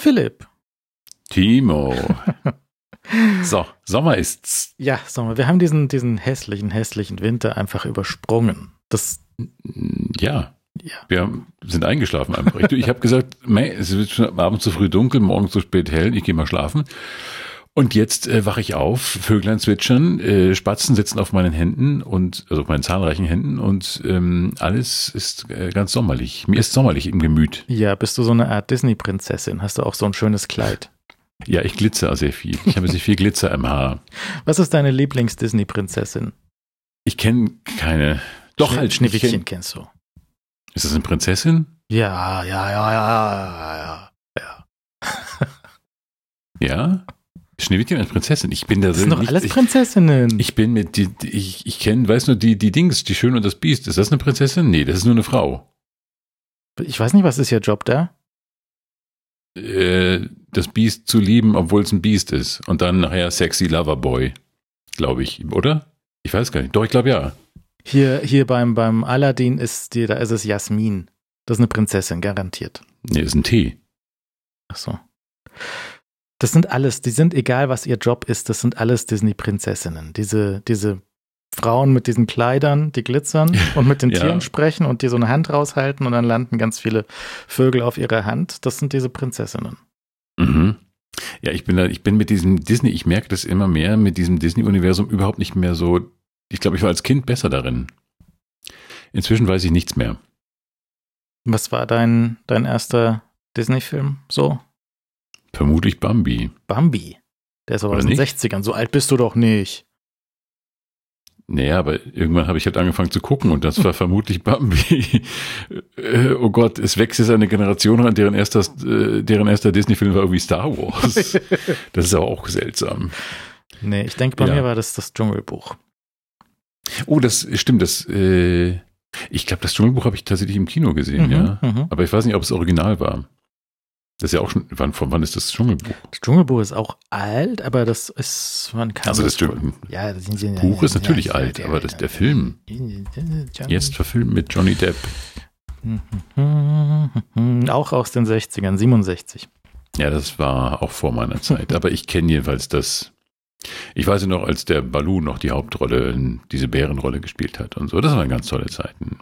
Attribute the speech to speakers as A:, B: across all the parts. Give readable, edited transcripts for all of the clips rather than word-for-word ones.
A: Philipp.
B: Timo. So, Sommer ist's.
A: Ja, Sommer. Wir haben diesen hässlichen Winter einfach übersprungen.
B: Ja. Wir sind eingeschlafen einfach. Ich habe gesagt, es wird schon abends zu früh dunkel, morgen zu spät hell, ich gehe mal schlafen. Und jetzt wache ich auf, Vöglein zwitschern, Spatzen sitzen auf meinen Händen also auf meinen zahlreichen Händen und alles ist ganz sommerlich. Mir ist sommerlich im Gemüt.
A: Ja, bist du so eine Art Disney-Prinzessin? Hast du auch so ein schönes Kleid?
B: Ja, ich glitzer sehr viel. Ich habe sehr viel Glitzer im Haar.
A: Was ist deine Lieblings-Disney-Prinzessin?
B: Ich kenne keine. Doch, halt
A: Schneewittchen kennst du.
B: Ist das eine Prinzessin?
A: Ja.
B: Ja? Schneewittchen als Prinzessin. Ich bin da
A: das sind doch alles Prinzessinnen.
B: Ich kenne, weißt du, die Dings, die Schöne und das Biest. Ist das eine Prinzessin? Nee, das ist nur eine Frau.
A: Ich weiß nicht, was ist ihr Job da?
B: Das Biest zu lieben, obwohl es ein Biest ist. Und dann nachher Sexy Loverboy, glaube ich, oder? Ich weiß gar nicht. Doch, ich glaube ja.
A: Hier beim Aladdin da ist es Jasmin. Das ist eine Prinzessin, garantiert.
B: Nee, ist ein Tee.
A: Ach so. Das sind alles, die sind, egal was ihr Job ist, das sind alles Disney-Prinzessinnen. Diese Frauen mit diesen Kleidern, die glitzern und mit den Tieren sprechen und die so eine Hand raushalten und dann landen ganz viele Vögel auf ihrer Hand. Das sind diese Prinzessinnen.
B: Mhm. Ja, ich bin mit diesem Disney, ich merke das immer mehr, mit diesem Disney-Universum überhaupt nicht mehr so, ich glaube, ich war als Kind besser darin. Inzwischen weiß ich nichts mehr.
A: Was war dein erster Disney-Film so?
B: Vermutlich Bambi.
A: Bambi? Der ist aber aus den 60ern. So alt bist du doch nicht.
B: Naja, aber irgendwann habe ich halt angefangen zu gucken und das war vermutlich Bambi. Oh Gott, es wächst jetzt eine Generation ran, deren erster Disney-Film war irgendwie Star Wars. Das ist aber auch seltsam.
A: Nee, ich denke, bei mir war das Dschungelbuch.
B: Oh, das stimmt. Ich glaube, das Dschungelbuch habe ich tatsächlich im Kino gesehen, ja. Aber ich weiß nicht, ob es original war. Das ist ja auch schon, von wann ist das Dschungelbuch?
A: Das Dschungelbuch ist auch alt, aber man kann
B: also das Buch ist natürlich alt, aber der Film, jetzt verfilmt mit Johnny Depp.
A: Auch aus den 60ern, 67.
B: Ja, das war auch vor meiner Zeit, aber ich kenne jedenfalls ich weiß ja noch, als der Baloo noch die Hauptrolle, diese Bärenrolle gespielt hat und so, das waren ganz tolle Zeiten.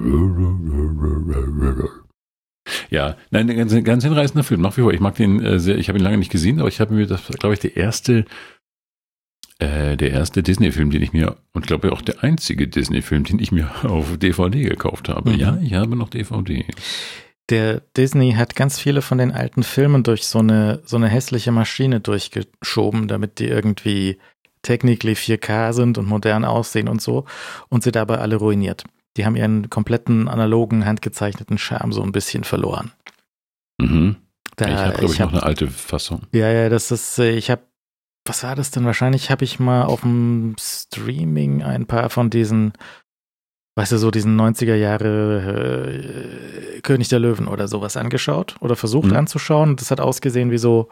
B: Ja, nein, ein ganz hinreißender Film, nach wie vor. Ich mag den sehr, ich habe ihn lange nicht gesehen, aber ich habe mir, das war, glaube ich, der erste Disney-Film, den ich mir, und glaube auch der einzige Disney-Film, den ich mir auf DVD gekauft habe. Ja, ich habe noch DVD.
A: Der Disney hat ganz viele von den alten Filmen durch so eine hässliche Maschine durchgeschoben, damit die irgendwie technically 4K sind und modern aussehen und so, und sie dabei alle ruiniert. Die haben ihren kompletten analogen, handgezeichneten Charme so ein bisschen verloren.
B: Mhm. Ich habe, glaube ich, noch eine alte Fassung.
A: Ja, das ist, was war das denn? Wahrscheinlich habe ich mal auf dem Streaming ein paar von diesen, weißt du, so diesen 90er Jahre König der Löwen oder sowas angeschaut oder versucht anzuschauen. Das hat ausgesehen wie so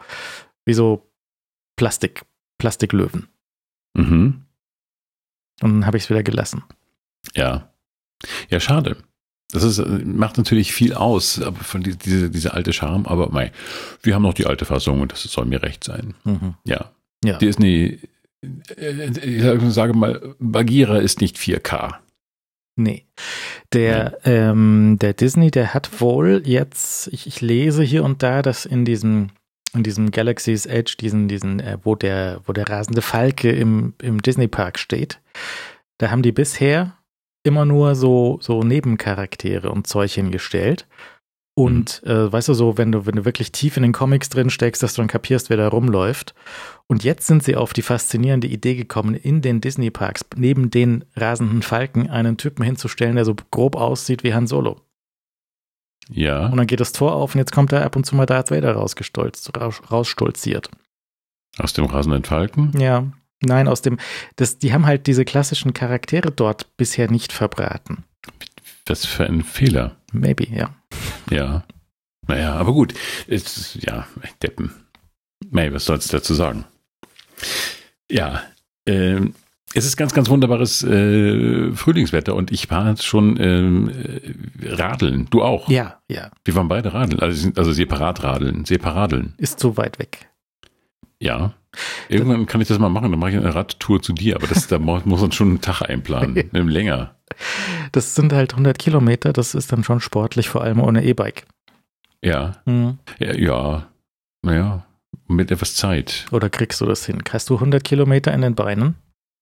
A: Plastiklöwen.
B: Mhm.
A: Und dann habe ich es wieder gelassen.
B: Ja. Ja, schade. Das macht natürlich viel aus, aber von diese alte Charme, aber wir haben noch die alte Fassung und das soll mir recht sein. Ja. Disney, ich sage mal, Bagheera ist nicht 4K.
A: Nee. Der Disney, der hat wohl jetzt, ich lese hier und da, dass in diesem Galaxy's Edge, wo der rasende Falke im Disney Park steht, da haben die bisher immer nur so Nebencharaktere und Zeug hingestellt. Und weißt du, so, wenn du wirklich tief in den Comics drin steckst, dass du dann kapierst, wer da rumläuft. Und jetzt sind sie auf die faszinierende Idee gekommen, in den Disney-Parks neben den rasenden Falken einen Typen hinzustellen, der so grob aussieht wie Han Solo.
B: Ja.
A: Und dann geht das Tor auf und jetzt kommt da ab und zu mal Darth Vader rausstolziert.
B: Aus dem rasenden Falken?
A: Ja. Nein, die haben halt diese klassischen Charaktere dort bisher nicht verbraten.
B: Was für ein Fehler.
A: Maybe, ja.
B: Ja. Naja, aber gut. Deppen. Was sollst du dazu sagen? Ja. Es ist ganz, ganz wunderbares Frühlingswetter und ich war schon radeln. Du auch?
A: Ja.
B: Wir waren beide radeln, also separat radeln.
A: Ist so weit weg.
B: Ja. Irgendwann kann ich das mal machen, dann mache ich eine Radtour zu dir, aber da muss man schon einen Tag einplanen, länger.
A: Das sind halt 100 Kilometer, das ist dann schon sportlich, vor allem ohne E-Bike.
B: Ja. Ja. Naja, mit etwas Zeit.
A: Oder kriegst du das hin? Hast du 100 Kilometer in den Beinen?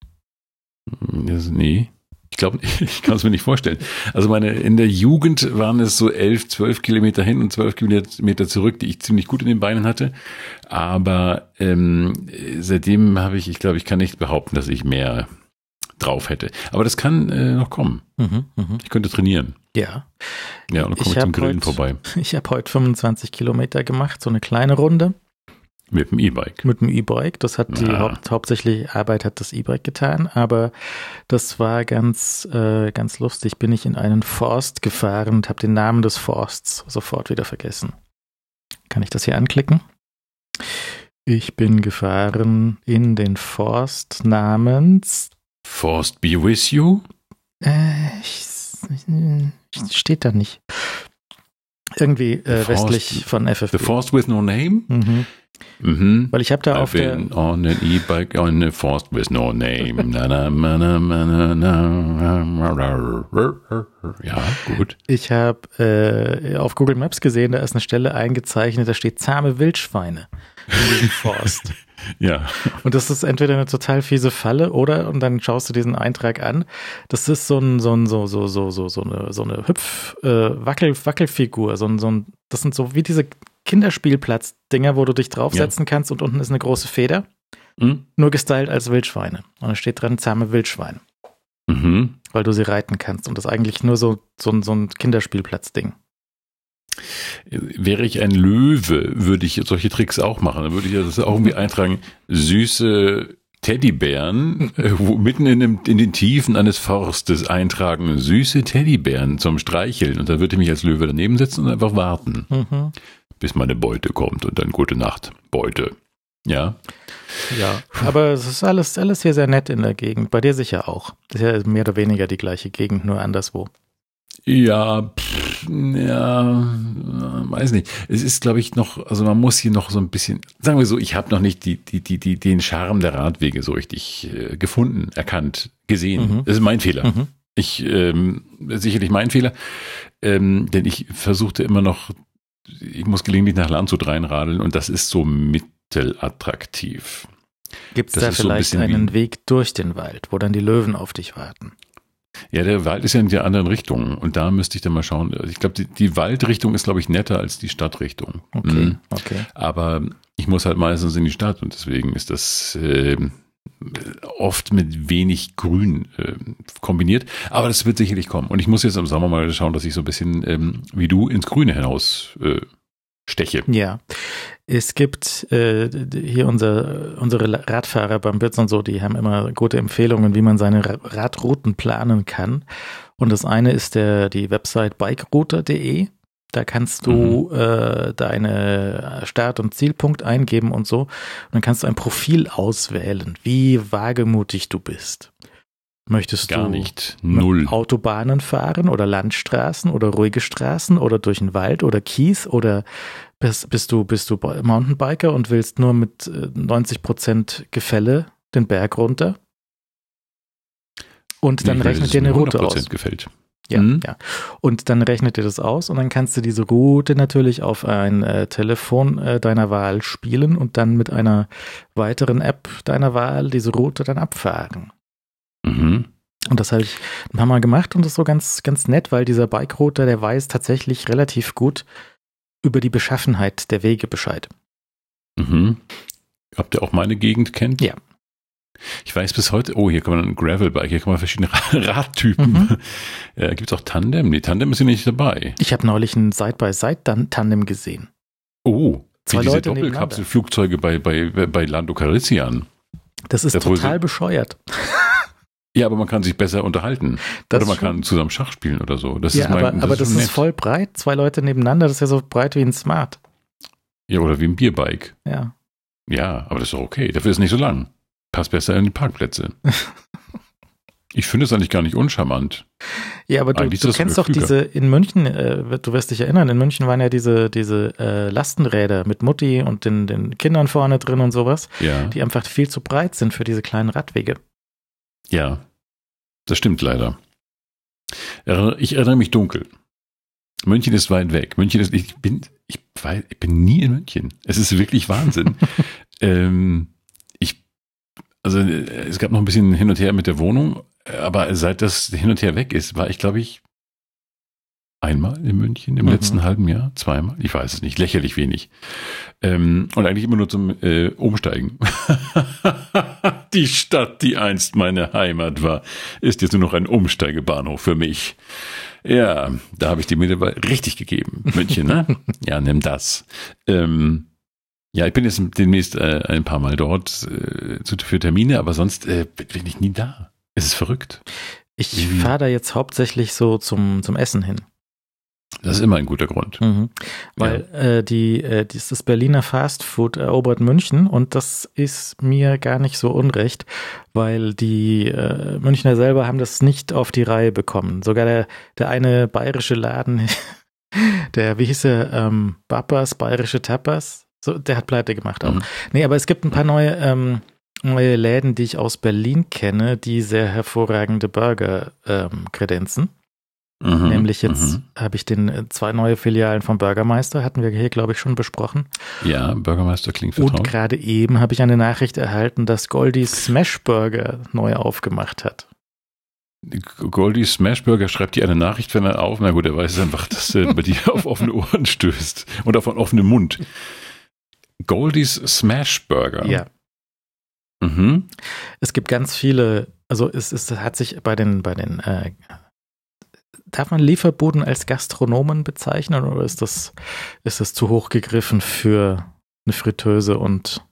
B: Nee. Ich glaube, ich kann es mir nicht vorstellen. Also in der Jugend waren es so 11, 12 Kilometer hin und 12 Kilometer zurück, die ich ziemlich gut in den Beinen hatte. Aber seitdem ich glaube, ich kann nicht behaupten, dass ich mehr drauf hätte. Aber das kann noch kommen. Ich könnte trainieren.
A: Ja.
B: Ja, und dann komme ich zum Grillen vorbei.
A: Ich habe heute 25 Kilometer gemacht, so eine kleine Runde.
B: Mit dem E-Bike.
A: Mit dem E-Bike. Das hat hauptsächlich Arbeit hat das E-Bike getan, aber das war ganz lustig. Bin ich in einen Forst gefahren und habe den Namen des Forsts sofort wieder vergessen. Kann ich das hier anklicken? Ich bin gefahren in den Forst namens
B: Forst Be With You?
A: Steht da nicht. Irgendwie westlich von FFB.
B: The Forest with No Name?
A: Weil ich habe da auf der
B: on an E-Bike on a forest with no name. Ja, gut.
A: Ich habe auf Google Maps gesehen, da ist eine Stelle eingezeichnet, da steht zahme Wildschweine in diesem Forst.
B: Ja.
A: Und das ist entweder eine total fiese Falle und dann schaust du diesen Eintrag an. Das ist so eine Wackelfigur, das sind so wie diese Kinderspielplatz-Dinger, wo du dich draufsetzen kannst und unten ist eine große Feder. Nur gestylt als Wildschweine. Und da steht dran, zahme Wildschweine. Weil du sie reiten kannst. Und das ist eigentlich nur so ein Kinderspielplatz-Ding.
B: Wäre ich ein Löwe, würde ich solche Tricks auch machen. Dann würde ich das auch irgendwie eintragen, süße Teddybären, mitten in den Tiefen eines Forstes eintragen, süße Teddybären zum Streicheln. Und dann würde ich mich als Löwe daneben setzen und einfach warten, bis meine Beute kommt und dann gute Nacht, Beute. Ja.
A: Ja, aber es ist alles hier sehr nett in der Gegend. Bei dir sicher auch. Das ist ja mehr oder weniger die gleiche Gegend, nur anderswo.
B: Ja, weiß nicht. Es ist, glaube ich, noch, also man muss hier noch so ein bisschen, sagen wir so, ich habe noch nicht den Charme der Radwege so richtig gefunden, erkannt, gesehen. Das ist mein Fehler. Sicherlich mein Fehler, denn ich versuchte immer noch, ich muss gelegentlich nach Landshut reinradeln und das ist so mittelattraktiv.
A: Gibt es da vielleicht einen Weg durch den Wald, wo dann die Löwen auf dich warten?
B: Ja, der Wald ist ja in der anderen Richtung und da müsste ich dann mal schauen. Ich glaube, die Waldrichtung ist, glaube ich, netter als die Stadtrichtung.
A: Okay.
B: Aber ich muss halt meistens in die Stadt und deswegen ist das oft mit wenig Grün kombiniert. Aber das wird sicherlich kommen. Und ich muss jetzt im Sommer mal schauen, dass ich so ein bisschen wie du ins Grüne hinaus steche.
A: Ja, es gibt hier unsere Radfahrer beim Blitz und so, die haben immer gute Empfehlungen, wie man seine Radrouten planen kann. Und das eine ist die Website bikerouter.de. Da kannst du deine Start- und Zielpunkt eingeben und so. Und dann kannst du ein Profil auswählen, wie wagemutig du bist. Möchtest
B: Gar
A: du
B: nicht. Null.
A: Autobahnen fahren oder Landstraßen oder ruhige Straßen oder durch den Wald oder Kies oder bist du Mountainbiker und willst nur mit 90% Gefälle den Berg runter? Und dann rechnet dir eine Route aus.
B: Gefällt.
A: Ja. Und dann rechnet dir das aus und dann kannst du diese Route natürlich auf ein Telefon deiner Wahl spielen und dann mit einer weiteren App deiner Wahl diese Route dann abfahren. Und das habe ich ein paar Mal gemacht und das ist so ganz, ganz nett, weil dieser Bike-Router, der weiß tatsächlich relativ gut über die Beschaffenheit der Wege Bescheid.
B: Habt ihr auch meine Gegend kennt?
A: Ja.
B: Ich weiß bis heute, hier kann man ein Gravelbike, hier kann man verschiedene Radtypen. Gibt es auch Tandem? Nee, Tandem ist hier nicht dabei.
A: Ich habe neulich ein Side-by-Side-Tandem gesehen.
B: Oh,
A: Zwei
B: wie diese
A: Leute
B: Doppelkapselflugzeuge bei Lando Calrissian.
A: Das ist total bescheuert.
B: Ja, aber man kann sich besser unterhalten. Oder man kann zusammen Schach spielen oder so. Das ist
A: voll breit. Zwei Leute nebeneinander, das ist ja so breit wie ein Smart.
B: Ja, oder wie ein Bierbike.
A: Ja.
B: Ja, aber das ist doch okay. Dafür ist es nicht so lang. Passt besser in die Parkplätze. Ich finde es eigentlich gar nicht uncharmant.
A: Ja, aber du kennst doch diese in München, du wirst dich erinnern, in München waren ja diese Lastenräder mit Mutti und den Kindern vorne drin und sowas, die einfach viel zu breit sind für diese kleinen Radwege.
B: Ja, das stimmt leider. Ich erinnere mich dunkel. München ist weit weg. Ich bin nie in München. Es ist wirklich Wahnsinn. Es gab noch ein bisschen hin und her mit der Wohnung, aber seit das hin und her weg ist, war ich, glaube ich, einmal in München im letzten halben Jahr, zweimal, ich weiß es nicht, lächerlich wenig. Und eigentlich immer nur zum Umsteigen. Die Stadt, die einst meine Heimat war, ist jetzt nur noch ein Umsteigebahnhof für mich. Ja, da habe ich die Miete richtig gegeben. München, ne? Ja, nimm das. Ja, ich bin jetzt demnächst ein paar Mal dort für Termine, aber sonst bin ich nie da. Es ist verrückt.
A: Ich fahre da jetzt hauptsächlich so zum Essen hin.
B: Das ist immer ein guter Grund.
A: Weil dieses Berliner Fastfood erobert München und das ist mir gar nicht so unrecht, weil die Münchner selber haben das nicht auf die Reihe bekommen. Sogar der eine bayerische Laden, wie hieß er, Bappers, bayerische Tapas, so, der hat pleite gemacht auch. Nee, aber es gibt ein paar neue Läden, die ich aus Berlin kenne, die sehr hervorragende Burger kredenzen. Nämlich jetzt habe ich 2 neue Filialen vom Bürgermeister, hatten wir hier, glaube ich, schon besprochen.
B: Ja, Bürgermeister klingt vertraut.
A: Und gerade eben habe ich eine Nachricht erhalten, dass Goldies Smashburger neu aufgemacht hat.
B: Goldies Smashburger schreibt dir eine Nachricht, wenn er auf. Na gut, er weiß einfach, dass er bei dir auf offene Ohren stößt und auf einen offenen Mund. Goldies Smashburger.
A: Ja. Es gibt ganz viele, also es hat sich bei den darf man Lieferbuden als Gastronomen bezeichnen oder ist das zu hoch gegriffen für eine Fritteuse und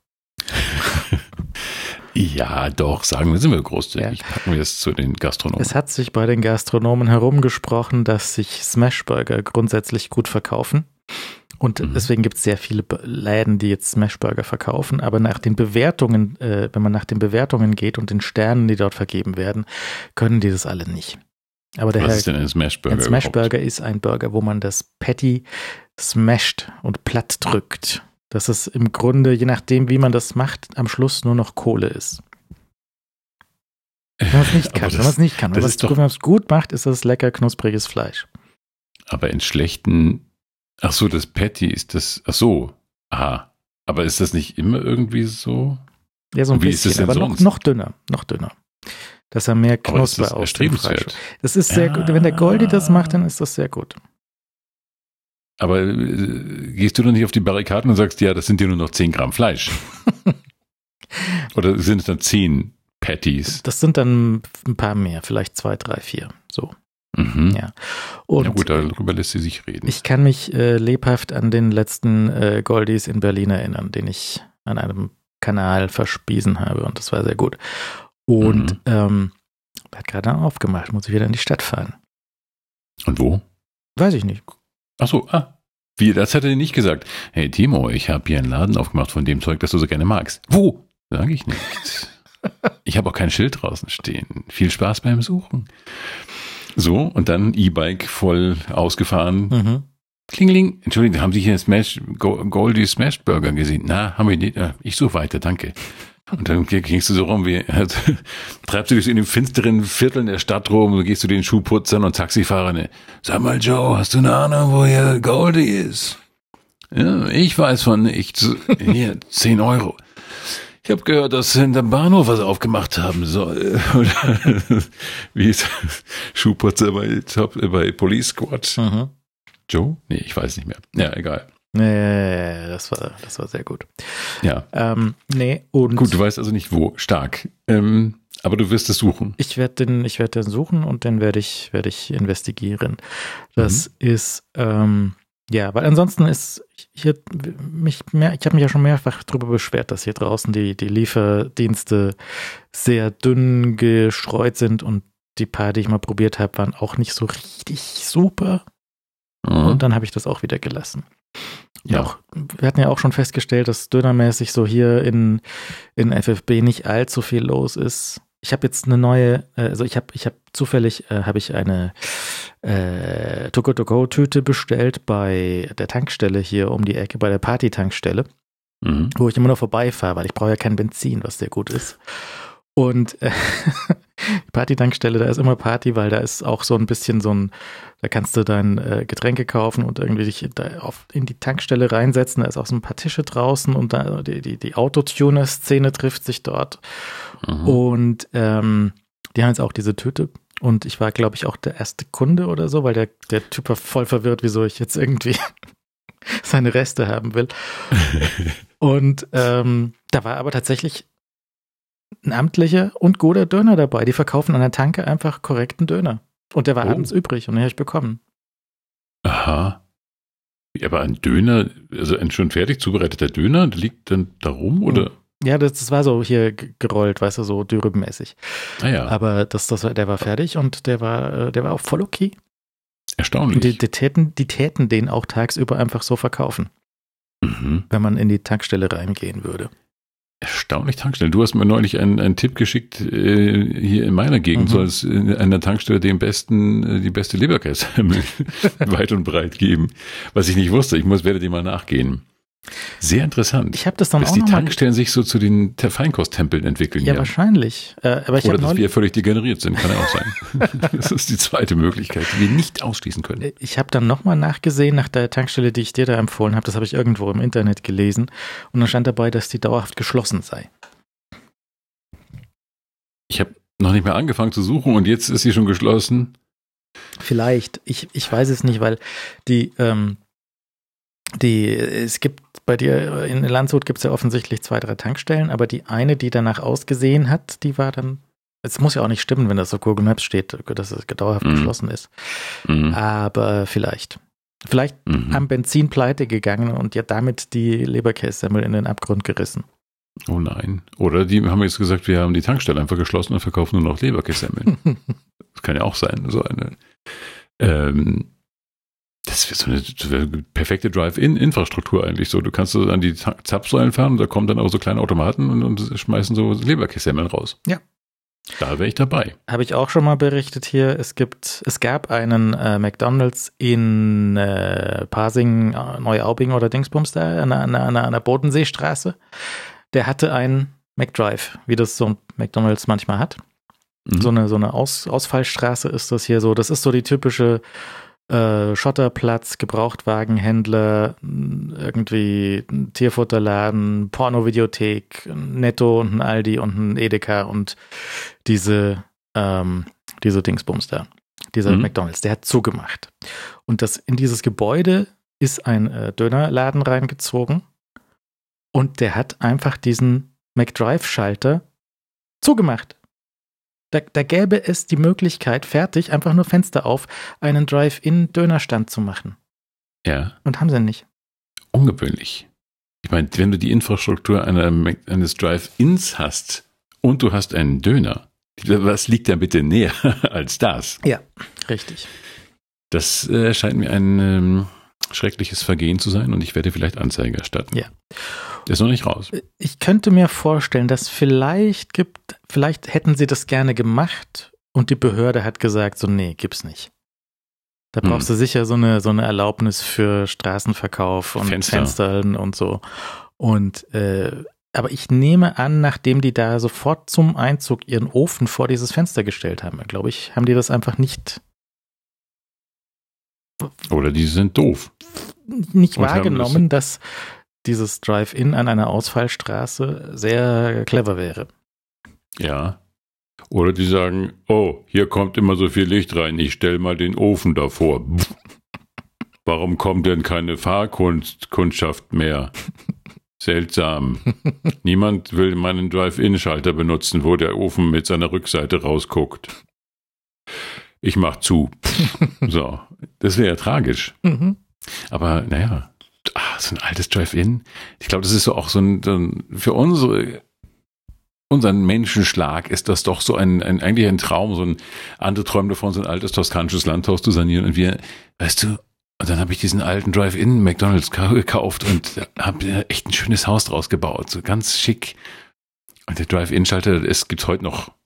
B: Ja, doch, sagen wir, sind wir großzügig. Packen wir es zu den Gastronomen.
A: Es hat sich bei den Gastronomen herumgesprochen, dass sich Smashburger grundsätzlich gut verkaufen. Und deswegen gibt es sehr viele Läden, die jetzt Smashburger verkaufen. Aber nach den Bewertungen, wenn man nach den Bewertungen geht und den Sternen, die dort vergeben werden, können die das alle nicht. Aber
B: Was ist denn ein Smashburger?
A: Ein Smashburger ist ein Burger, wo man das Patty smasht und platt drückt. Dass es im Grunde, je nachdem, wie man das macht, am Schluss nur noch Kohle ist. Wenn man es nicht kann. Wenn man es gut macht, ist das lecker, knuspriges Fleisch.
B: Aber in schlechten, das Patty ist das, aha. Aber ist das nicht immer irgendwie so?
A: Ja, so ein bisschen, aber noch dünner. Dass er mehr Knusper aus dem Fleisch. Das ist sehr gut. Wenn der Goldi das macht, dann ist das sehr gut.
B: Aber gehst du dann nicht auf die Barrikaden und sagst, ja, das sind ja nur noch 10 Gramm Fleisch? Oder sind es dann 10 Patties?
A: Das sind dann ein paar mehr, vielleicht 2, 3, 4, so. Ja. Und
B: ja gut, darüber lässt sie sich reden.
A: Ich kann mich lebhaft an den letzten Goldies in Berlin erinnern, den ich an einem Kanal verspiesen habe und das war sehr gut. Und hat gerade aufgemacht, muss ich wieder in die Stadt fahren.
B: Und wo?
A: Weiß ich nicht.
B: Wie, das hat er dir nicht gesagt. Hey Timo, ich habe hier einen Laden aufgemacht von dem Zeug, das du so gerne magst. Wo? Sag ich nicht. Ich habe auch kein Schild draußen stehen. Viel Spaß beim Suchen. So, und dann E-Bike voll ausgefahren. Klingeling. Entschuldigung, haben Sie hier Goldie Smashburger gesehen? Na, haben wir nicht. Ich suche weiter, danke. Und dann gingst du so rum, treibst du dich in den finsteren Vierteln der Stadt rum, und gehst du den Schuhputzern und Taxifahrern. Sag mal, Joe, hast du eine Ahnung, wo hier Goldie ist? Ja, ich weiß von nichts. Hier, 10 €. Ich habe gehört, dass in der Bahnhof was aufgemacht haben soll. Wie ist Schuhputzer bei Police Squad? Joe? Nee, ich weiß nicht mehr. Ja, egal.
A: Nee, das war sehr gut.
B: Ja.
A: Und
B: gut, du weißt also nicht wo. Stark. Aber du wirst es suchen.
A: Ich werde den suchen und den werde ich investigieren. Das ist, weil ansonsten ist ich habe mich ja schon mehrfach darüber beschwert, dass hier draußen die Lieferdienste sehr dünn gestreut sind und die paar, die ich mal probiert habe, waren auch nicht so richtig super. Und dann habe ich das auch wieder gelassen. Ja. Wir hatten ja auch schon festgestellt, dass dönermäßig so hier in FFB nicht allzu viel los ist. ich habe jetzt eine neue, also ich habe zufällig habe ich eine To-Go-To-Go-Tüte bestellt bei der Tankstelle hier um die Ecke, bei der Party-Tankstelle, wo ich immer noch vorbeifahre, weil ich brauche ja kein Benzin, was sehr gut ist. Und die Party-Tankstelle, da ist immer Party, weil da ist auch so ein bisschen da kannst du dein Getränke kaufen und irgendwie dich in die Tankstelle reinsetzen. Da ist auch so ein paar Tische draußen und da die Autotuner-Szene trifft sich dort. Und die haben jetzt auch diese Tüte. Und ich war, glaube ich, auch der erste Kunde oder so, weil der Typ war voll verwirrt, wieso ich jetzt irgendwie seine Reste haben will. Und da war aber tatsächlich ein amtlicher und guter Döner dabei. Die verkaufen an der Tanke einfach korrekten Döner. Und der war abends übrig und den habe ich bekommen.
B: Aha. Aber ein Döner, also ein schon fertig zubereiteter Döner, liegt dann da rum, oder?
A: Ja, das war so hier gerollt, weißt du, so dürrenmäßig.
B: Ah ja.
A: Aber der war fertig und der war auch voll okay.
B: Erstaunlich.
A: Und die täten den auch tagsüber einfach so verkaufen, wenn man in die Tankstelle reingehen würde.
B: Erstaunlich Tankstellen. Du hast mir neulich einen Tipp geschickt, hier in meiner Gegend soll es an der Tankstelle die beste Leberkäse weit und breit geben. Was ich nicht wusste. Werde dem mal nachgehen. Sehr interessant.
A: Ich habe das dann
B: dass
A: auch
B: die
A: noch
B: Tankstellen sich so zu den Feinkosttempeln entwickeln.
A: Ja, wahrscheinlich. Aber
B: oder dass wir völlig degeneriert sind, kann ja auch sein. Das ist die zweite Möglichkeit, die wir nicht ausschließen können.
A: Ich habe dann nochmal nachgesehen nach der Tankstelle, die ich dir da empfohlen habe. Das habe ich irgendwo im Internet gelesen. Und dann stand dabei, dass die dauerhaft geschlossen sei.
B: Ich habe noch nicht mehr angefangen zu suchen und jetzt ist sie schon geschlossen.
A: Vielleicht. Ich weiß es nicht, weil es gibt bei dir in Landshut gibt es ja offensichtlich 2, 3 Tankstellen, aber die eine, die danach ausgesehen hat, die war dann, es muss ja auch nicht stimmen, wenn das auf Google Maps steht, dass es dauerhaft geschlossen ist. Aber vielleicht am Benzin pleite gegangen und ja damit die Leberkässemmel in den Abgrund gerissen.
B: Oh nein. Oder die haben jetzt gesagt, wir haben die Tankstelle einfach geschlossen und verkaufen nur noch Leberkässemmeln. Das kann ja auch sein. So eine das wäre so eine perfekte Drive-In-Infrastruktur eigentlich so. Du kannst so an die Zapfsäulen fahren und da kommen dann auch so kleine Automaten und schmeißen so Leberkässemmeln raus.
A: Ja.
B: Da wäre ich dabei. Habe
A: ich auch schon mal berichtet hier. Es gab einen McDonald's in Pasing, Neuaubing oder Dingsbums da, an der Bodenseestraße. Der hatte einen McDrive, wie das so ein McDonald's manchmal hat. So eine Ausfallstraße ist das hier so. Das ist so die typische Schotterplatz, Gebrauchtwagenhändler, irgendwie ein Tierfutterladen, Pornovideothek, ein Netto und ein Aldi und ein Edeka und diese Dingsbums da. Dieser McDonald's, der hat zugemacht. Und in dieses Gebäude ist ein Dönerladen reingezogen und der hat einfach diesen McDrive-Schalter zugemacht. Da gäbe es die Möglichkeit, fertig, einfach nur Fenster auf, einen Drive-In-Dönerstand zu machen.
B: Ja.
A: Und haben sie nicht.
B: Ungewöhnlich. Ich meine, wenn du die Infrastruktur eines Drive-Ins hast und du hast einen Döner, was liegt da bitte näher als das?
A: Ja, richtig.
B: Das scheint mir ein schreckliches Vergehen zu sein und ich werde vielleicht Anzeige erstatten.
A: Ja.
B: Der ist noch nicht raus.
A: Ich könnte mir vorstellen, dass vielleicht hätten sie das gerne gemacht und die Behörde hat gesagt, so nee, gibt's nicht. Da brauchst du sicher so eine Erlaubnis für Straßenverkauf und Fenstern und so. Und aber ich nehme an, nachdem die da sofort zum Einzug ihren Ofen vor dieses Fenster gestellt haben, glaube ich, haben die das einfach nicht.
B: Oder die sind doof.
A: Nicht wahrgenommen, dass dieses Drive-In an einer Ausfallstraße sehr clever wäre.
B: Ja. Oder die sagen, oh, hier kommt immer so viel Licht rein, ich stelle mal den Ofen davor. Warum kommt denn keine Fahrkundschaft mehr? Seltsam. Niemand will meinen Drive-In-Schalter benutzen, wo der Ofen mit seiner Rückseite rausguckt. Ich mach zu. So, das wäre ja tragisch. Aber naja, so ein altes Drive-In. Ich glaube, das ist so auch so ein für unseren Menschenschlag ist das doch so eigentlich ein Traum. Andere träumen davon, so ein altes toskanisches Landhaus zu sanieren. Und wir, weißt du, und dann habe ich diesen alten Drive-In McDonald's gekauft und habe echt ein schönes Haus draus gebaut. So ganz schick. Und der Drive-In-Schalter, es gibt heute noch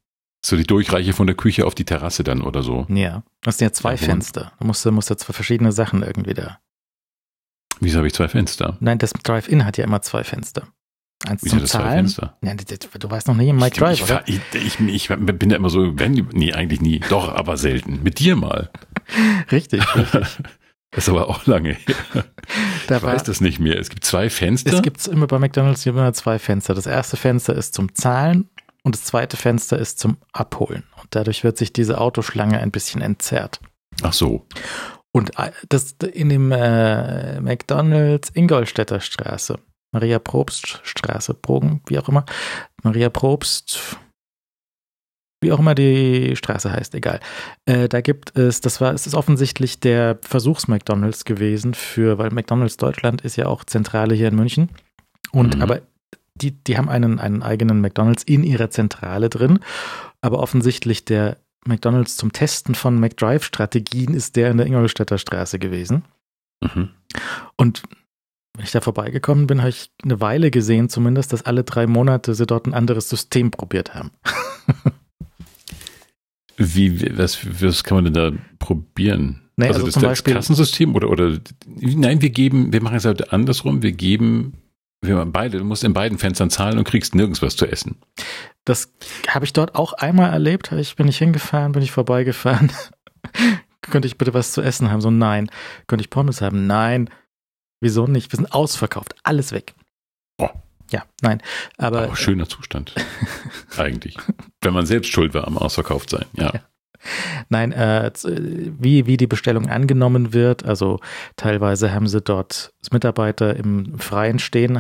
B: So die Durchreiche von der Küche auf die Terrasse dann oder so.
A: Ja, das sind ja 2 Fenster. Du musst ja 2 verschiedene Sachen irgendwie da.
B: Wieso habe ich 2 Fenster?
A: Nein, das Drive-In hat ja immer 2 Fenster. Eins
B: Wieso
A: zum Zahlen.
B: Ja,
A: du warst noch nie im Mike Drive, oder?
B: Ich bin ja immer so, nee, eigentlich nie. Doch, aber selten. Mit dir mal.
A: Richtig.
B: Das ist aber auch lange her. Ich weiß das nicht mehr. Es gibt 2 Fenster.
A: Es gibt immer bei McDonald's immer 2 Fenster. Das erste Fenster ist zum Zahlen und das zweite Fenster ist zum Abholen. Und dadurch wird sich diese Autoschlange ein bisschen entzerrt.
B: Ach so.
A: Und das in dem McDonald's Ingolstädter Straße, Maria Probst Straße, Bogen, wie auch immer, Maria Probst, wie auch immer die Straße heißt, egal. Da gibt es, es ist offensichtlich der Versuchs-McDonald's gewesen weil McDonald's Deutschland ist ja auch Zentrale hier in München. Und aber die haben einen eigenen McDonald's in ihrer Zentrale drin, aber offensichtlich der McDonald's zum Testen von McDrive-Strategien ist der in der Ingolstädter Straße gewesen. Mhm. Und wenn ich da vorbeigekommen bin, habe ich eine Weile gesehen zumindest, dass alle 3 Monate sie dort ein anderes System probiert haben.
B: Was kann man denn da probieren?
A: Nee, also
B: das Kassensystem oder nein, wir machen es halt andersrum, du musst in beiden Fenstern zahlen und kriegst nirgends was zu essen.
A: Das habe ich dort auch einmal erlebt. Bin ich hingefahren, bin ich vorbeigefahren. Könnte ich bitte was zu essen haben? So, nein. Könnte ich Pommes haben? Nein. Wieso nicht? Wir sind ausverkauft. Alles weg.
B: Oh.
A: Ja, nein. Aber
B: schöner Zustand. Eigentlich. Wenn man selbst schuld war am Ausverkauftsein. Ja.
A: Nein, wie die Bestellung angenommen wird, also teilweise haben sie dort Mitarbeiter im Freien stehen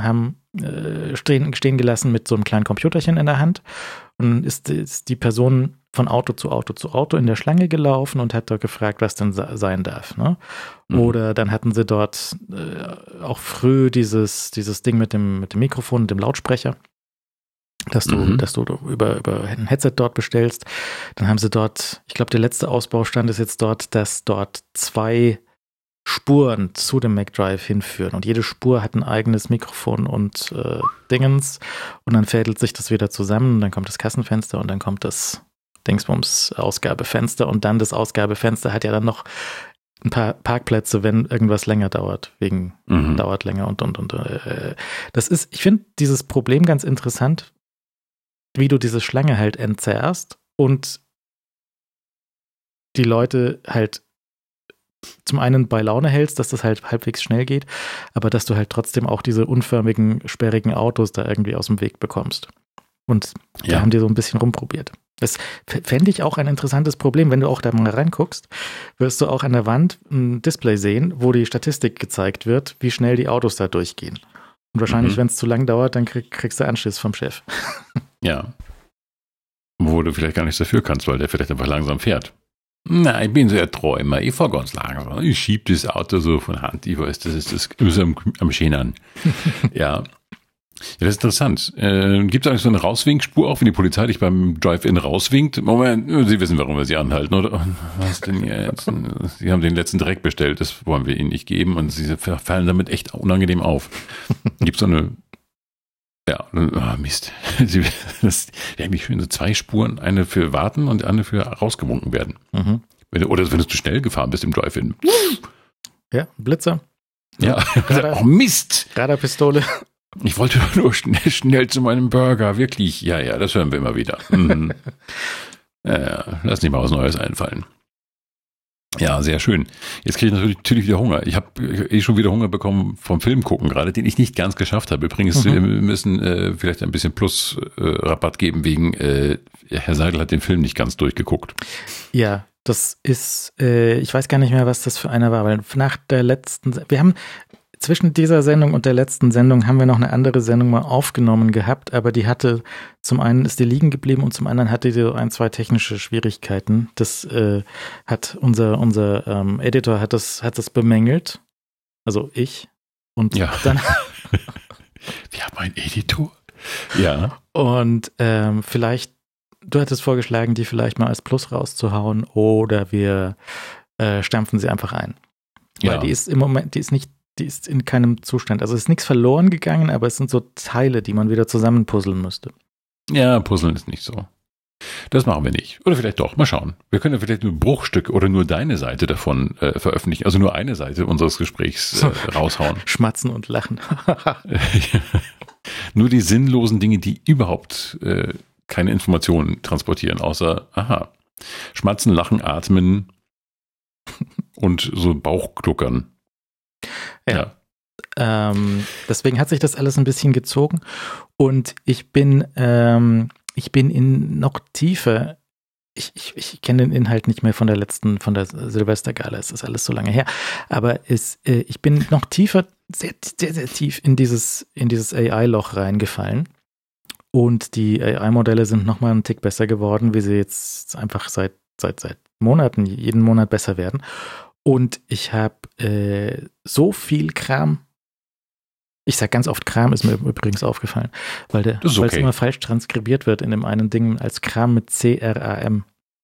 A: gelassen mit so einem kleinen Computerchen in der Hand und ist die Person von Auto zu Auto in der Schlange gelaufen und hat dort gefragt, was denn sein darf. Ne? Oder dann hatten sie dort auch früh dieses Ding mit dem Mikrofon und dem Lautsprecher, dass du über ein Headset dort bestellst. Dann haben sie dort, ich glaube, der letzte Ausbaustand ist jetzt dort, dass dort 2 Spuren zu dem McDrive hinführen. Und jede Spur hat ein eigenes Mikrofon und Dingens. Und dann fädelt sich das wieder zusammen. Und dann kommt das Kassenfenster und dann kommt das Dingsbums Ausgabefenster. Und dann das Ausgabefenster hat ja dann noch ein paar Parkplätze, wenn irgendwas länger dauert, dauert länger und. Ich finde dieses Problem ganz interessant, wie du diese Schlange halt entzerrst und die Leute halt zum einen bei Laune hältst, dass das halt halbwegs schnell geht, aber dass du halt trotzdem auch diese unförmigen, sperrigen Autos da irgendwie aus dem Weg bekommst. Und da haben die so ein bisschen rumprobiert. Das fände ich auch ein interessantes Problem. Wenn du auch da mal reinguckst, wirst du auch an der Wand ein Display sehen, wo die Statistik gezeigt wird, wie schnell die Autos da durchgehen. Und wahrscheinlich, wenn es zu lang dauert, dann kriegst du Anschiss vom Chef.
B: Ja. Wo du vielleicht gar nichts dafür kannst, weil der vielleicht einfach langsam fährt. Na, ich bin so ein Träumer. Ich fahre ganz langsam. Ich schiebe das Auto so von Hand. Ich weiß, das ist am Schönern. Ja. Ja, das ist interessant. Gibt es eigentlich so eine Rauswinkspur, auch wenn die Polizei dich beim Drive-In rauswinkt? Moment, Sie wissen, warum wir Sie anhalten, oder? Was denn jetzt? Sie haben den letzten Dreck bestellt, das wollen wir Ihnen nicht geben und Sie fallen damit echt unangenehm auf. Gibt es so eine, Mist. Das wäre eigentlich schön, so 2 Spuren, eine für warten und eine für rausgewunken werden. Mhm. Oder wenn du zu schnell gefahren bist im Drive-In.
A: Ja, Blitzer.
B: Ja, Mist.
A: Radarpistole.
B: Ich wollte nur schnell zu meinem Burger, wirklich. Ja, das hören wir immer wieder. Mhm. Lass nicht mal was Neues einfallen. Ja, sehr schön. Jetzt kriege ich natürlich wieder Hunger. Ich habe schon wieder Hunger bekommen vom Film gucken gerade, den ich nicht ganz geschafft habe. Übrigens, wir müssen vielleicht ein bisschen Plus-Rabatt geben wegen, Herr Seidel hat den Film nicht ganz durchgeguckt.
A: Ja, das ist, ich weiß gar nicht mehr, was das für einer war, weil nach der letzten, zwischen dieser Sendung und der letzten Sendung haben wir noch eine andere Sendung mal aufgenommen gehabt, aber die hatte, zum einen ist die liegen geblieben und zum anderen hatte die so 2 technische Schwierigkeiten. Das hat unser Editor hat das bemängelt, also ich. Und dann
B: wir haben einen Editor? Ja.
A: Und vielleicht, du hattest vorgeschlagen, die vielleicht mal als Plus rauszuhauen oder wir stampfen sie einfach ein. Weil die ist im Moment, die ist in keinem Zustand. Also es ist nichts verloren gegangen, aber es sind so Teile, die man wieder zusammenpuzzeln müsste.
B: Ja, Puzzeln ist nicht so. Das machen wir nicht. Oder vielleicht doch. Mal schauen. Wir können ja vielleicht nur Bruchstücke oder nur deine Seite davon veröffentlichen. Also nur eine Seite unseres Gesprächs raushauen.
A: Schmatzen und lachen.
B: Nur die sinnlosen Dinge, die überhaupt keine Informationen transportieren, außer, schmatzen, lachen, atmen und so Bauchgluckern.
A: Ja. Deswegen hat sich das alles ein bisschen gezogen und ich bin in noch tiefer. Ich kenne den Inhalt nicht mehr von der Silvestergala, es ist alles so lange her, aber ich bin noch tiefer, sehr, sehr, sehr tief in dieses AI-Loch reingefallen und die AI-Modelle sind nochmal einen Tick besser geworden, wie sie jetzt einfach seit Monaten, jeden Monat besser werden und ich habe so viel Kram. Ich sage ganz oft Kram, ist mir übrigens aufgefallen, weil es immer falsch transkribiert wird in dem einen Ding als Kram mit CRAM.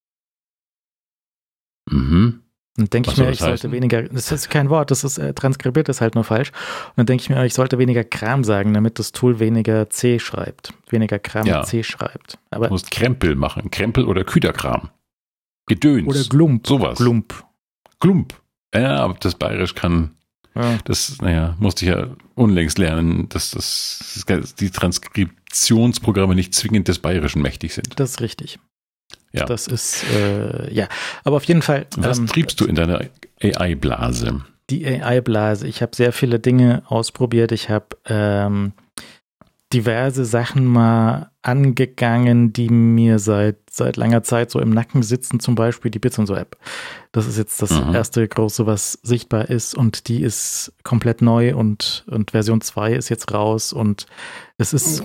B: Mhm.
A: Dann denke ich mir, ich sollte weniger, das ist kein Wort, das ist transkribiert, ist halt nur falsch. Und dann denke ich mir, ich sollte weniger Kram sagen, damit das Tool weniger C schreibt, weniger Kram mit C schreibt. Aber
B: du musst Krempel machen, Krempel oder Küderkram. Gedöns.
A: Oder Glump.
B: Sowas. Glump. Ja, aber das Bayerisch kann...
A: Ja.
B: Das, musste ich ja unlängst lernen, dass die Transkriptionsprogramme nicht zwingend des Bayerischen mächtig sind.
A: Das ist richtig.
B: Ja.
A: Das ist, aber auf jeden Fall.
B: Was triebst du in deiner AI-Blase?
A: Die AI-Blase. Ich habe sehr viele Dinge ausprobiert. Ich habe diverse Sachen mal angegangen, die mir seit langer Zeit so im Nacken sitzen, zum Beispiel die Bits und so App. Das ist jetzt das erste große, was sichtbar ist und die ist komplett neu und Version 2 ist jetzt raus und es ist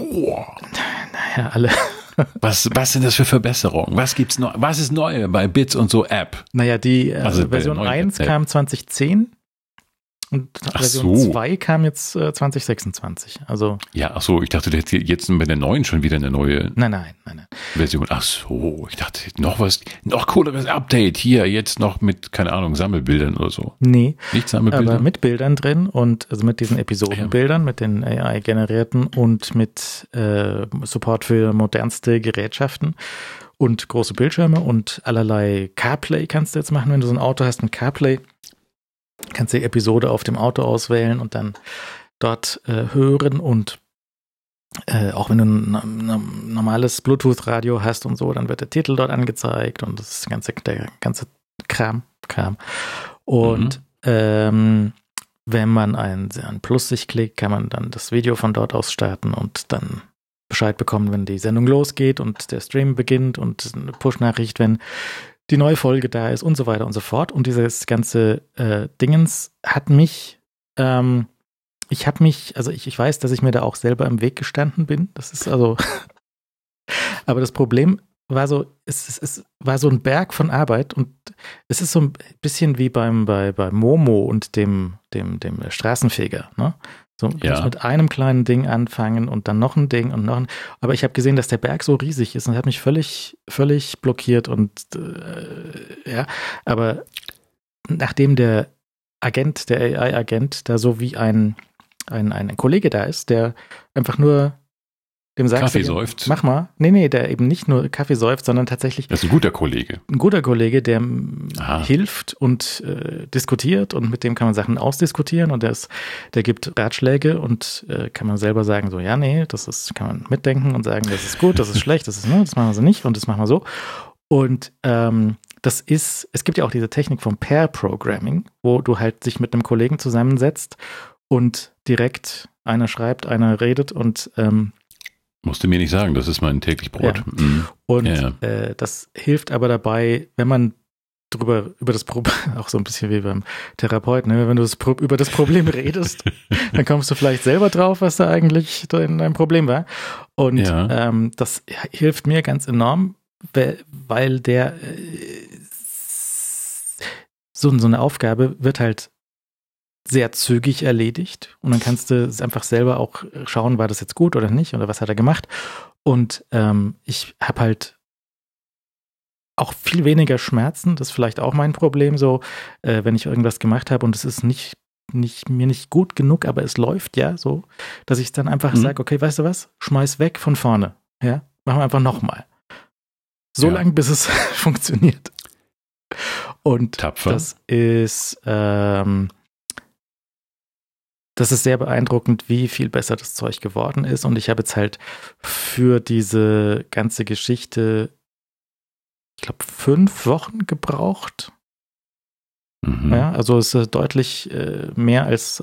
A: alle.
B: Was sind das für Verbesserungen? Was gibt's neu? Was ist neu bei Bits und so App?
A: Naja, die Version 1 kam 2010. Und Version 2 kam jetzt 2026. Also
B: ja, ich dachte, der hätte jetzt bei der neuen schon wieder eine neue
A: Nein.
B: Version. Ich dachte, noch cooleres Update hier, jetzt noch mit, keine Ahnung, Sammelbildern oder so.
A: Nee,
B: nicht Sammelbilder?
A: Aber mit Bildern drin und also mit diesen Episodenbildern, mit den AI-generierten und mit Support für modernste Gerätschaften und große Bildschirme und allerlei CarPlay kannst du jetzt machen, wenn du so ein Auto hast mit CarPlay. Kannst die Episode auf dem Auto auswählen und dann dort hören und auch wenn du ein normales Bluetooth-Radio hast und so, dann wird der Titel dort angezeigt und das ist der ganze Kram. Und wenn man ein Plus sich klickt, kann man dann das Video von dort aus starten und dann Bescheid bekommen, wenn die Sendung losgeht und der Stream beginnt und eine Push-Nachricht, wenn die neue Folge da ist und so weiter und so fort. Und dieses ganze Dingens hat mich, ich weiß, dass ich mir da auch selber im Weg gestanden bin. Das ist also, aber das Problem war so, es war so ein Berg von Arbeit und es ist so ein bisschen wie bei Momo und dem Straßenfeger, ne? So, du musst mit einem kleinen Ding anfangen und dann noch ein Ding und noch ein. Aber ich habe gesehen, dass der Berg so riesig ist und hat mich völlig blockiert und aber nachdem der AI-Agent, da so wie ein Kollege da ist, der einfach nur dem sagt,
B: Kaffee säuft.
A: Mach mal. Nee, der eben nicht nur Kaffee säuft, sondern tatsächlich.
B: Das ist ein guter Kollege.
A: Ein guter Kollege, der hilft und diskutiert und mit dem kann man Sachen ausdiskutieren und der gibt Ratschläge und kann man selber sagen, so, ja, nee, kann man mitdenken und sagen, das ist gut, das ist schlecht, das machen wir so nicht und das machen wir so. Und es gibt ja auch diese Technik vom Pair-Programming, wo du halt dich mit einem Kollegen zusammensetzt und direkt einer schreibt, einer redet und
B: musst du mir nicht sagen, das ist mein täglich Brot.
A: Ja. Und das hilft aber dabei, wenn man über das Problem, auch so ein bisschen wie beim Therapeuten, ne? Wenn du über das Problem redest, dann kommst du vielleicht selber drauf, was da eigentlich dein Problem war. Und das hilft mir ganz enorm, weil der so eine Aufgabe wird halt sehr zügig erledigt und dann kannst du einfach selber auch schauen, war das jetzt gut oder nicht oder was hat er gemacht und ich habe halt auch viel weniger Schmerzen, das ist vielleicht auch mein Problem so, wenn ich irgendwas gemacht habe und es ist mir nicht gut genug, aber es läuft ja so, dass ich dann einfach sage, okay, weißt du was, schmeiß weg von vorne, ja, machen wir einfach nochmal. so lange, bis es funktioniert. Und
B: tapfer.
A: Das ist sehr beeindruckend, wie viel besser das Zeug geworden ist. Und ich habe jetzt halt für diese ganze Geschichte, ich glaube, 5 Wochen gebraucht.
B: Mhm.
A: Ja, also es ist deutlich mehr als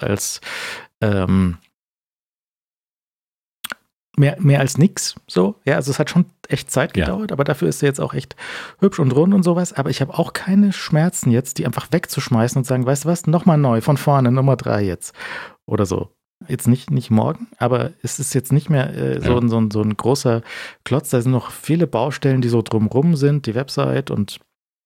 A: mehr als nix. So, ja, also es hat schon echt Zeit gedauert, aber dafür ist sie jetzt auch echt hübsch und rund und sowas. Aber ich habe auch keine Schmerzen jetzt, die einfach wegzuschmeißen und sagen, weißt du was, nochmal neu, von vorne, Nummer 3 jetzt. Oder so. Jetzt nicht morgen, aber es ist jetzt nicht mehr so ein großer Klotz. Da sind noch viele Baustellen, die so drumrum sind, die Website und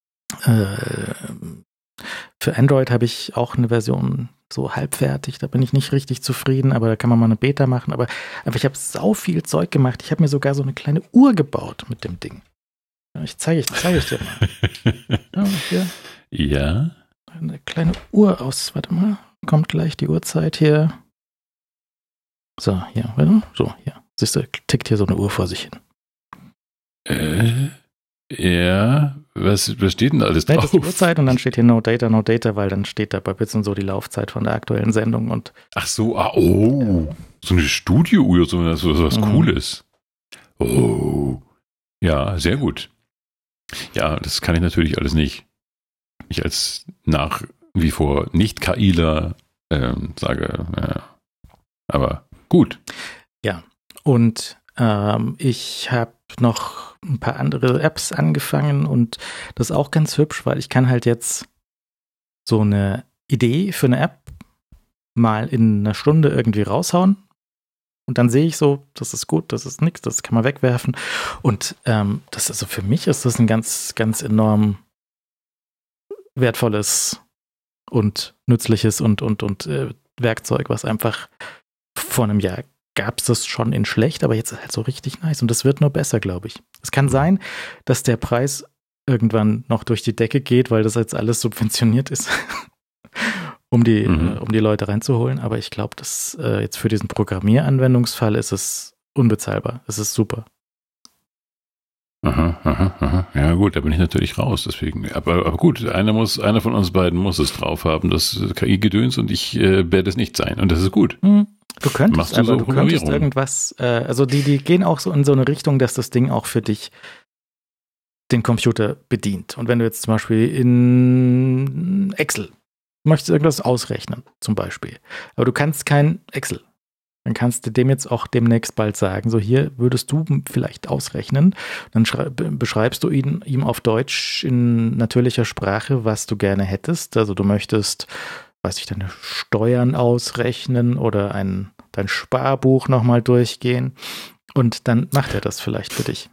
A: für Android habe ich auch eine Version so halbfertig, da bin ich nicht richtig zufrieden, aber da kann man mal eine Beta machen. Aber ich habe sau viel Zeug gemacht. Ich habe mir sogar so eine kleine Uhr gebaut mit dem Ding. Ich zeige ich dir mal. Hier.
B: Ja.
A: Eine kleine Uhr aus, warte mal, kommt gleich die Uhrzeit hier. So, hier, warte. So, hier. Siehst du, tickt hier so eine Uhr vor sich hin.
B: Ja, was steht denn alles drauf?
A: Das ist die Uhrzeit und dann steht hier No Data, weil dann steht da bei Bits und so die Laufzeit von der aktuellen Sendung und.
B: Ach so, so eine Studiouhr, so was Cooles. Oh, ja, sehr gut. Ja, das kann ich natürlich alles nicht. Ich als nach wie vor Nicht-KIler sage, ja, aber gut.
A: Ja, und ich habe noch ein paar andere Apps angefangen und das ist auch ganz hübsch, weil ich kann halt jetzt so eine Idee für eine App mal in einer Stunde irgendwie raushauen und dann sehe ich so, das ist gut, das ist nichts, das kann man wegwerfen und das also für mich ist das ein ganz, ganz enorm wertvolles und nützliches und Werkzeug, was einfach vor einem Jahr gab es das schon in schlecht, aber jetzt ist halt so richtig nice und das wird nur besser, glaube ich. Es kann sein, dass der Preis irgendwann noch durch die Decke geht, weil das jetzt alles subventioniert ist, um die Leute reinzuholen, aber ich glaube, dass jetzt für diesen Programmieranwendungsfall ist es unbezahlbar. Es ist super.
B: Aha. Ja gut, da bin ich natürlich raus, deswegen. Aber gut, einer von uns beiden muss es drauf haben, das KI-Gedöns und ich werde es nicht sein und das ist gut.
A: Du könntest, aber du könntest irgendwas, also die gehen auch so in so eine Richtung, dass das Ding auch für dich den Computer bedient. Und wenn du jetzt zum Beispiel in Excel möchtest irgendwas ausrechnen, zum Beispiel, aber du kannst kein Excel, dann kannst du dem jetzt auch demnächst bald sagen, so hier würdest du vielleicht ausrechnen, dann beschreibst du ihm auf Deutsch in natürlicher Sprache, was du gerne hättest. Also du möchtest, weiß ich, deine Steuern ausrechnen oder dein Sparbuch nochmal durchgehen und dann macht er das vielleicht für dich.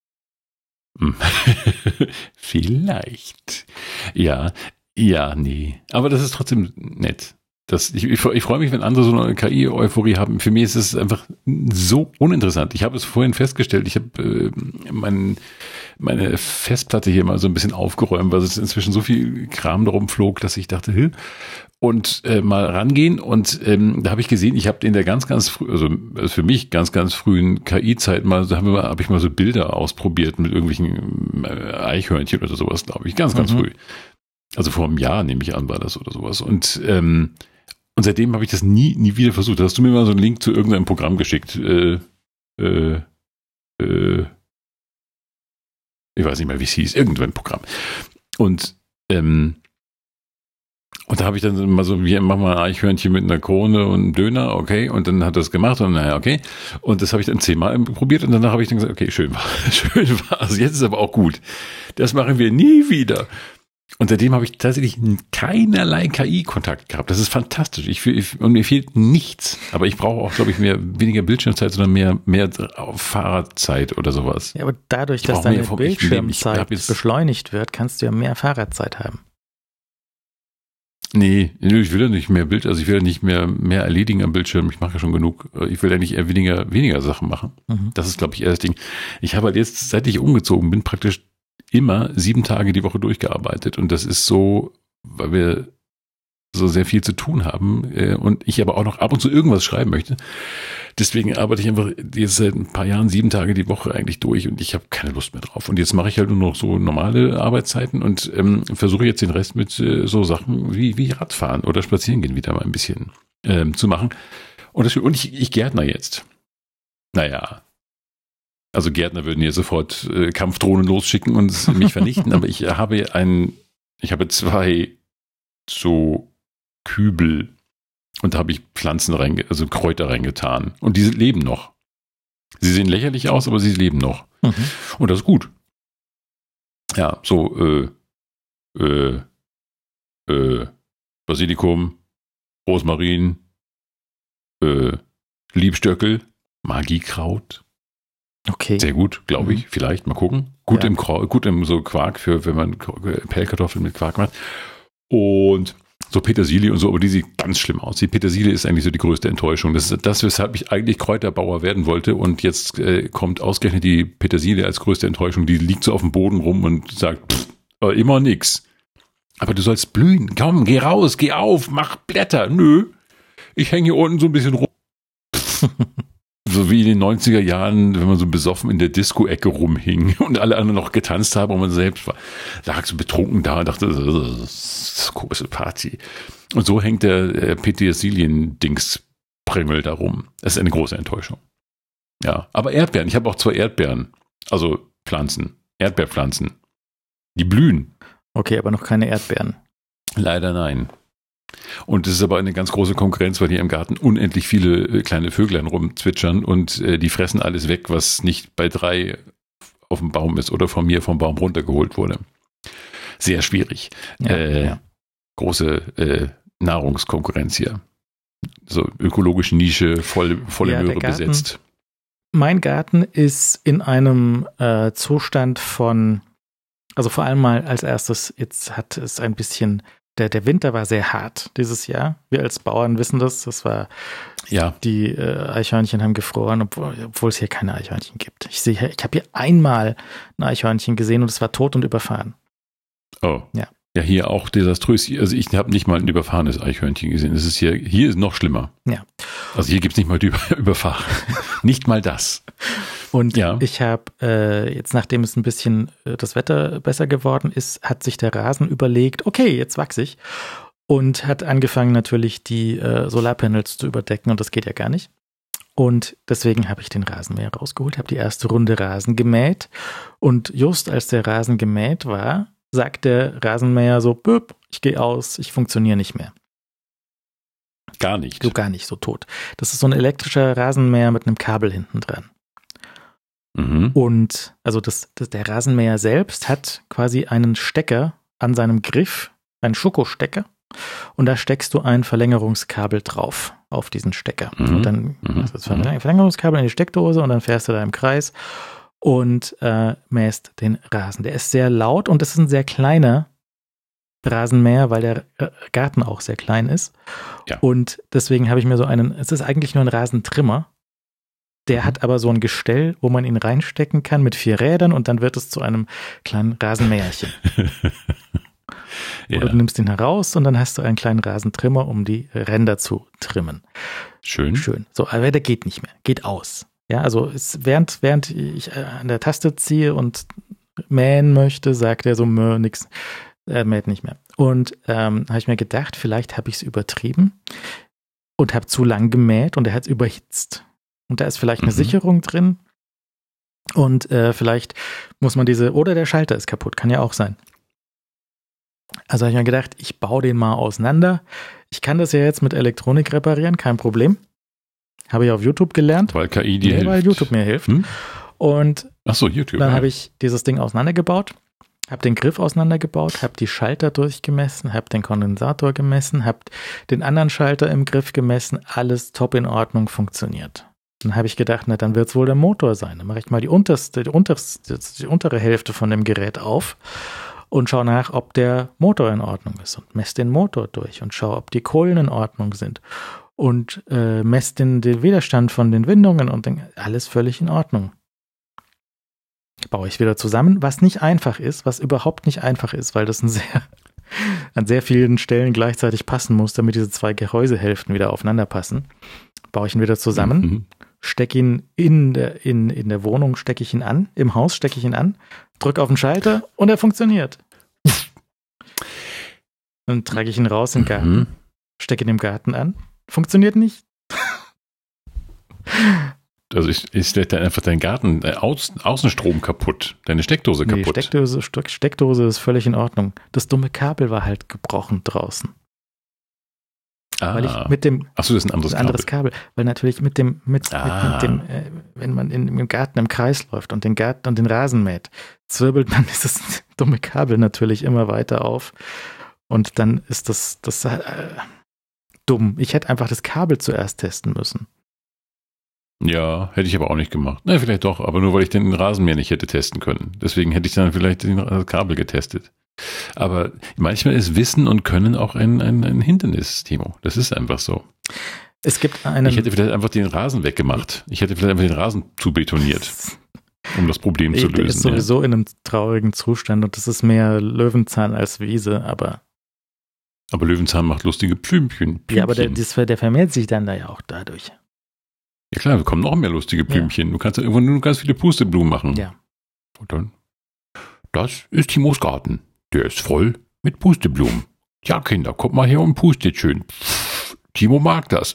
B: Vielleicht. Ja, nee. Aber das ist trotzdem nett. Ich freue mich, wenn andere so eine KI-Euphorie haben. Für mich ist es einfach so uninteressant. Ich habe es vorhin festgestellt, ich habe meine Festplatte hier mal so ein bisschen aufgeräumt, weil es inzwischen so viel Kram darum flog, dass ich dachte, und mal rangehen. Und da habe ich gesehen, ich habe in der ganz früh, also für mich ganz frühen KI-Zeit habe ich mal so Bilder ausprobiert mit irgendwelchen Eichhörnchen oder sowas, glaube ich. Ganz früh. Also vor einem Jahr, nehme ich an, war das oder sowas. Und seitdem habe ich das nie wieder versucht. Da hast du mir mal so einen Link zu irgendeinem Programm geschickt. Ich weiß nicht mehr, wie es hieß. Irgendein Programm. Und da habe ich dann mal so, wir machen mal ein Eichhörnchen mit einer Krone und einem Döner, okay. Und dann hat er das gemacht und naja, okay. Und das habe ich dann 10-mal probiert und danach habe ich dann gesagt, okay, schön war's. Jetzt ist aber auch gut. Das machen wir nie wieder. Und seitdem habe ich tatsächlich keinerlei KI-Kontakt gehabt. Das ist fantastisch. Und mir fehlt nichts. Aber ich brauche auch, glaube ich, weniger Bildschirmzeit, sondern mehr Fahrerzeit oder sowas.
A: Ja, aber dadurch, dass deine Bildschirmzeit beschleunigt wird, kannst du ja mehr Fahrerzeit haben.
B: Nee, ich will ja nicht mehr ich will ja nicht mehr erledigen am Bildschirm. Ich mache ja schon genug. Ich will ja nicht eher weniger Sachen machen. Das ist, glaube ich, eher das Ding. Ich habe halt jetzt, seit ich umgezogen bin, praktisch immer 7 Tage die Woche durchgearbeitet und das ist so, weil wir so sehr viel zu tun haben und ich aber auch noch ab und zu irgendwas schreiben möchte. Deswegen arbeite ich einfach jetzt seit ein paar Jahren 7 Tage die Woche eigentlich durch und ich habe keine Lust mehr drauf. Und jetzt mache ich halt nur noch so normale Arbeitszeiten und versuche jetzt den Rest mit so Sachen wie Radfahren oder Spazierengehen wieder mal ein bisschen zu machen. Und ich Gärtner jetzt. Naja, also Gärtner würden jetzt sofort Kampfdrohnen losschicken und mich vernichten, aber ich habe 2 so Kübel und da habe ich Pflanzen also Kräuter reingetan. Und diese leben noch. Sie sehen lächerlich aus, aber sie leben noch. Mhm. Und das ist gut. Ja, so Basilikum, Rosmarin, Liebstöckel, Magiekraut.
A: Okay.
B: Sehr gut, glaube ich. Vielleicht, mal gucken. Gut im so Quark, wenn man Pellkartoffeln mit Quark macht. Und so Petersilie und so, aber die sieht ganz schlimm aus. Die Petersilie ist eigentlich so die größte Enttäuschung. Das ist das, weshalb ich eigentlich Kräuterbauer werden wollte. Und jetzt kommt ausgerechnet die Petersilie als größte Enttäuschung. Die liegt so auf dem Boden rum und sagt, immer nix. Aber du sollst blühen. Komm, geh raus, geh auf, mach Blätter. Nö, ich hänge hier unten so ein bisschen rum. So wie in den 90er Jahren, wenn man so besoffen in der Disco-Ecke rumhing und alle anderen noch getanzt haben und man selbst lag so betrunken da und dachte, das ist eine große Party. Und so hängt der Petersilien-Dings-Prüngel da rum. Das ist eine große Enttäuschung. Ja, aber Erdbeeren. Ich habe auch 2 Erdbeeren. Also Pflanzen. Erdbeerpflanzen. Die blühen.
A: Okay, aber noch keine Erdbeeren.
B: Leider nein. Und es ist aber eine ganz große Konkurrenz, weil hier im Garten unendlich viele kleine Vöglein rumzwitschern und die fressen alles weg, was nicht bei 3 auf dem Baum ist oder von mir vom Baum runtergeholt wurde. Sehr schwierig. Ja. Große Nahrungskonkurrenz hier. So ökologische Nische, volle Möhre besetzt.
A: Mein Garten ist in einem Zustand von, also vor allem mal als erstes, jetzt hat es ein bisschen, der Winter war sehr hart dieses Jahr. Wir als Bauern wissen das. Das war, die Eichhörnchen haben gefroren, obwohl es hier keine Eichhörnchen gibt. Ich habe hier einmal ein Eichhörnchen gesehen und es war tot und überfahren.
B: Oh. Ja. Ja, hier auch desaströs. Also ich habe nicht mal ein überfahrenes Eichhörnchen gesehen. Das ist hier ist noch schlimmer. Ja. Also hier gibt es nicht mal überfahren. Nicht mal das.
A: Und ich habe jetzt, nachdem es ein bisschen das Wetter besser geworden ist, hat sich der Rasen überlegt, okay, jetzt wachse ich. Und hat angefangen natürlich die Solarpanels zu überdecken und das geht ja gar nicht. Und deswegen habe ich den Rasenmäher rausgeholt, habe die erste Runde Rasen gemäht. Und just als der Rasen gemäht war, sagt der Rasenmäher so, Böp, ich gehe aus, ich funktioniere nicht mehr.
B: Gar nicht?
A: So gar nicht, so tot. Das ist so ein elektrischer Rasenmäher mit einem Kabel hinten dran. Mhm. Und also der Rasenmäher selbst hat quasi einen Stecker an seinem Griff, einen Schokostecker. Und da steckst du ein Verlängerungskabel drauf, auf diesen Stecker. Und dann das Verlängerungskabel in die Steckdose und dann fährst du da im Kreis und mähst den Rasen. Der ist sehr laut und das ist ein sehr kleiner Rasenmäher, weil der Garten auch sehr klein ist. Ja. Und deswegen habe ich mir es ist eigentlich nur ein Rasentrimmer. Der hat aber so ein Gestell, wo man ihn reinstecken kann mit 4 Rädern und dann wird es zu einem kleinen Rasenmäherchen. Oder du nimmst ihn heraus und dann hast du einen kleinen Rasentrimmer, um die Ränder zu trimmen.
B: Schön.
A: So, aber der geht nicht mehr, geht aus. Ja, also während ich an der Taste ziehe und mähen möchte, sagt er so, nix, er mäht nicht mehr. Und habe ich mir gedacht, vielleicht habe ich es übertrieben und habe zu lang gemäht und er hat es überhitzt. Und da ist vielleicht eine Sicherung drin und vielleicht muss man oder der Schalter ist kaputt, kann ja auch sein. Also habe ich mir gedacht, ich baue den mal auseinander. Ich kann das ja jetzt mit Elektronik reparieren, kein Problem. Habe ich auf YouTube gelernt.
B: Weil KI dir hilft.
A: Weil YouTube mir hilft. Und
B: YouTube.
A: Dann habe ich dieses Ding auseinandergebaut, habe den Griff auseinandergebaut, habe die Schalter durchgemessen, habe den Kondensator gemessen, habe den anderen Schalter im Griff gemessen, alles top in Ordnung, funktioniert. Dann habe ich gedacht, na dann wird es wohl der Motor sein. Dann mache ich mal die untere Hälfte von dem Gerät auf und schaue nach, ob der Motor in Ordnung ist und messe den Motor durch und schaue, ob die Kohlen in Ordnung sind und messe den Widerstand von den Windungen und denke, alles völlig in Ordnung. Baue ich wieder zusammen, was nicht einfach ist, was überhaupt nicht einfach ist, weil das ein sehr, an sehr vielen Stellen gleichzeitig passen muss, damit diese zwei Gehäusehälften wieder aufeinander passen. Baue ich ihn wieder zusammen, stecke ihn in der Wohnung, stecke ich ihn an, im Haus stecke ich ihn an, drücke auf den Schalter und er funktioniert. Dann trage ich ihn raus in den Garten, stecke ihn im Garten an, funktioniert nicht.
B: Also ist dann einfach dein Garten, Außenstrom kaputt, deine Steckdose kaputt.
A: Die Steckdose ist völlig in Ordnung. Das dumme Kabel war halt gebrochen draußen. Weil ich mit dem
B: das ist ein anderes
A: Kabel. Weil natürlich mit dem, wenn man im Garten im Kreis läuft und den Garten und den Rasen mäht, zwirbelt man dieses dumme Kabel natürlich immer weiter auf. Und dann ist das dumm. Ich hätte einfach das Kabel zuerst testen müssen.
B: Ja, hätte ich aber auch nicht gemacht. Na, vielleicht doch, aber nur weil ich den Rasenmäher nicht hätte testen können. Deswegen hätte ich dann vielleicht das Kabel getestet. Aber manchmal ist Wissen und Können auch ein Hindernis, Timo. Das ist einfach so.
A: Ich
B: hätte vielleicht einfach den Rasen weggemacht. Ich hätte vielleicht einfach den Rasen zubetoniert, um das Problem zu lösen.
A: Der ist sowieso in einem traurigen Zustand und das ist mehr Löwenzahn als Wiese, aber
B: Löwenzahn macht lustige Blümchen.
A: Ja, aber der vermehrt sich dann da ja auch dadurch.
B: Ja klar, wir kommen noch mehr lustige Blümchen. Ja. Du kannst ja irgendwann nur ganz viele Pusteblumen machen.
A: Ja.
B: Und dann, das ist Timos Garten. Der ist voll mit Pusteblumen. Ja, Kinder, kommt mal her und pustet schön. Timo mag das.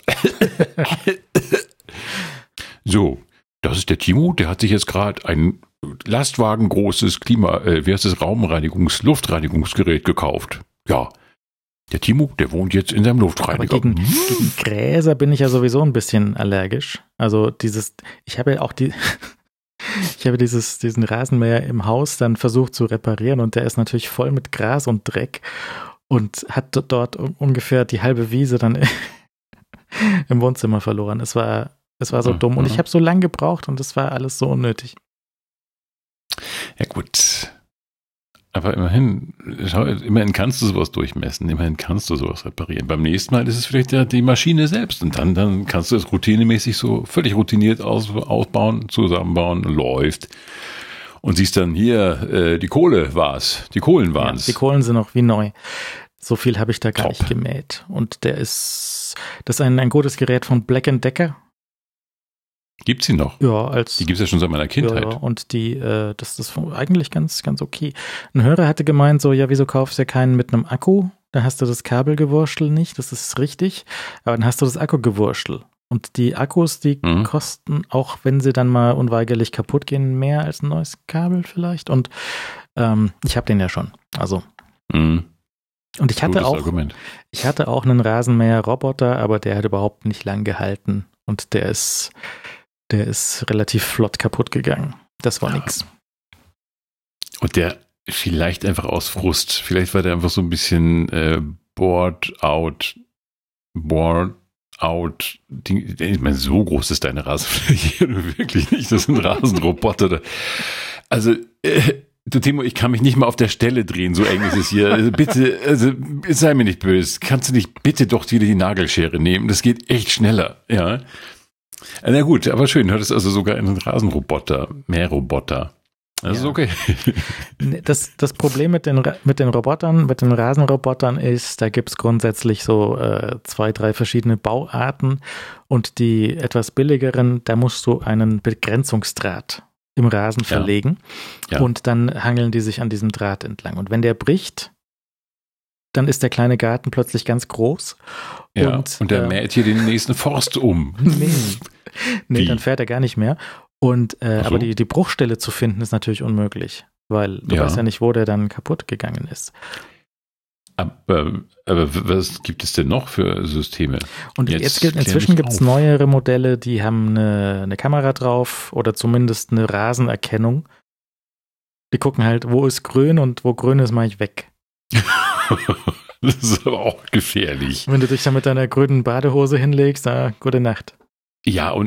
B: So, das ist der Timo, der hat sich jetzt gerade ein lastwagengroßes Luftreinigungsgerät gekauft. Ja, der Timo, der wohnt jetzt in seinem Luftreiniger.
A: Aber gegen Gräser bin ich ja sowieso ein bisschen allergisch. Also ich habe ja auch diesen Rasenmäher im Haus dann versucht zu reparieren und der ist natürlich voll mit Gras und Dreck und hat dort ungefähr die halbe Wiese dann im Wohnzimmer verloren. Es war so dumm und ich habe so lange gebraucht und es war alles so unnötig.
B: Ja gut, aber immerhin kannst du sowas durchmessen, immerhin kannst du sowas reparieren. Beim nächsten Mal ist es vielleicht die Maschine selbst und dann kannst du es routinemäßig so völlig routiniert ausbauen, zusammenbauen, läuft und siehst dann hier, die Kohlen waren's.
A: Ja, die Kohlen sind noch wie neu. So viel habe ich da gar nicht gemäht. Und das ist ein gutes Gerät von Black & Decker.
B: Gibt's sie noch?
A: Ja,
B: die gibt's ja schon seit meiner Kindheit.
A: Ja, und das ist eigentlich ganz, ganz okay. Ein Hörer hatte gemeint, so, ja, wieso kaufst du ja keinen mit einem Akku? Da hast du das Kabelgewurschtel nicht, das ist richtig. Aber dann hast du das Akkugewurschtel. Und die Akkus, die kosten, auch wenn sie dann mal unweigerlich kaputt gehen, mehr als ein neues Kabel vielleicht. Und ich habe den ja schon. Also. Und ich hatte auch einen Rasenmäher-Roboter, aber der hat überhaupt nicht lang gehalten. Und der ist relativ flott kaputt gegangen. Das war nix.
B: Und der vielleicht einfach aus Frust. Vielleicht war der einfach so ein bisschen bored out. Ich meine, so groß ist deine Rasenfläche wirklich nicht. Das sind Rasenroboter. Also, du Timo, ich kann mich nicht mal auf der Stelle drehen, so eng ist es hier. Also bitte, sei mir nicht böse. Kannst du nicht bitte doch wieder die Nagelschere nehmen? Das geht echt schneller, ja. Na gut, aber schön. Du hattest also sogar einen Rasenroboter, Mähroboter. Das ist okay.
A: Das Problem mit den Robotern, mit den Rasenrobotern ist, da gibt es grundsätzlich so 2, 3 verschiedene Bauarten und die etwas billigeren, da musst du einen Begrenzungsdraht im Rasen verlegen und dann hangeln die sich an diesem Draht entlang. Und wenn der bricht, dann ist der kleine Garten plötzlich ganz groß.
B: Ja, und der mäht hier den nächsten Forst um.
A: Nee, dann fährt er gar nicht mehr. Und aber die Bruchstelle zu finden ist natürlich unmöglich, weil du weißt ja nicht, wo der dann kaputt gegangen ist.
B: Aber was gibt es denn noch für Systeme?
A: Und inzwischen gibt es neuere Modelle, die haben eine Kamera drauf oder zumindest eine Rasenerkennung. Die gucken halt, wo ist grün und wo grün ist, mache ich weg.
B: Das ist aber auch gefährlich.
A: Wenn du dich dann mit deiner grünen Badehose hinlegst, gute Nacht.
B: Ja, und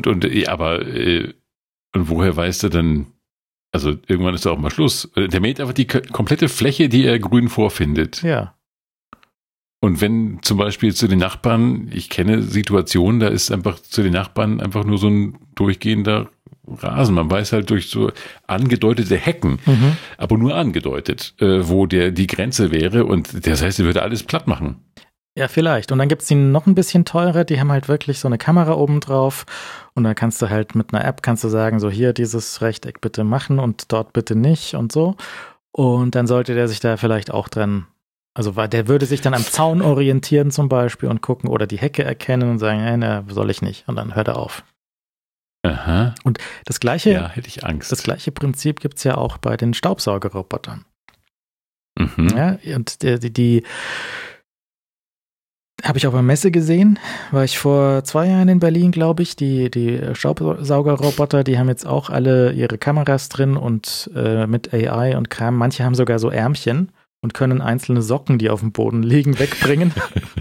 B: woher weißt du denn, also irgendwann ist da auch mal Schluss. Der mäht einfach die komplette Fläche, die er grün vorfindet.
A: Ja.
B: Und wenn zum Beispiel zu den Nachbarn, ich kenne Situationen, da ist einfach zu den Nachbarn einfach nur so ein durchgehender Rasen. Man weiß halt durch so angedeutete Hecken, aber nur angedeutet, wo die Grenze wäre. Und das heißt, er würde alles platt machen.
A: Ja, vielleicht. Und dann gibt's die noch ein bisschen teurer, die haben halt wirklich so eine Kamera oben drauf und dann kannst du halt mit einer App sagen, so hier dieses Rechteck bitte machen und dort bitte nicht und so. Und dann sollte der sich da vielleicht auch dran, also der würde sich dann am Zaun orientieren zum Beispiel und gucken oder die Hecke erkennen und sagen, nee, soll ich nicht. Und dann hört er auf.
B: Aha.
A: Und das gleiche,
B: ja, hätte ich Angst.
A: Das gleiche Prinzip gibt's ja auch bei den Staubsaugerrobotern. Ja, und die habe ich auf einer Messe gesehen, war ich vor 2 Jahren in Berlin, glaube ich. Die Staubsaugerroboter, die haben jetzt auch alle ihre Kameras drin und mit AI und Kram. Manche haben sogar so Ärmchen und können einzelne Socken, die auf dem Boden liegen, wegbringen.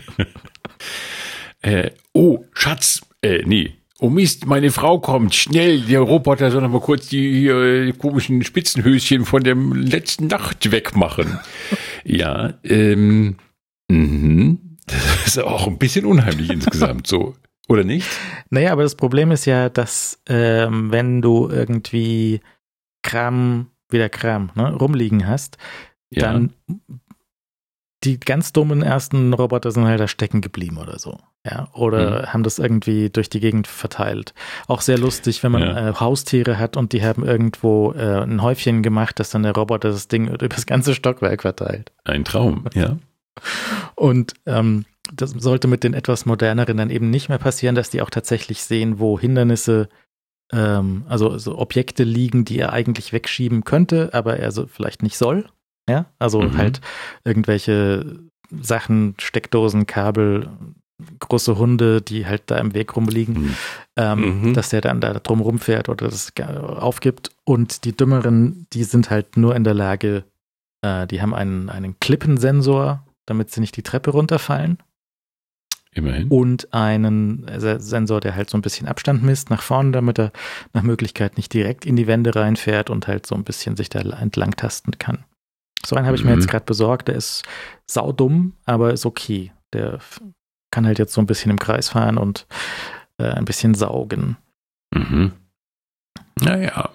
B: Oh, Schatz, nee. Oh Mist, meine Frau kommt, schnell, der Roboter soll noch mal kurz die komischen Spitzenhöschen von der letzten Nacht wegmachen. Ja, das ist auch ein bisschen unheimlich insgesamt so, oder nicht?
A: Naja, aber das Problem ist ja, dass wenn du irgendwie Kram rumliegen hast, dann die ganz dummen ersten Roboter sind halt da stecken geblieben oder so. Ja, oder haben das irgendwie durch die Gegend verteilt. Auch sehr lustig, wenn man Haustiere hat und die haben irgendwo ein Häufchen gemacht, dass dann der Roboter das Ding über das ganze Stockwerk verteilt.
B: Ein Traum, ja.
A: Und das sollte mit den etwas moderneren dann eben nicht mehr passieren, dass die auch tatsächlich sehen, wo Hindernisse, also so Objekte liegen, die er eigentlich wegschieben könnte, aber er so vielleicht nicht soll. Ja, also halt irgendwelche Sachen, Steckdosen, Kabel, große Hunde, die halt da im Weg rumliegen, dass der dann da drum rumfährt oder das aufgibt. Und die Dümmeren, die sind halt nur in der Lage, die haben einen Klippensensor, damit sie nicht die Treppe runterfallen.
B: Immerhin.
A: Und einen Sensor, der halt so ein bisschen Abstand misst nach vorne, damit er nach Möglichkeit nicht direkt in die Wände reinfährt und halt so ein bisschen sich da entlang tasten kann. So einen habe ich mir jetzt gerade besorgt, der ist saudumm, aber ist okay. Der kann halt jetzt so ein bisschen im Kreis fahren und ein bisschen saugen.
B: Naja.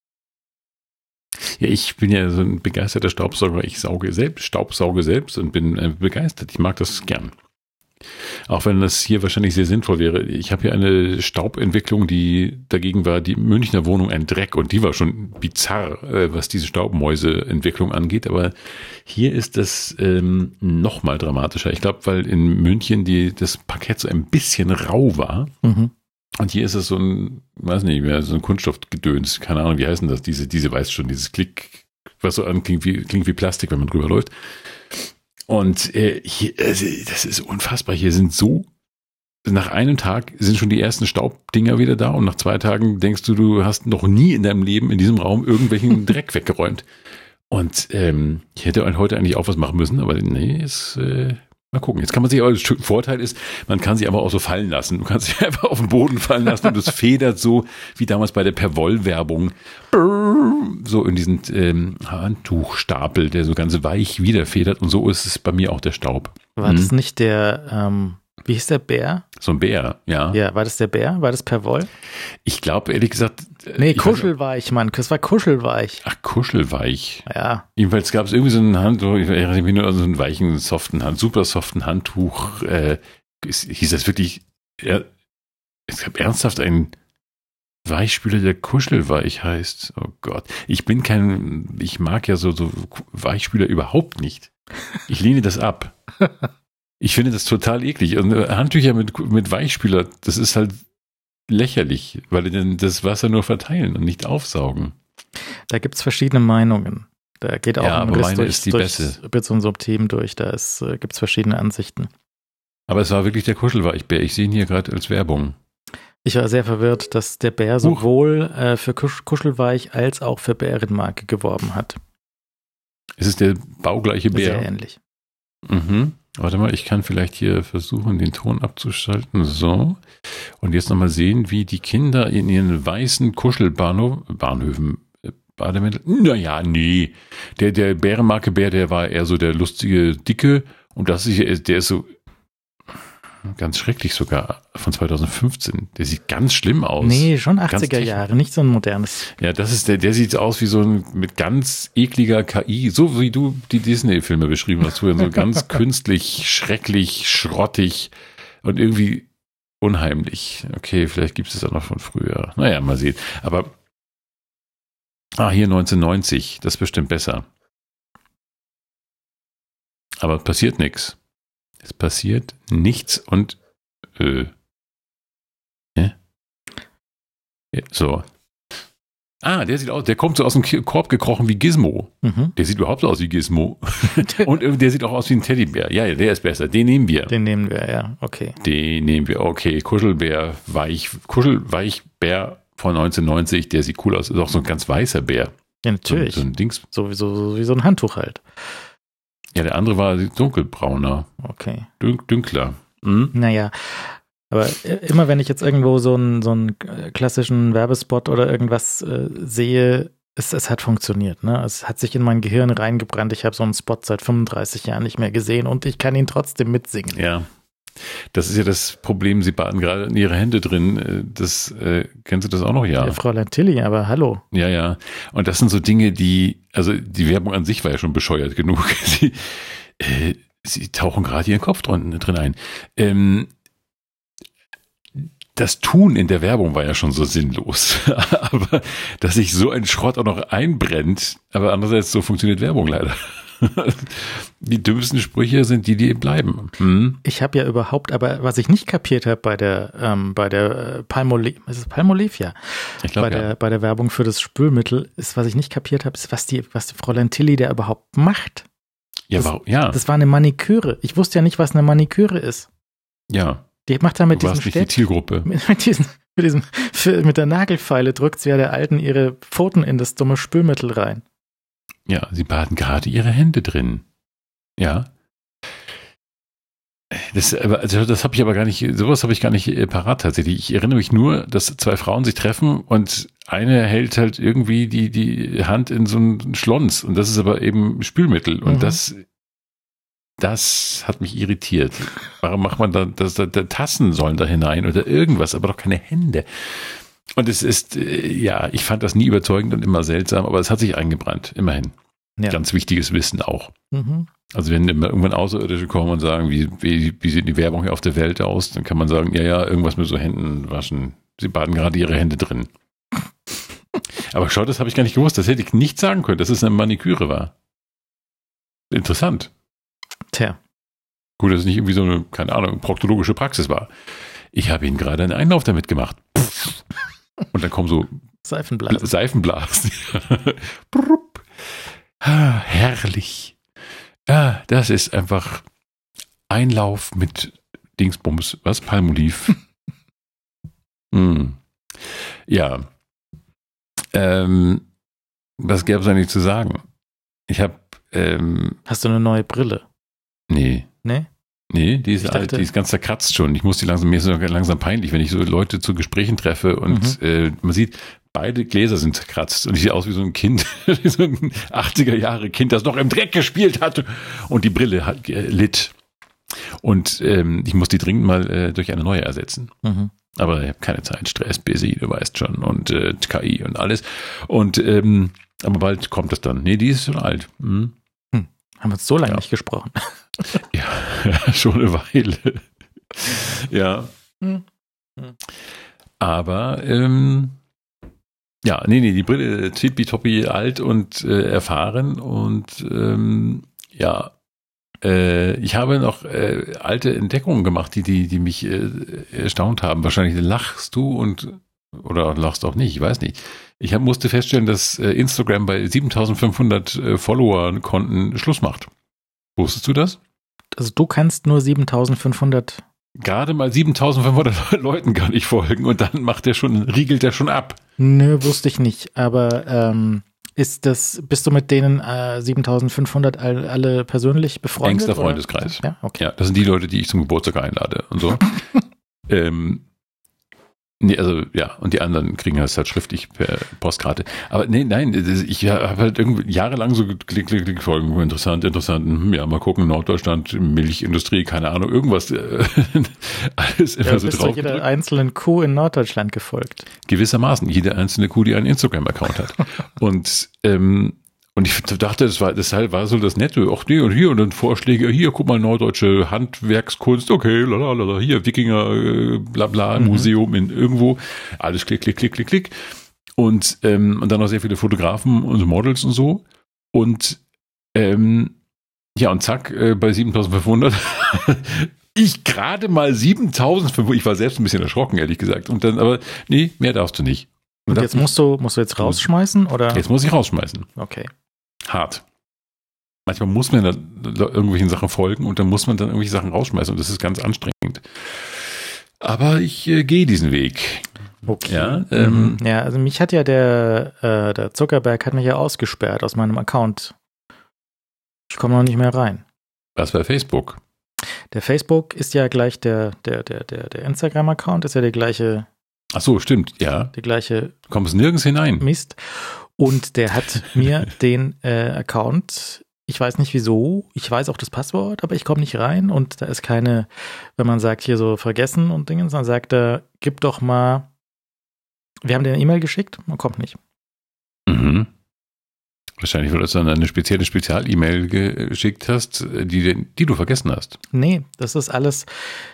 B: Ja, ich bin ja so ein begeisterter Staubsauger. Ich staubsauge selbst und bin begeistert. Ich mag das gern. Auch wenn das hier wahrscheinlich sehr sinnvoll wäre. Ich habe hier eine Staubentwicklung, die dagegen war, die Münchner Wohnung ein Dreck und die war schon bizarr, was diese Staubmäuseentwicklung angeht. Aber hier ist das noch mal dramatischer. Ich glaube, weil in München das Parkett so ein bisschen rau war. Und hier ist es so ein, weiß nicht mehr, so ein Kunststoffgedöns. Keine Ahnung, wie heißen das? Diese weiß schon, dieses Klick, was so klingt wie Plastik, wenn man drüber läuft. Und hier, das ist unfassbar. Hier sind nach einem Tag sind schon die ersten Staubdinger wieder da und nach 2 Tagen denkst du hast noch nie in deinem Leben in diesem Raum irgendwelchen Dreck weggeräumt. Und ich hätte heute eigentlich auch was machen müssen, aber nee, mal gucken. Jetzt kann man sich aber, der Vorteil ist, man kann sie aber auch so fallen lassen. Du kannst sie einfach auf den Boden fallen lassen und es federt so, wie damals bei der Perwoll-Werbung, so in diesen Handtuchstapel, der so ganz weich wiederfedert und so ist es bei mir auch der Staub.
A: War das nicht der, wie hieß der Bär?
B: So ein Bär, ja.
A: Ja, war das der Bär? War das Perwoll?
B: Ich glaube, ehrlich gesagt.
A: Nee, Kuschelweich, Mann. Das war Kuschelweich.
B: Ach, Kuschelweich.
A: Ja.
B: Jedenfalls gab es irgendwie so ein Handtuch, ich erinnere mich nur an so einen weichen, super soften Handtuch. Hieß das wirklich, es gab ernsthaft einen Weichspüler, der Kuschelweich heißt. Oh Gott. Ich mag ja so Weichspüler überhaupt nicht. Ich lehne das ab. Ich finde das total eklig. Und Handtücher mit Weichspüler, das ist halt lächerlich, weil die dann das Wasser nur verteilen und nicht aufsaugen.
A: Da gibt es verschiedene Meinungen. Da geht auch ein Riss
B: durch
A: Bits und Subthemen durch. Da gibt es verschiedene Ansichten.
B: Aber es war wirklich der Kuschelweichbär. Ich sehe ihn hier gerade als Werbung.
A: Ich war sehr verwirrt, dass der Bär sowohl für Kuschelweich als auch für Bärenmarke geworben hat.
B: Ist es der baugleiche Bär?
A: Sehr ähnlich.
B: Warte mal, ich kann vielleicht hier versuchen, den Ton abzuschalten. So. Und jetzt nochmal sehen, wie die Kinder in ihren weißen Bahnhöfen, Bademäntel. Naja, nee. Der Bärenmarke Bär, der war eher so der lustige, dicke. Und der ist so. ganz schrecklich sogar, von 2015. Der sieht ganz schlimm aus.
A: Nee, schon 80er Jahre, nicht so ein modernes.
B: Ja, das ist der sieht aus wie so ein mit ganz ekliger KI, so wie du die Disney-Filme beschrieben hast, so ganz künstlich, schrecklich, schrottig und irgendwie unheimlich. Okay, vielleicht gibt es das auch noch von früher. Naja, mal sehen. Aber hier 1990, das ist bestimmt besser. Aber es passiert nichts. Es passiert nichts und so. Der kommt so aus dem Korb gekrochen wie Gizmo. Mhm. Der sieht überhaupt so aus wie Gizmo. Und der sieht auch aus wie ein Teddybär. Ja, der ist besser. Den nehmen wir.
A: Den nehmen wir, ja. Okay.
B: Den nehmen wir. Okay. Kuschelbär von 1990. Der sieht cool aus. Ist auch so ein ganz weißer Bär.
A: Ja, natürlich.
B: So ein Dings.
A: So wie so ein Handtuch halt.
B: Ja, der andere war dunkelbrauner.
A: Okay.
B: Dünkler.
A: Naja, aber immer wenn ich jetzt irgendwo so einen klassischen Werbespot oder irgendwas sehe, es hat funktioniert. Ne? Es hat sich in mein Gehirn reingebrannt. Ich habe so einen Spot seit 35 Jahren nicht mehr gesehen und ich kann ihn trotzdem mitsingen.
B: Ja, das ist ja das Problem. Sie baden gerade in ihre Hände drin. Kennst du das auch noch? Ja.
A: Fräulein Tilly, aber hallo.
B: Ja. Und das sind so Dinge, die Werbung an sich war ja schon bescheuert genug. Sie tauchen gerade ihren Kopf drin ein. Das Tun in der Werbung war ja schon so sinnlos. Aber dass sich so ein Schrott auch noch einbrennt, aber andererseits so funktioniert Werbung leider. Die dümmsten Sprüche sind die bleiben.
A: Ich habe ja überhaupt, aber was ich nicht kapiert habe bei der Palmolive, ist es Palmolive? Ja.
B: Ich glaube,
A: bei der Werbung für das Spülmittel ist, was ich nicht kapiert habe, ist, was die Fräulein Tilly da überhaupt macht. Das war eine Maniküre. Ich wusste ja nicht, was eine Maniküre ist.
B: Ja.
A: Die macht da mit diesem
B: nicht die Zielgruppe.
A: Mit der Nagelfeile drückt sie ja der Alten ihre Pfoten in das dumme Spülmittel rein.
B: Ja, sie baden gerade ihre Hände drin. Ja. Das habe ich aber gar nicht, sowas habe ich gar nicht parat tatsächlich. Ich erinnere mich nur, dass zwei Frauen sich treffen und eine hält halt irgendwie die Hand in so einen Schlons und das ist aber eben Spülmittel und das hat mich irritiert. Warum macht man da Tassen sollen da hinein oder irgendwas, aber doch keine Hände. Und es ist, ich fand das nie überzeugend und immer seltsam, aber es hat sich eingebrannt, immerhin. Ja. Ganz wichtiges Wissen auch. Mhm. Also wenn immer irgendwann Außerirdische kommen und sagen, wie sieht die Werbung hier auf der Welt aus, dann kann man sagen, irgendwas mit so Händen waschen. Sie baden gerade ihre Hände drin. Aber schau, das habe ich gar nicht gewusst. Das hätte ich nicht sagen können, dass es eine Maniküre war. Interessant.
A: Tja.
B: Gut, dass es nicht irgendwie so eine, keine Ahnung, proktologische Praxis war. Ich habe ihnen gerade einen Einlauf damit gemacht. Und dann kommen so Seifenblasen. Herrlich. Ja, das ist einfach Einlauf mit Dingsbums. Was? Palmolive. Ja. Was gäbe es eigentlich zu sagen? Ich habe
A: Hast du eine neue Brille?
B: Nee.
A: Nee?
B: Nee, die ist alt, die ist ganz zerkratzt schon. Ich muss mir ist langsam peinlich, wenn ich so Leute zu Gesprächen treffe und man sieht, beide Gläser sind zerkratzt und ich sehe aus wie so ein Kind, wie so ein 80er-Jahre-Kind, das noch im Dreck gespielt hat und die Brille hat litt. Und ich muss die dringend mal durch eine neue ersetzen. Mhm. Aber ich habe keine Zeit, Stress, busy, du weißt schon, und KI und alles. Und aber bald kommt das dann. Nee, die ist schon alt.
A: Haben wir uns so lange nicht gesprochen.
B: Ja, schon eine Weile. Ja. Aber die Brille tippitoppi alt und erfahren und ich habe noch alte Entdeckungen gemacht, die mich erstaunt haben. Wahrscheinlich lachst du oder lachst auch nicht, ich weiß nicht. Ich musste feststellen, dass Instagram bei 7.500 Follower-Konten Schluss macht. Wusstest du das?
A: Also du kannst nur 7.500...
B: Gerade mal 7.500 Leuten kann ich folgen und dann riegelt der schon ab.
A: Nö, wusste ich nicht, aber bist du mit denen 7.500 alle persönlich befreundet?
B: Engster Freundeskreis.
A: Ja, okay.
B: Ja, das sind die Leute, die ich zum Geburtstag einlade und so. Nee, also ja, und die anderen kriegen das halt schriftlich per Postkarte. Aber nein, ich habe halt irgendwie jahrelang so Klick, Folgen, interessant, ja, mal gucken, Norddeutschland, Milchindustrie, keine Ahnung, irgendwas, alles immer so drauf.
A: Jeder einzelnen Kuh in Norddeutschland gefolgt.
B: Gewissermaßen, jede einzelne Kuh, die einen Instagram-Account hat. Und ich dachte, deshalb war so das Nette. Ach nee, und hier, und dann Vorschläge, hier, guck mal, norddeutsche Handwerkskunst, okay, lalala, hier, Wikinger, bla bla, Museum in irgendwo. Alles klick. Und dann noch sehr viele Fotografen und Models und so. Und ja, und zack, bei 7.500. Ich gerade mal 7.500. Ich war selbst ein bisschen erschrocken, ehrlich gesagt. Und dann, aber nee, mehr darfst du nicht.
A: Und jetzt musst du jetzt rausschmeißen, oder?
B: Jetzt muss ich rausschmeißen.
A: Okay.
B: Hart. Manchmal muss man da irgendwelchen Sachen folgen und dann muss man dann irgendwelche Sachen rausschmeißen und das ist ganz anstrengend. Aber ich gehe diesen Weg.
A: Okay.
B: Ja,
A: ja, also mich hat ja der Zuckerberg hat mich ja ausgesperrt aus meinem Account. Ich komme noch nicht mehr rein.
B: Was bei Facebook?
A: Der Facebook ist ja gleich der Instagram-Account, ist ja der gleiche.
B: Ach so, stimmt, ja.
A: Die gleiche.
B: Du kommst nirgends hinein.
A: Mist. Und der hat mir den Account, ich weiß nicht wieso, ich weiß auch das Passwort, aber ich komme nicht rein und da ist keine, wenn man sagt hier so vergessen und Dingens, dann sagt er, gib doch mal, wir haben dir eine E-Mail geschickt, man kommt nicht.
B: Mhm. Wahrscheinlich, weil du dann eine spezielle Spezial-E-Mail geschickt hast, die du vergessen hast.
A: Nee, das ist alles,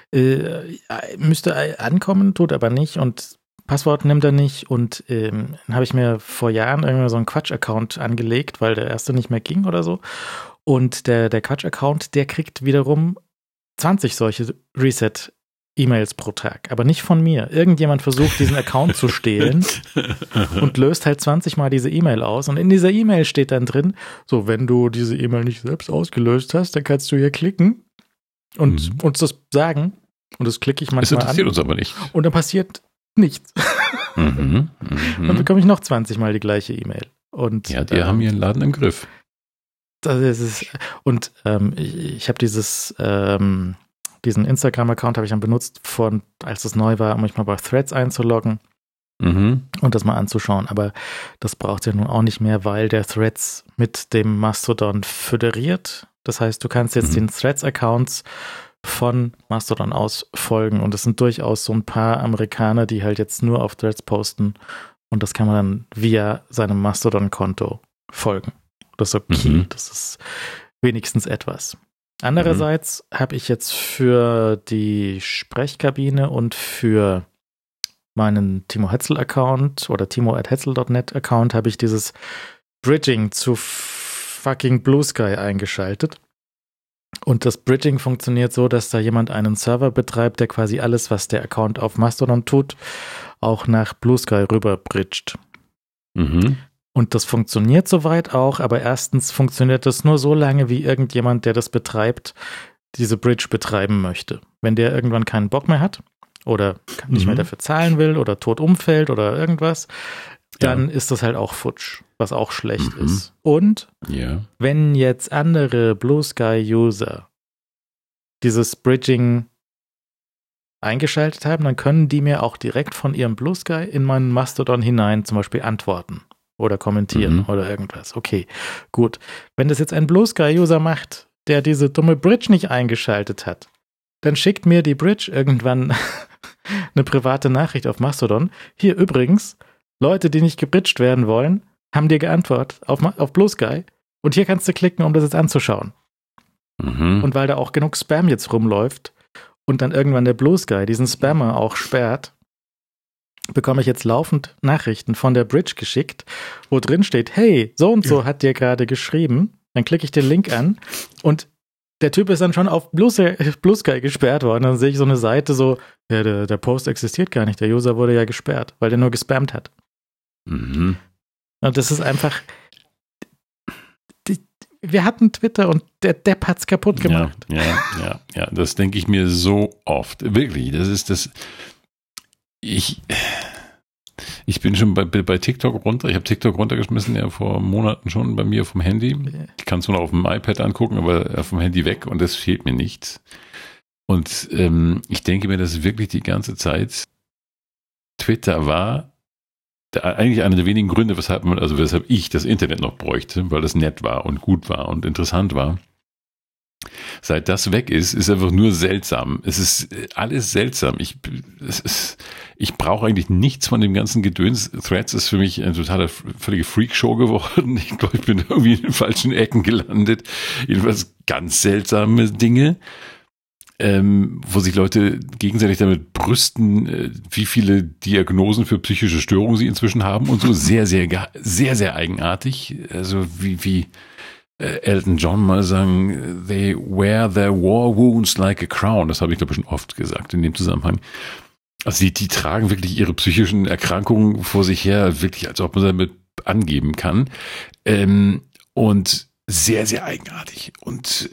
A: müsste ankommen, tut aber nicht und Passwort nimmt er nicht und dann habe ich mir vor Jahren irgendwie so einen Quatsch-Account angelegt, weil der erste nicht mehr ging oder so. Und der Quatsch-Account, der kriegt wiederum 20 solche Reset-E-Mails pro Tag, aber nicht von mir. Irgendjemand versucht, diesen Account zu stehlen und löst halt 20 Mal diese E-Mail aus. Und in dieser E-Mail steht dann drin, so, wenn du diese E-Mail nicht selbst ausgelöst hast, dann kannst du hier klicken und uns das sagen. Und das klicke ich manchmal an.
B: Das interessiert uns aber nicht.
A: Und dann passiert nichts. Dann bekomme ich noch 20 Mal die gleiche E-Mail. Und
B: ja, die haben ihren Laden im Griff.
A: Das ist, und ich habe diesen Instagram-Account habe ich dann benutzt, als es neu war, um mich mal bei Threads einzuloggen und das mal anzuschauen. Aber das braucht ja nun auch nicht mehr, weil der Threads mit dem Mastodon föderiert. Das heißt, du kannst jetzt den Threads-Accounts von Mastodon aus folgen und es sind durchaus so ein paar Amerikaner, die halt jetzt nur auf Threads posten und das kann man dann via seinem Mastodon-Konto folgen. Das ist okay, das ist wenigstens etwas. Andererseits habe ich jetzt für die Sprechkabine und für meinen Timo Hetzel-Account oder timo@hetzel.net-Account habe ich dieses Bridging zu fucking Blue Sky eingeschaltet. Und das Bridging funktioniert so, dass da jemand einen Server betreibt, der quasi alles, was der Account auf Mastodon tut, auch nach Blue Sky rüber bridgt. Und das funktioniert soweit auch, aber erstens funktioniert das nur so lange, wie irgendjemand, der das betreibt, diese Bridge betreiben möchte. Wenn der irgendwann keinen Bock mehr hat oder nicht mehr dafür zahlen will oder tot umfällt oder irgendwas, dann ist das halt auch futsch, was auch schlecht ist. Und wenn jetzt andere Blue Sky User dieses Bridging eingeschaltet haben, dann können die mir auch direkt von ihrem Blue Sky in meinen Mastodon hinein zum Beispiel antworten oder kommentieren oder irgendwas. Okay, gut. Wenn das jetzt ein Blue Sky User macht, der diese dumme Bridge nicht eingeschaltet hat, dann schickt mir die Bridge irgendwann eine private Nachricht auf Mastodon. Hier übrigens, Leute, die nicht gebridged werden wollen, haben dir geantwortet auf Blue Sky und hier kannst du klicken, um das jetzt anzuschauen. Und weil da auch genug Spam jetzt rumläuft und dann irgendwann der Blue Sky diesen Spammer auch sperrt, bekomme ich jetzt laufend Nachrichten von der Bridge geschickt, wo drin steht, hey, so und so hat dir gerade geschrieben, dann klicke ich den Link an und der Typ ist dann schon auf Blue Sky gesperrt worden. Dann sehe ich so eine Seite so, ja, der Post existiert gar nicht, der User wurde ja gesperrt, weil der nur gespammt hat. Und das ist einfach, wir hatten Twitter und der Depp hat's kaputt gemacht.
B: Ja, das denke ich mir so oft. Wirklich, das ist das. Ich bin schon bei TikTok runter. Ich habe TikTok runtergeschmissen, ja, vor Monaten schon bei mir vom Handy. Ich kann es nur noch auf dem iPad angucken, aber vom Handy weg und das fehlt mir nichts. Und ich denke mir das wirklich die ganze Zeit. Twitter war eigentlich einer der wenigen Gründe, weshalb ich das Internet noch bräuchte, weil das nett war und gut war und interessant war. Seit das weg ist einfach nur seltsam. Es ist alles seltsam. Ich brauche eigentlich nichts von dem ganzen Gedöns. Threads ist für mich eine völlige Freakshow geworden. Ich glaube, ich bin irgendwie in den falschen Ecken gelandet. Jedenfalls ganz seltsame Dinge, wo sich Leute gegenseitig damit brüsten, wie viele Diagnosen für psychische Störungen sie inzwischen haben und so sehr, sehr, sehr, sehr eigenartig. Also wie Elton John mal sagen, they wear their war wounds like a crown. Das habe ich, glaube ich, schon oft gesagt in dem Zusammenhang. Also die tragen wirklich ihre psychischen Erkrankungen vor sich her, wirklich, als ob man damit angeben kann. Und sehr, sehr eigenartig. Und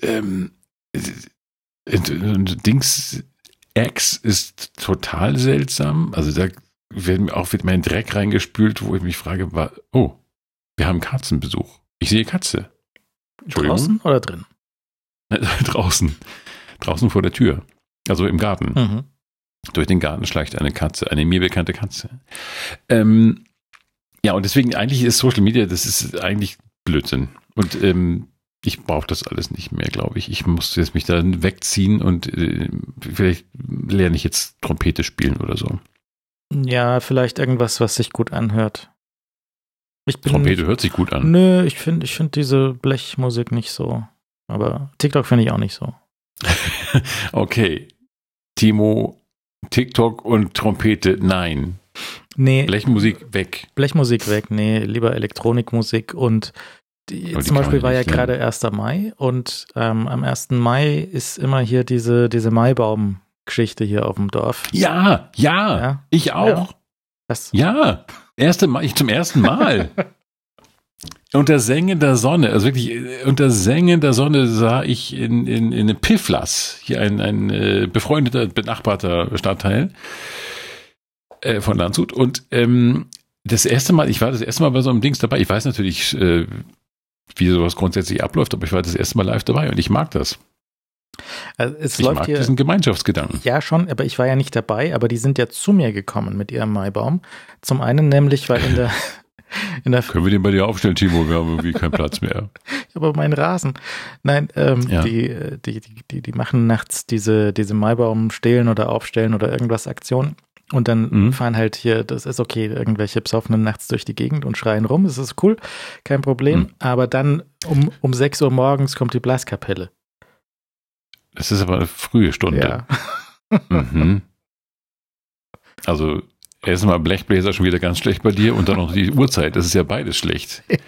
B: Dings X ist total seltsam. Also da wird mein Dreck reingespült, wo ich mich frage, wir haben Katzenbesuch. Ich sehe Katze.
A: Draußen oder drin?
B: Draußen. Draußen vor der Tür. Also im Garten. Mhm. Durch den Garten schleicht eine Katze, eine mir bekannte Katze. Ja, und deswegen eigentlich ist Social Media, das ist eigentlich Blödsinn. Und ich brauche das alles nicht mehr, glaube ich. Ich muss jetzt mich da wegziehen und vielleicht lerne ich jetzt Trompete spielen oder so.
A: Ja, vielleicht irgendwas, was sich gut anhört.
B: Trompete hört sich gut an.
A: Nö, ich finde diese Blechmusik nicht so. Aber TikTok finde ich auch nicht so.
B: Okay. Timo, TikTok und Trompete, nein.
A: Nee.
B: Blechmusik weg.
A: Blechmusik weg, nee. Lieber Elektronikmusik. Und zum Beispiel war ja gerade 1. Mai. Und am 1. Mai ist immer hier diese Maibaum-Geschichte hier auf dem Dorf.
B: Ja, ich auch.
A: Ja. Was?
B: Ja. Zum ersten Mal. Unter sengender Sonne, also wirklich unter sengender Sonne sah ich in Pifflas, hier ein befreundeter, benachbarter Stadtteil von Landshut. Und das erste Mal bei so einem Dings dabei. Ich weiß natürlich, wie sowas grundsätzlich abläuft, aber ich war das erste Mal live dabei und ich mag das.
A: Also
B: ich mag diesen Gemeinschaftsgedanken.
A: Ja, schon, aber ich war ja nicht dabei, aber die sind ja zu mir gekommen mit ihrem Maibaum. Zum einen nämlich, weil in der
B: Können wir den bei dir aufstellen, Timo? Wir haben irgendwie keinen Platz mehr.
A: Aber mein Rasen. Nein, ja. Die machen nachts diese Maibaum stehlen oder aufstellen oder irgendwas Aktionen. Und dann fahren halt hier, das ist okay, irgendwelche Besoffenen nachts durch die Gegend und schreien rum. Das ist cool, kein Problem. Aber dann um 6 Uhr morgens kommt die Blaskapelle.
B: Es ist aber eine frühe Stunde. Ja. Mhm. Also erstmal Blechbläser schon wieder ganz schlecht bei dir und dann noch die Uhrzeit. Das ist ja beides schlecht. Ja.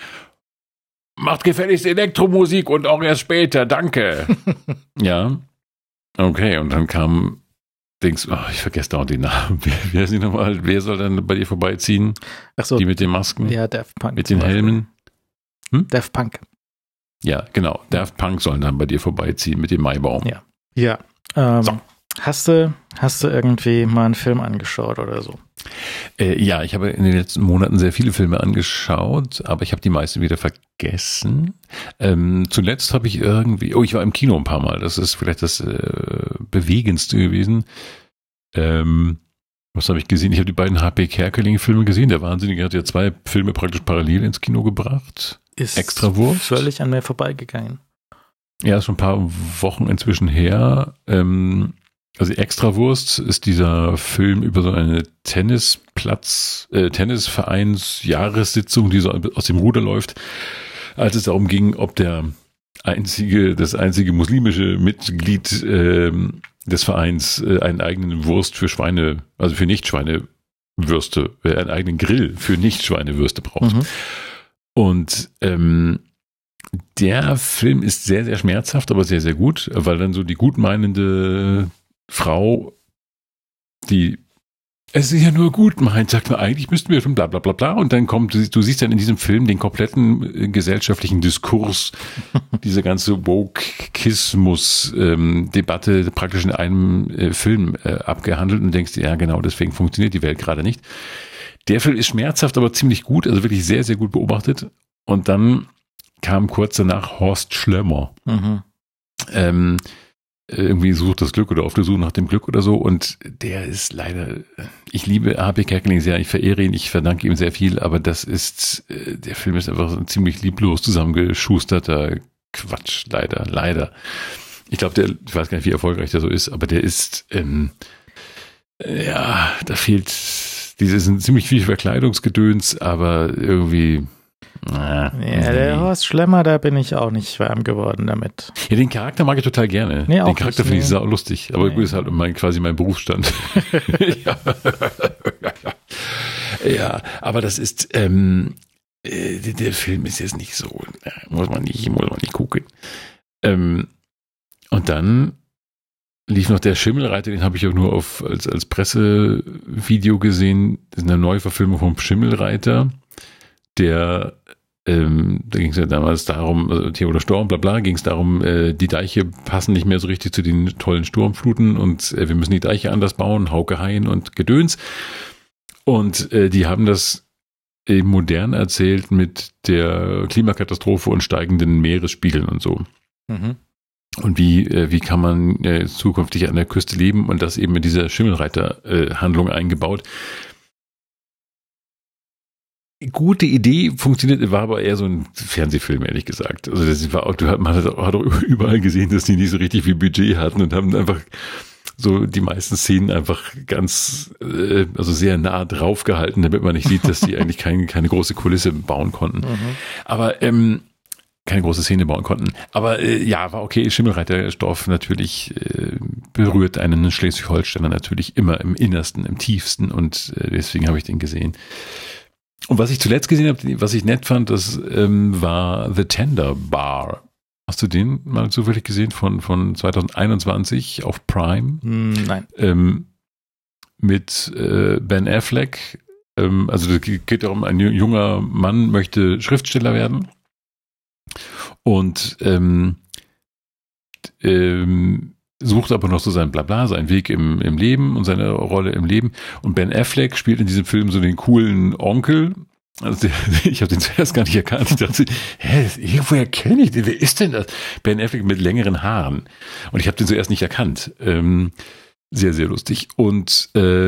B: Macht gefälligst Elektromusik und auch erst später. Danke. Ja. Okay, und dann kam ich vergesse dauernd den Namen. Wie heißt die nochmal? Wer soll dann bei dir vorbeiziehen?
A: Ach so.
B: Die mit den Masken?
A: Ja, Daft Punk.
B: Mit den Helmen?
A: Daft Punk.
B: Ja, genau. Daft Punk sollen dann bei dir vorbeiziehen mit dem Maibaum.
A: Ja. So. Hast du irgendwie mal einen Film angeschaut oder so?
B: Ja, ich habe in den letzten Monaten sehr viele Filme angeschaut, aber ich habe die meisten wieder vergessen. Zuletzt habe ich ich war im Kino ein paar Mal. Das ist vielleicht das Bewegendste gewesen. Was habe ich gesehen? Ich habe die beiden H.P. Kerkeling-Filme gesehen. Der Wahnsinnige hat ja 2 Filme praktisch parallel ins Kino gebracht.
A: Ist
B: Extrawurst.
A: Völlig an mir vorbeigegangen.
B: Ja, ist schon ein paar Wochen inzwischen her. Also Extrawurst ist dieser Film über so eine Tennisvereins-Jahressitzung, die so aus dem Ruder läuft, als es darum ging, ob das einzige muslimische Mitglied des Vereins einen eigenen Wurst für Schweine, also für Nicht-Schweinewürste, einen eigenen Grill für Nicht-Schweinewürste braucht. Mhm. Und der Film ist sehr, sehr schmerzhaft, aber sehr, sehr gut, weil dann so die gutmeinende Frau, die es ist ja nur gut meint, sagt man, eigentlich müssten wir schon bla bla bla bla. Und dann du siehst dann in diesem Film den kompletten gesellschaftlichen Diskurs, diese ganze Woke-Kismus-Debatte praktisch in einem Film abgehandelt und denkst, ja genau, deswegen funktioniert die Welt gerade nicht. Der Film ist schmerzhaft, aber ziemlich gut, also wirklich sehr, sehr gut beobachtet. Und dann kam kurz danach Horst Schlemmer. Mhm. irgendwie sucht das Glück oder auf der Suche nach dem Glück oder so. Und der ist leider, ich liebe H.P. Kerkeling sehr, ich verehre ihn, ich verdanke ihm sehr viel, aber der Film ist einfach ein ziemlich lieblos zusammengeschusterter Quatsch, leider. Ich glaube, ich weiß gar nicht, wie erfolgreich der so ist, aber der ist, da fehlt, sind ziemlich viel Verkleidungsgedöns, aber irgendwie,
A: der Horst Schlemmer, da bin ich auch nicht warm geworden damit.
B: Ja, den Charakter mag ich total gerne.
A: Nee,
B: den Charakter finde ich sau lustig. Aber gut, ist halt quasi mein Berufsstand. Ja, aber das ist, der Film ist jetzt nicht so, muss man nicht gucken. Und dann lief noch der Schimmelreiter, den habe ich auch nur als Pressevideo gesehen. Das ist eine Neuverfilmung vom Schimmelreiter. Da ging es ja damals darum, also Theodor Storm, bla bla, ging es darum, die Deiche passen nicht mehr so richtig zu den tollen Sturmfluten und wir müssen die Deiche anders bauen, Hauke Hein und Gedöns. Und die haben das eben modern erzählt mit der Klimakatastrophe und steigenden Meeresspiegeln und so. Mhm. Und wie kann man zukünftig an der Küste leben und das eben mit dieser Schimmelreiter-Handlung eingebaut. Gute Idee, funktioniert, war aber eher so ein Fernsehfilm, ehrlich gesagt. Also man hat auch überall gesehen, dass die nicht so richtig viel Budget hatten und haben einfach so die meisten Szenen einfach ganz, also sehr nah drauf gehalten, damit man nicht sieht, dass die eigentlich keine große Kulisse bauen konnten. Mhm. Aber keine große Szene bauen konnten. Aber war okay. Schimmelreiterstoff natürlich berührt einen Schleswig-Holsteiner natürlich immer im Innersten, im Tiefsten und deswegen habe ich den gesehen. Und was ich zuletzt gesehen habe, was ich nett fand, das war The Tender Bar. Hast du den mal zufällig gesehen von 2021 auf Prime?
A: Nein.
B: Mit Ben Affleck. Also es geht darum, ein junger Mann möchte Schriftsteller werden und sucht aber noch so sein Blabla, seinen Weg im Leben und seine Rolle im Leben. Und Ben Affleck spielt in diesem Film so den coolen Onkel. Also ich habe den zuerst gar nicht erkannt. Ich dachte, woher kenne ich den? Wer ist denn das? Ben Affleck mit längeren Haaren. Und ich habe den zuerst nicht erkannt. Sehr, sehr lustig. Und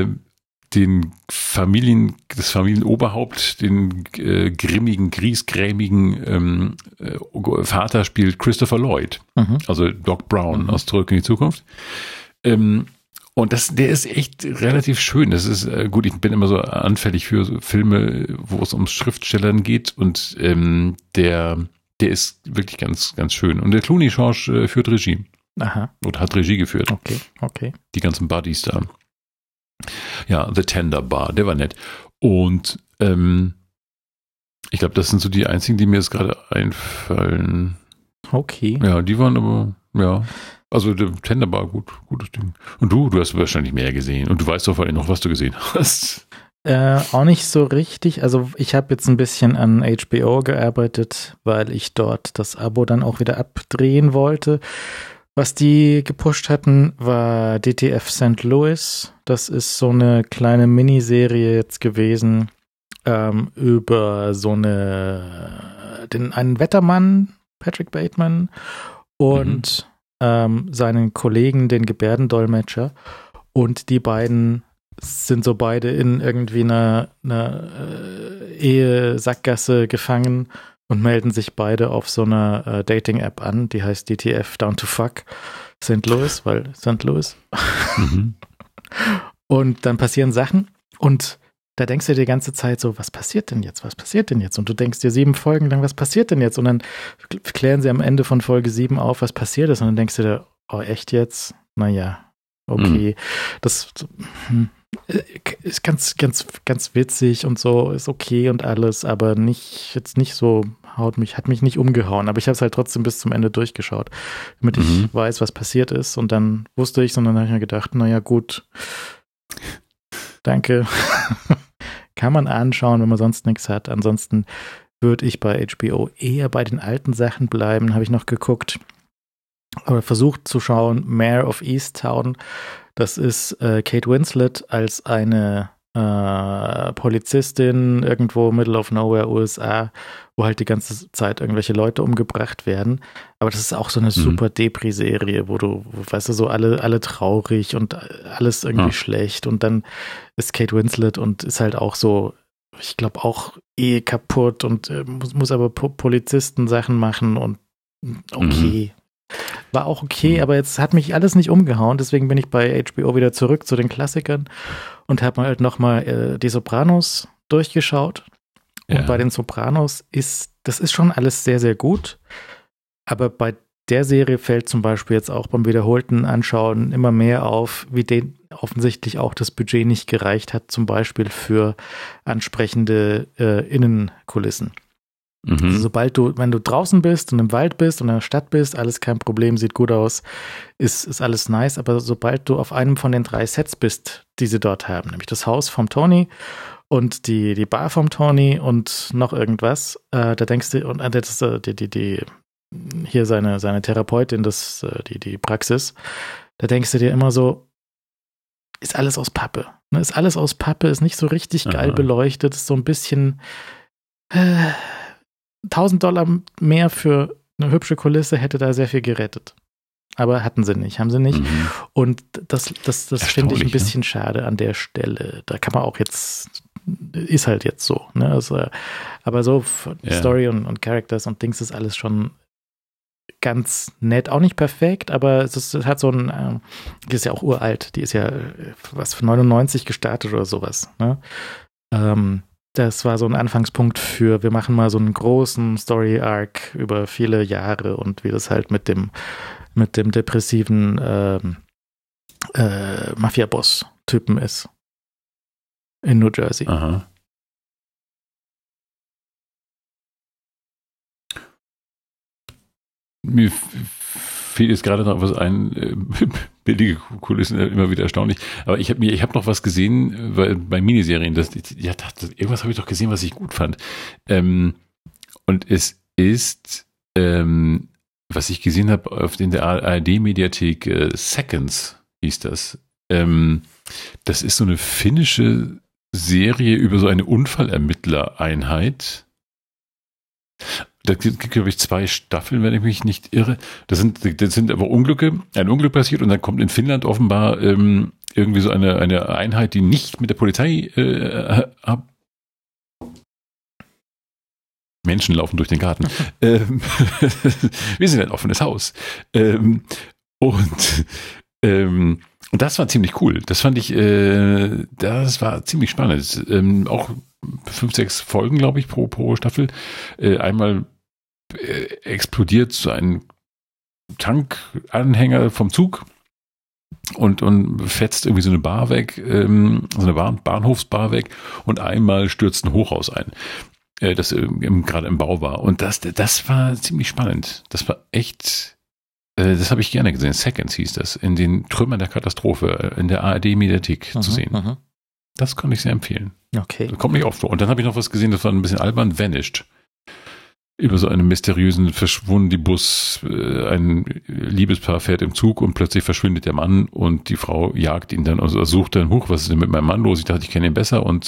B: das Familienoberhaupt, den griesgrämigen Vater spielt Christopher Lloyd, also Doc Brown aus Zurück in die Zukunft. Und der ist echt relativ schön. Das ist gut, ich bin immer so anfällig für so Filme, wo es um Schriftstellern geht und der ist wirklich ganz, ganz schön. Und der Clooney Schorsch führt Regie.
A: Aha.
B: Oder hat Regie geführt.
A: Okay.
B: Die ganzen Buddies da. Ja, The Tender Bar, der war nett. Und ich glaube, das sind so die einzigen, die mir jetzt gerade einfallen.
A: Okay.
B: Ja, die waren aber, ja. Also der Tender Bar, gutes Ding. Und du hast wahrscheinlich mehr gesehen. Und du weißt doch vor allem noch, was du gesehen hast.
A: Auch nicht so richtig. Also ich habe jetzt ein bisschen an HBO gearbeitet, weil ich dort das Abo dann auch wieder abdrehen wollte. Was die gepusht hatten, war DTF St. Louis. Das ist so eine kleine Miniserie jetzt gewesen über so einen Wettermann, Patrick Bateman, und seinen Kollegen, den Gebärdendolmetscher. Und die beiden sind so beide in irgendwie einer Ehe-Sackgasse gefangen und melden sich beide auf so einer Dating-App an, die heißt DTF Down to Fuck St. Louis, weil St. Louis. Und dann passieren Sachen und da denkst du dir die ganze Zeit so, was passiert denn jetzt? Und du denkst dir 7 Folgen lang, was passiert denn jetzt? Und dann klären sie am Ende von Folge 7 auf, was passiert ist und dann denkst du dir, oh echt jetzt? Naja, okay. Das ist ganz, ganz, ganz witzig und so, ist okay und alles, aber hat mich nicht umgehauen, aber ich habe es halt trotzdem bis zum Ende durchgeschaut, damit ich weiß, was passiert ist und dann wusste ich es und dann habe ich mir gedacht, naja gut, danke, kann man anschauen, wenn man sonst nichts hat, ansonsten würde ich bei HBO eher bei den alten Sachen bleiben, habe ich noch geguckt, oder versucht zu schauen, Mare of Easttown. Das ist Kate Winslet als eine Polizistin irgendwo middle of nowhere USA, wo halt die ganze Zeit irgendwelche Leute umgebracht werden. Aber das ist auch so eine super Depri-Serie, wo weißt du, so alle traurig und alles irgendwie schlecht. Und dann ist Kate Winslet und ist halt auch so, ich glaube auch kaputt und muss aber Polizisten-Sachen machen und okay. War auch okay, aber jetzt hat mich alles nicht umgehauen, deswegen bin ich bei HBO wieder zurück zu den Klassikern und habe halt nochmal die Sopranos durchgeschaut. Und bei den Sopranos das ist schon alles sehr, sehr gut, aber bei der Serie fällt zum Beispiel jetzt auch beim wiederholten Anschauen immer mehr auf, wie denen offensichtlich auch das Budget nicht gereicht hat, zum Beispiel für ansprechende Innenkulissen. Also wenn du draußen bist und im Wald bist und in der Stadt bist, alles kein Problem, sieht gut aus, ist alles nice, aber sobald du auf einem von den 3 Sets bist, die sie dort haben, nämlich das Haus vom Tony und die Bar vom Tony und noch irgendwas, da denkst du, und das hier seine Therapeutin, die Praxis, da denkst du dir immer so, ist alles aus Pappe. Ne? Ist alles aus Pappe, ist nicht so richtig geil beleuchtet, ist so ein bisschen $1.000 mehr für eine hübsche Kulisse hätte da sehr viel gerettet. Aber haben sie nicht. Und das finde ich ein bisschen schade an der Stelle. Da kann man auch jetzt, ist halt jetzt so. Ne? Also, aber so Story und Characters und Dings ist alles schon ganz nett. Auch nicht perfekt, aber es hat so ein, die ist ja auch uralt. Die ist ja für 99 gestartet oder sowas. Ne? Das war so ein Anfangspunkt für, wir machen mal so einen großen Story-Arc über viele Jahre und wie das halt mit dem depressiven Mafia-Boss-Typen ist. In New Jersey.
B: Aha. Mir fehlt jetzt gerade noch was ein, billige Kulissen, immer wieder erstaunlich. Aber ich habe noch was gesehen, weil bei Miniserien, irgendwas habe ich doch gesehen, was ich gut fand. Und es ist, was ich gesehen habe in der ARD-Mediathek, Seconds hieß das. Das ist so eine finnische Serie über so eine Unfallermittlereinheit. Da gibt, glaube ich, 2 Staffeln, wenn ich mich nicht irre. Das sind aber ein Unglück passiert und dann kommt in Finnland offenbar irgendwie so eine Einheit, die nicht mit der Polizei Menschen laufen durch den Garten. Wir sind ein offenes Haus. Und das war ziemlich cool. Das fand ich, das war ziemlich spannend. Auch 5, 6 Folgen, glaube ich, pro Staffel. Einmal explodiert so ein Tankanhänger vom Zug und fetzt irgendwie so eine Bar weg, so eine Bahnhofsbar weg und einmal stürzt ein Hochhaus ein, das gerade im Bau war. Und das war ziemlich spannend. Das war echt, das habe ich gerne gesehen. Seconds hieß das, in den Trümmern der Katastrophe in der ARD-Mediathek zu sehen. Das kann ich sehr empfehlen.
A: Okay.
B: Das kommt nicht oft vor. Und dann habe ich noch was gesehen, das war ein bisschen albern, Vanished. Über so einen mysteriösen verschwundenen Bus, ein Liebespaar fährt im Zug und plötzlich verschwindet der Mann und die Frau jagt ihn dann, also sucht dann, was ist denn mit meinem Mann los? Ich dachte, ich kenne ihn besser und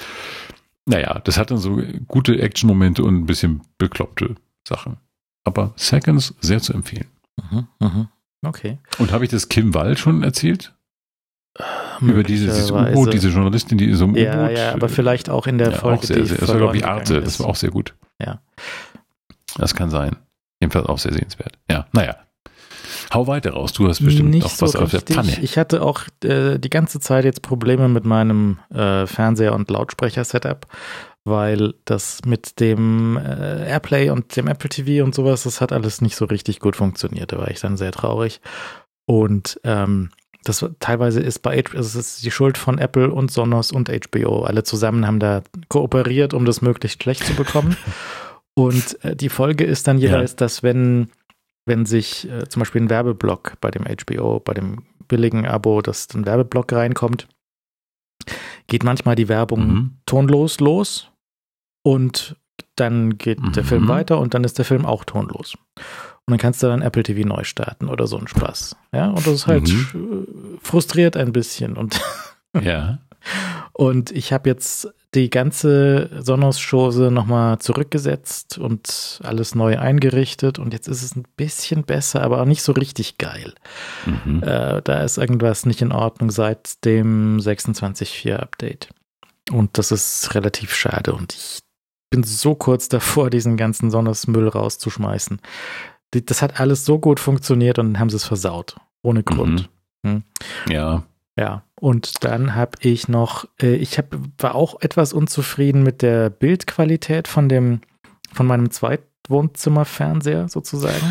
B: das hat dann so gute Action-Momente und ein bisschen bekloppte Sachen. Aber Seconds sehr zu empfehlen.
A: Okay.
B: Und habe ich das Kim Wall schon erzählt? Über dieses U-Boot, diese Journalistin, die in so einem U-Boot.
A: Ja, aber vielleicht auch in der Folge.
B: Auch sehr, das war, glaube ich, Arte. Das war auch sehr gut.
A: Ja.
B: Das kann sein. Jedenfalls auch sehr sehenswert. Ja, naja. Hau weiter raus. Du hast bestimmt
A: nicht
B: noch was
A: so
B: auf der Pfanne.
A: Ich hatte auch die ganze Zeit jetzt Probleme mit meinem Fernseher- und Lautsprecher-Setup, weil das mit dem Airplay und dem Apple TV und sowas, das hat alles nicht so richtig gut funktioniert. Da war ich dann sehr traurig. Und das teilweise ist es ist die Schuld von Apple und Sonos und HBO. Alle zusammen haben da kooperiert, um das möglichst schlecht zu bekommen. Und die Folge ist dann jeweils, dass wenn sich zum Beispiel ein Werbeblock bei dem HBO, bei dem billigen Abo, dass ein Werbeblock reinkommt, geht manchmal die Werbung tonlos los und dann geht der Film weiter und dann ist der Film auch tonlos. Und dann kannst du dann Apple TV neu starten oder so ein Spaß. Ja, und das ist halt frustriert ein bisschen. Und Und ich habe jetzt die ganze Sonos-Chose nochmal zurückgesetzt und alles neu eingerichtet. Und jetzt ist es ein bisschen besser, aber auch nicht so richtig geil. Da ist irgendwas nicht in Ordnung seit dem 26.4 Update. Und das ist relativ schade. Und ich bin so kurz davor, diesen ganzen Sonos-Müll rauszuschmeißen. Das hat alles so gut funktioniert und dann haben sie es versaut. Ohne Grund.
B: Ja.
A: Ja, und dann habe ich noch, war auch etwas unzufrieden mit der Bildqualität von meinem Zweitwohnzimmerfernseher sozusagen.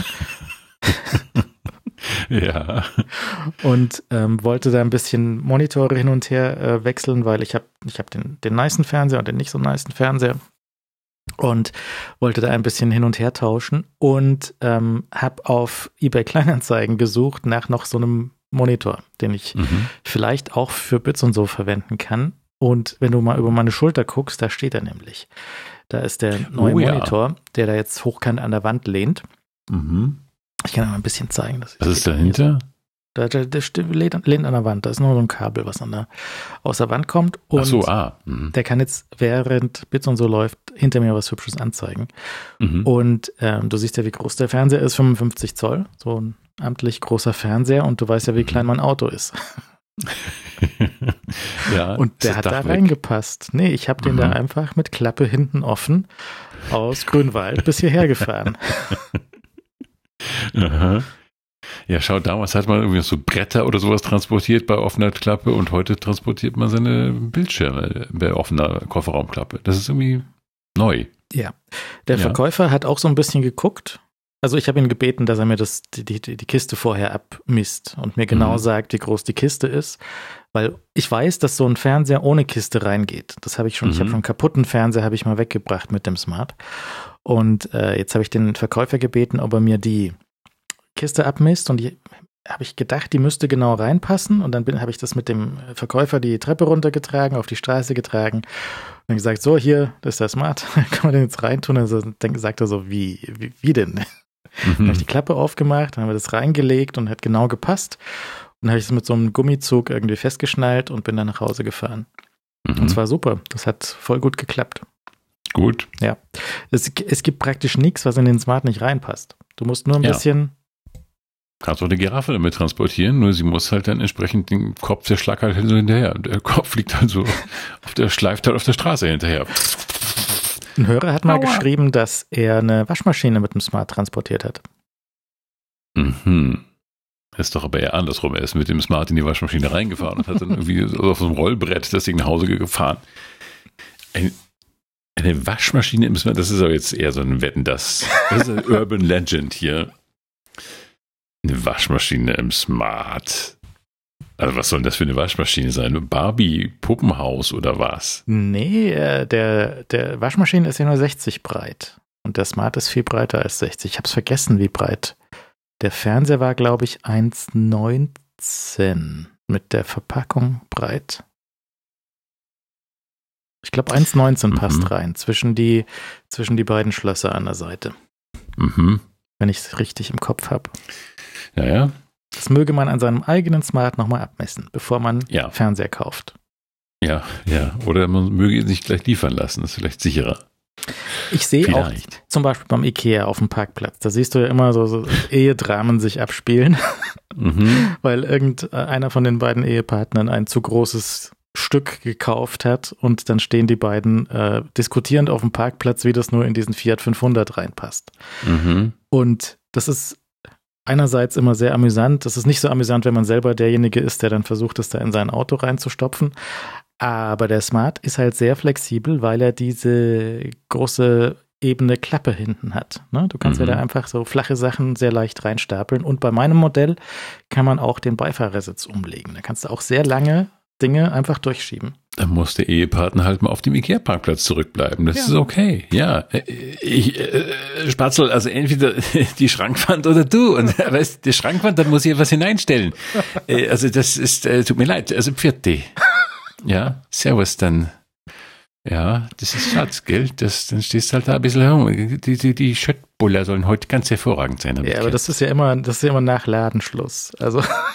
B: Ja.
A: Und wollte da ein bisschen Monitore hin und her wechseln, weil ich hab den nicen Fernseher und den nicht so nicen Fernseher. Und wollte da ein bisschen hin und her tauschen und habe auf eBay Kleinanzeigen gesucht nach noch so einem Monitor, den ich vielleicht auch für Bits und so verwenden kann. Und wenn du mal über meine Schulter guckst, da steht er nämlich. Da ist der neue Monitor, der da jetzt hochkant an der Wand lehnt. Ich kann mal ein bisschen zeigen.
B: Was ist dahinter?
A: Der lehnt an der Wand. Da ist nur so ein Kabel, was aus der Wand kommt. Und der kann jetzt, während Bits und so läuft, hinter mir was Hübsches anzeigen. Und du siehst ja, wie groß der Fernseher ist, 55 Zoll. So ein amtlich großer Fernseher. Und du weißt ja, wie klein mein Auto ist.
B: Ja,
A: und der hat da reingepasst. Nee, ich habe den da einfach mit Klappe hinten offen aus Grünwald bis hierher gefahren.
B: Ja, schau, damals hat man irgendwie so Bretter oder sowas transportiert bei offener Klappe und heute transportiert man seine Bildschirme bei offener Kofferraumklappe. Das ist irgendwie neu.
A: Ja, der Verkäufer hat auch so ein bisschen geguckt. Also ich habe ihn gebeten, dass er mir die Kiste vorher abmisst und mir genau sagt, wie groß die Kiste ist, weil ich weiß, dass so ein Fernseher ohne Kiste reingeht. Das habe ich schon. Ich habe schon einen kaputten Fernseher, habe ich mal weggebracht mit dem Smart. Und jetzt habe ich den Verkäufer gebeten, ob er mir die Kiste abmisst und habe ich gedacht, die müsste genau reinpassen und dann habe ich das mit dem Verkäufer die Treppe runtergetragen, auf die Straße getragen und dann gesagt, so hier, das ist der Smart, kann man den jetzt reintun? Also dann sagt er so, wie denn? Dann habe ich die Klappe aufgemacht, dann haben wir das reingelegt und hat genau gepasst und dann habe ich es mit so einem Gummizug irgendwie festgeschnallt und bin dann nach Hause gefahren. Und zwar super, das hat voll gut geklappt.
B: Gut.
A: Ja, es gibt praktisch nichts, was in den Smart nicht reinpasst. Du musst nur ein bisschen...
B: Kannst auch eine Giraffe damit transportieren, nur sie muss halt dann entsprechend den Kopf, der schlackert halt so hinterher. Der Kopf liegt halt so schleift halt auf der Straße hinterher.
A: Ein Hörer hat mal geschrieben, dass er eine Waschmaschine mit dem Smart transportiert hat.
B: Das ist doch aber eher andersrum. Er ist mit dem Smart in die Waschmaschine reingefahren und hat dann irgendwie auf so einem Rollbrett das Ding nach Hause gefahren. Eine Waschmaschine im Smart, das ist aber jetzt eher so ein Wetten, das ist ein Urban Legend hier. Eine Waschmaschine im Smart. Also was soll das für eine Waschmaschine sein? Ein Barbie-Puppenhaus oder was?
A: Nee, der Waschmaschine ist ja nur 60 breit. Und der Smart ist viel breiter als 60. Ich habe es vergessen, wie breit. Der Fernseher war, glaube ich, 1,19 mit der Verpackung breit. Ich glaube, 1,19 passt rein, zwischen die beiden Schlösser an der Seite. Wenn ich es richtig im Kopf habe.
B: Ja.
A: Das möge man an seinem eigenen Smart nochmal abmessen, bevor man Fernseher kauft.
B: Ja. Oder man möge ihn sich gleich liefern lassen, das ist vielleicht sicherer.
A: Ich sehe auch zum Beispiel beim Ikea auf dem Parkplatz, da siehst du ja immer so Ehedramen sich abspielen, weil irgendeiner von den beiden Ehepartnern ein zu großes Stück gekauft hat und dann stehen die beiden diskutierend auf dem Parkplatz, wie das nur in diesen Fiat 500 reinpasst. Und das ist einerseits immer sehr amüsant. Das ist nicht so amüsant, wenn man selber derjenige ist, der dann versucht, es da in sein Auto reinzustopfen. Aber der Smart ist halt sehr flexibel, weil er diese große ebene Klappe hinten hat. Ne? Du kannst ja da einfach so flache Sachen sehr leicht reinstapeln. Und bei meinem Modell kann man auch den Beifahrersitz umlegen. Da kannst du auch sehr lange Dinge einfach durchschieben.
B: Dann muss der Ehepartner halt mal auf dem Ikea-Parkplatz zurückbleiben. Das ist okay. Ja, Spatzel, also entweder die Schrankwand oder du. Und weißt, die Schrankwand, dann muss ich was hineinstellen. Also das ist, tut mir leid, also Pfiat. Ja, servus dann. Ja, das ist Schatz, gell? Dann stehst du halt da ein bisschen herum. Die Schöttbuller sollen heute ganz hervorragend sein.
A: Ja, aber das ist ja immer nach Ladenschluss. Also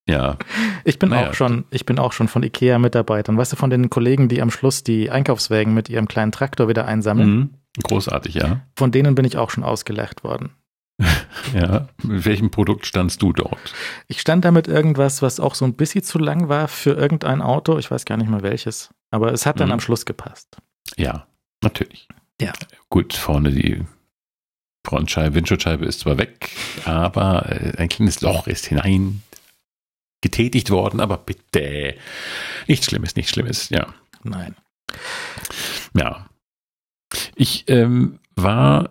B: Ja.
A: Ich bin auch schon von IKEA-Mitarbeitern, weißt du, von den Kollegen, die am Schluss die Einkaufswägen mit ihrem kleinen Traktor wieder einsammeln.
B: Großartig, ja.
A: Von denen bin ich auch schon ausgelacht worden.
B: Ja, mit welchem Produkt standst du dort?
A: Ich stand da mit irgendwas, was auch so ein bisschen zu lang war für irgendein Auto. Ich weiß gar nicht mal welches. Aber es hat dann am Schluss gepasst.
B: Ja, natürlich.
A: Ja.
B: Gut, vorne die Frontscheibe, Windschutzscheibe ist zwar weg, aber ein kleines Loch ist hinein getätigt worden, aber bitte nichts Schlimmes, ja.
A: Nein.
B: Ja. Ich war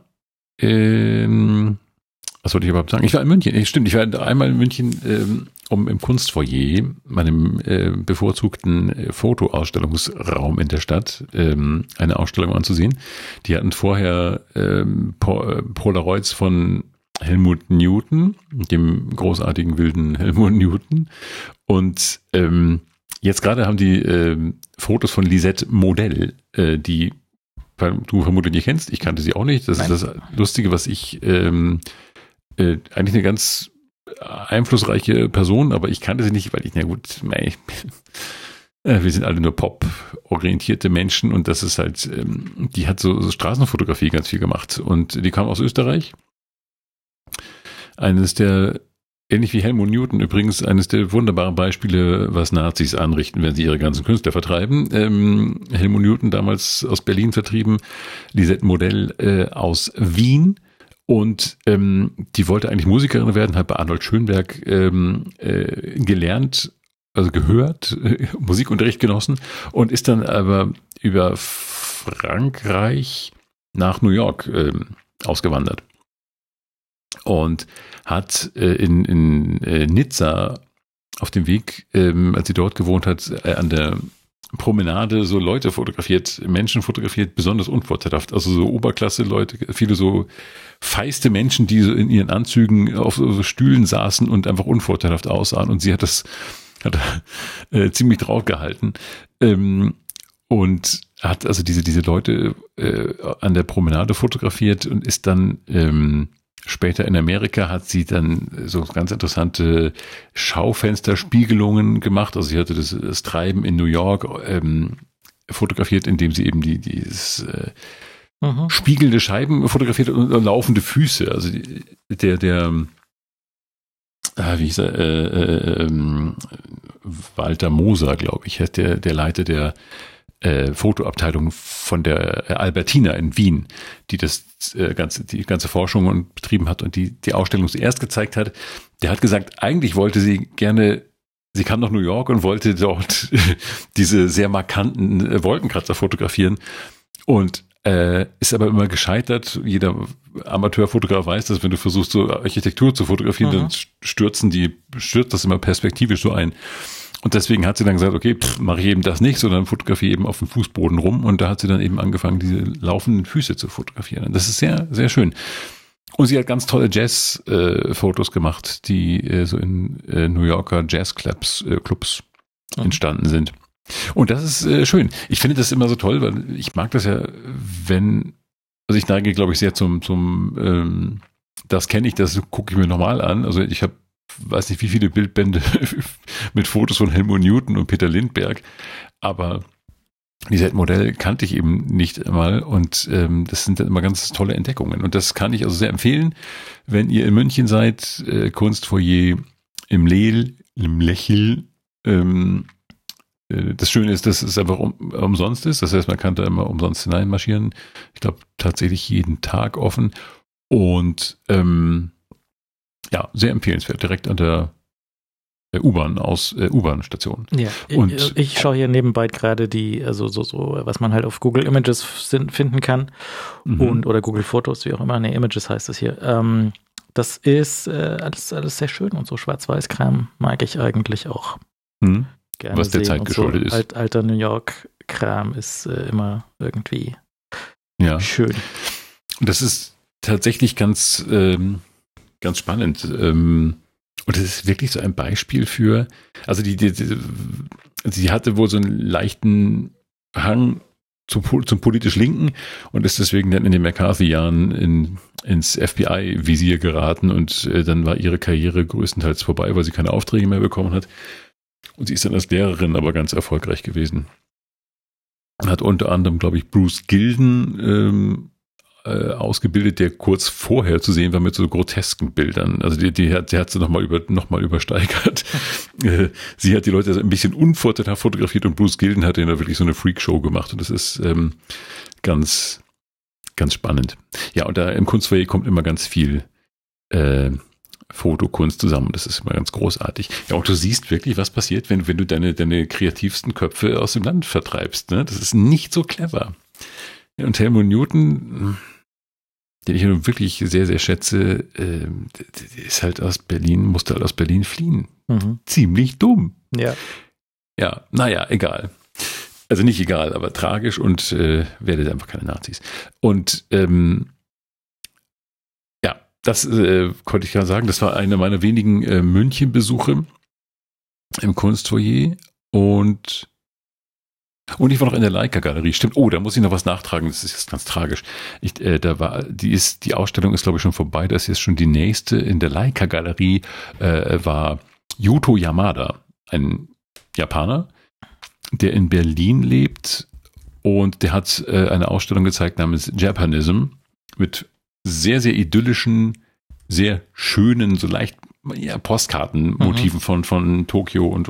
B: was wollte ich überhaupt sagen? Ich war in München. Stimmt, ich war einmal in München, um im Kunstfoyer, meinem bevorzugten Fotoausstellungsraum in der Stadt, eine Ausstellung anzusehen. Die hatten vorher Polaroids von Helmut Newton, dem großartigen wilden Helmut Newton. Und jetzt gerade haben die Fotos von Lisette Modell, die du vermutlich nicht kennst. Ich kannte sie auch nicht. Das ist das Lustige, was ich eigentlich eine ganz einflussreiche Person, aber ich kannte sie nicht, weil wir sind alle nur pop-orientierte Menschen und das ist halt, die hat so Straßenfotografie ganz viel gemacht und die kam aus Österreich. Ähnlich wie Helmut Newton übrigens, eines der wunderbaren Beispiele, was Nazis anrichten, wenn sie ihre ganzen Künstler vertreiben. Helmut Newton damals aus Berlin vertrieben, Lisette Modell aus Wien. Und die wollte eigentlich Musikerin werden, hat bei Arnold Schönberg gelernt, also gehört, Musikunterricht genossen und ist dann aber über Frankreich nach New York ausgewandert. Und hat in Nizza auf dem Weg, als sie dort gewohnt hat, an der Promenade so Leute fotografiert, Menschen fotografiert, besonders unvorteilhaft. Also so Oberklasse-Leute, viele so feiste Menschen, die so in ihren Anzügen auf so Stühlen saßen und einfach unvorteilhaft aussahen. Und sie hat ziemlich drauf gehalten. Und hat also diese Leute an der Promenade fotografiert und ist dann später in Amerika hat sie dann so ganz interessante Schaufensterspiegelungen gemacht. Also sie hatte das Treiben in New York fotografiert, indem sie eben dieses spiegelnde Scheiben fotografiert und laufende Füße. Also wie hieß er? Walter Moser, glaube ich, heißt der Leiter der Fotoabteilung von der Albertina in Wien, die die ganze Forschung betrieben hat und die Ausstellung zuerst gezeigt hat. Der hat gesagt, eigentlich wollte sie kam nach New York und wollte dort diese sehr markanten Wolkenkratzer fotografieren und ist aber immer gescheitert. Jeder Amateurfotograf weiß, dass wenn du versuchst, so Architektur zu fotografieren, dann stürzt das immer perspektivisch so ein. Und deswegen hat sie dann gesagt, okay, mache ich eben das nicht, sondern fotografiere eben auf dem Fußboden rum. Und da hat sie dann eben angefangen, diese laufenden Füße zu fotografieren. Und das ist sehr, sehr schön. Und sie hat ganz tolle Jazz-Fotos gemacht, die so in New Yorker Jazzclubs entstanden sind. Und das ist schön. Ich finde das immer so toll, weil ich mag das ja, also ich neige, glaube ich, sehr zum das kenne ich, das gucke ich mir nochmal an. Also ich weiß nicht, wie viele Bildbände mit Fotos von Helmut Newton und Peter Lindbergh, aber dieses Modell kannte ich eben nicht einmal und das sind dann immer ganz tolle Entdeckungen und das kann ich also sehr empfehlen, wenn ihr in München seid, Kunstfoyer im Lechel. Das Schöne ist, dass es einfach umsonst ist, das heißt, man kann da immer umsonst hineinmarschieren. Ich glaube, tatsächlich jeden Tag offen und ja, sehr empfehlenswert, direkt an der U-Bahn-Station.
A: Ja, und ich schaue hier nebenbei gerade was man halt auf Google Images finden kann oder Google Fotos, wie auch immer. Images heißt es hier. Das ist alles sehr schön und so Schwarz-Weiß-Kram mag ich eigentlich auch gerne
B: was der
A: sehen.
B: Zeit geschuldet
A: so
B: ist.
A: Alter New York-Kram ist immer irgendwie schön.
B: Das ist tatsächlich ganz spannend. Und das ist wirklich so ein Beispiel für, also sie hatte wohl so einen leichten Hang zum politisch Linken und ist deswegen dann in den McCarthy-Jahren in ins FBI-Visier geraten und dann war ihre Karriere größtenteils vorbei, weil sie keine Aufträge mehr bekommen hat. Und sie ist dann als Lehrerin aber ganz erfolgreich gewesen. Hat unter anderem, glaube ich, Bruce Gilden ausgebildet, der kurz vorher zu sehen war mit so grotesken Bildern. Also die hat sie nochmal übersteigert. Sie hat die Leute ein bisschen unvorteilhaft fotografiert und Bruce Gilden hat da wirklich so eine Freakshow gemacht und das ist ganz, ganz spannend. Ja, und da im Kunstfoyer kommt immer ganz viel Fotokunst zusammen. Das ist immer ganz großartig. Ja, und du siehst wirklich, was passiert, wenn du deine kreativsten Köpfe aus dem Land vertreibst. Ne? Das ist nicht so clever. Ja, und Helmut Newton, den ich wirklich sehr, sehr schätze, ist halt musste halt aus Berlin fliehen. Mhm. Ziemlich dumm.
A: Ja.
B: Ja, naja, egal. Also nicht egal, aber tragisch und werdet einfach keine Nazis. Und das konnte ich ja sagen, das war einer meiner wenigen München-Besuche im Kunstfoyer und ich war noch in der Leica-Galerie. Stimmt. Oh, da muss ich noch was nachtragen. Das ist jetzt ganz tragisch. Die Ausstellung ist, glaube ich, schon vorbei. Das ist jetzt schon die nächste. In der Leica-Galerie war Yuto Yamada, ein Japaner, der in Berlin lebt und der hat eine Ausstellung gezeigt namens Japanism mit sehr, sehr idyllischen, sehr schönen, so leicht Postkartenmotiven von Tokio und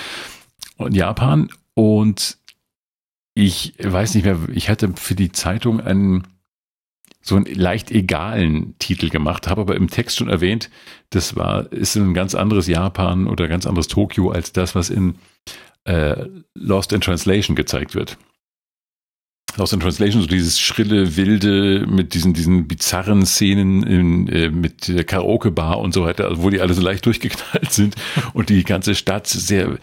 B: Japan. Und ich weiß nicht mehr, ich hatte für die Zeitung so einen leicht egalen Titel gemacht, habe aber im Text schon erwähnt, ist ein ganz anderes Japan oder ganz anderes Tokio als das, was in Lost in Translation gezeigt wird. Lost in Translation, so dieses schrille, wilde, mit diesen bizarren Szenen mit der Karaoke-Bar und so weiter, wo die alle so leicht durchgeknallt sind und die ganze Stadt sehr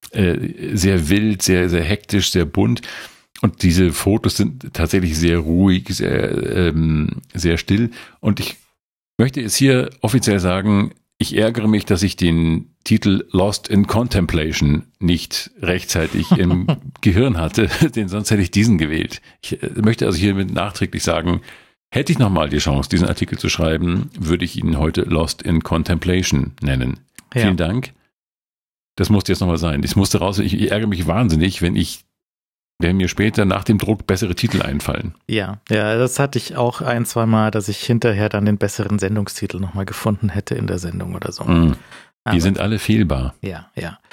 B: wild, sehr, sehr hektisch, sehr bunt. Und diese Fotos sind tatsächlich sehr ruhig, sehr, sehr still. Und ich möchte jetzt hier offiziell sagen, ich ärgere mich, dass ich den Titel Lost in Contemplation nicht rechtzeitig im Gehirn hatte, denn sonst hätte ich diesen gewählt. Ich möchte also hiermit nachträglich sagen, hätte ich nochmal die Chance, diesen Artikel zu schreiben, würde ich ihn heute Lost in Contemplation nennen. Ja. Vielen Dank. Das musste jetzt nochmal sein. Ich musste raus. Ich ärgere mich wahnsinnig, wenn mir später nach dem Druck bessere Titel einfallen.
A: Ja, das hatte ich auch 1-2 Mal, dass ich hinterher dann den besseren Sendungstitel nochmal gefunden hätte in der Sendung oder so.
B: Die sind alle fehlbar.
A: Ja.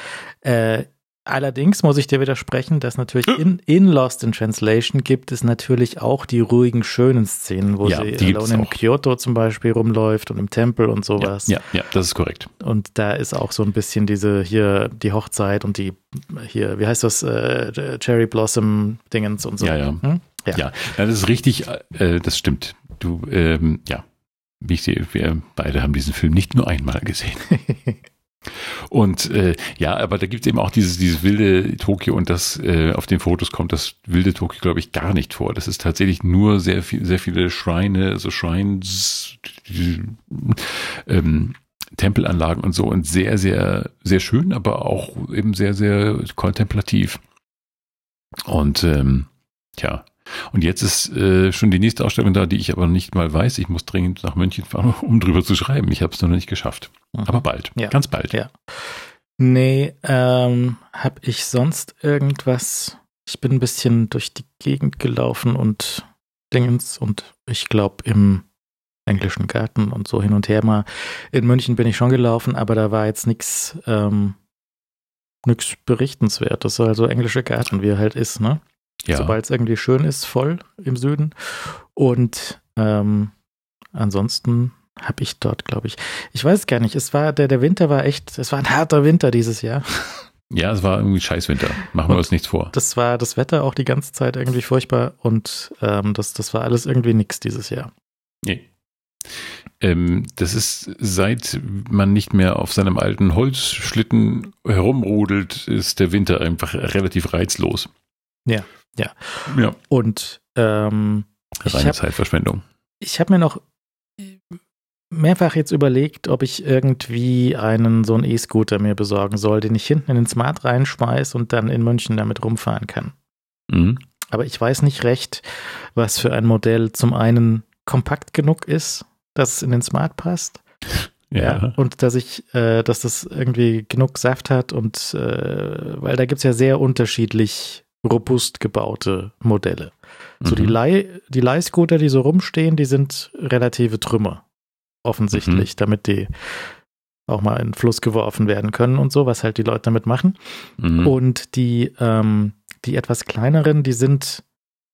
A: Allerdings muss ich dir widersprechen, dass natürlich in Lost in Translation gibt es natürlich auch die ruhigen, schönen Szenen, wo sie Alone in Kyoto zum Beispiel rumläuft und im Tempel und sowas.
B: Ja, das ist korrekt.
A: Und da ist auch so ein bisschen die Hochzeit und wie heißt das, Cherry Blossom Dingens und so.
B: Ja, das ist richtig, das stimmt. Wie ich sehe, wir beide haben diesen Film nicht nur einmal gesehen. Und aber da gibt es eben auch dieses wilde Tokio und das auf den Fotos kommt das wilde Tokio, glaube ich, gar nicht vor. Das ist tatsächlich nur sehr viele Schreine, so Shrines, Tempelanlagen und so und sehr, sehr, sehr schön, aber auch eben sehr, sehr kontemplativ. Und und jetzt ist schon die nächste Ausstellung da, die ich aber nicht mal weiß. Ich muss dringend nach München fahren, um drüber zu schreiben. Ich habe es noch nicht geschafft. Aber bald. Ja. Ganz bald.
A: Ja. Nee, habe ich sonst irgendwas? Ich bin ein bisschen durch die Gegend gelaufen und Dingens und ich glaube im englischen Garten und so hin und her mal. In München bin ich schon gelaufen, aber da war jetzt nichts Berichtenswertes. Also englische Garten, wie er halt ist, ne? Ja. Sobald es irgendwie schön ist, voll im Süden. Und ansonsten habe ich dort, glaube ich weiß gar nicht, der Winter war es war ein harter Winter dieses Jahr.
B: Ja, es war irgendwie Scheißwinter. Machen wir uns nichts vor.
A: Das war das Wetter auch die ganze Zeit irgendwie furchtbar und das war alles irgendwie nix dieses Jahr.
B: Nee. Das ist, seit man nicht mehr auf seinem alten Holzschlitten herumrodelt, ist der Winter einfach relativ reizlos.
A: Ja. Und
B: reine Zeitverschwendung.
A: Ich habe mir noch mehrfach jetzt überlegt, ob ich irgendwie so einen E-Scooter mir besorgen soll, den ich hinten in den Smart reinschmeiß und dann in München damit rumfahren kann. Mhm. Aber ich weiß nicht recht, was für ein Modell zum einen kompakt genug ist, dass es in den Smart passt. Ja. Und dass das irgendwie genug Saft hat und weil da gibt es ja sehr unterschiedlich robust gebaute Modelle. So die Leihscooter, die so rumstehen, die sind relative Trümmer, offensichtlich, damit die auch mal in den Fluss geworfen werden können und so, was halt die Leute damit machen. Und die etwas kleineren, die sind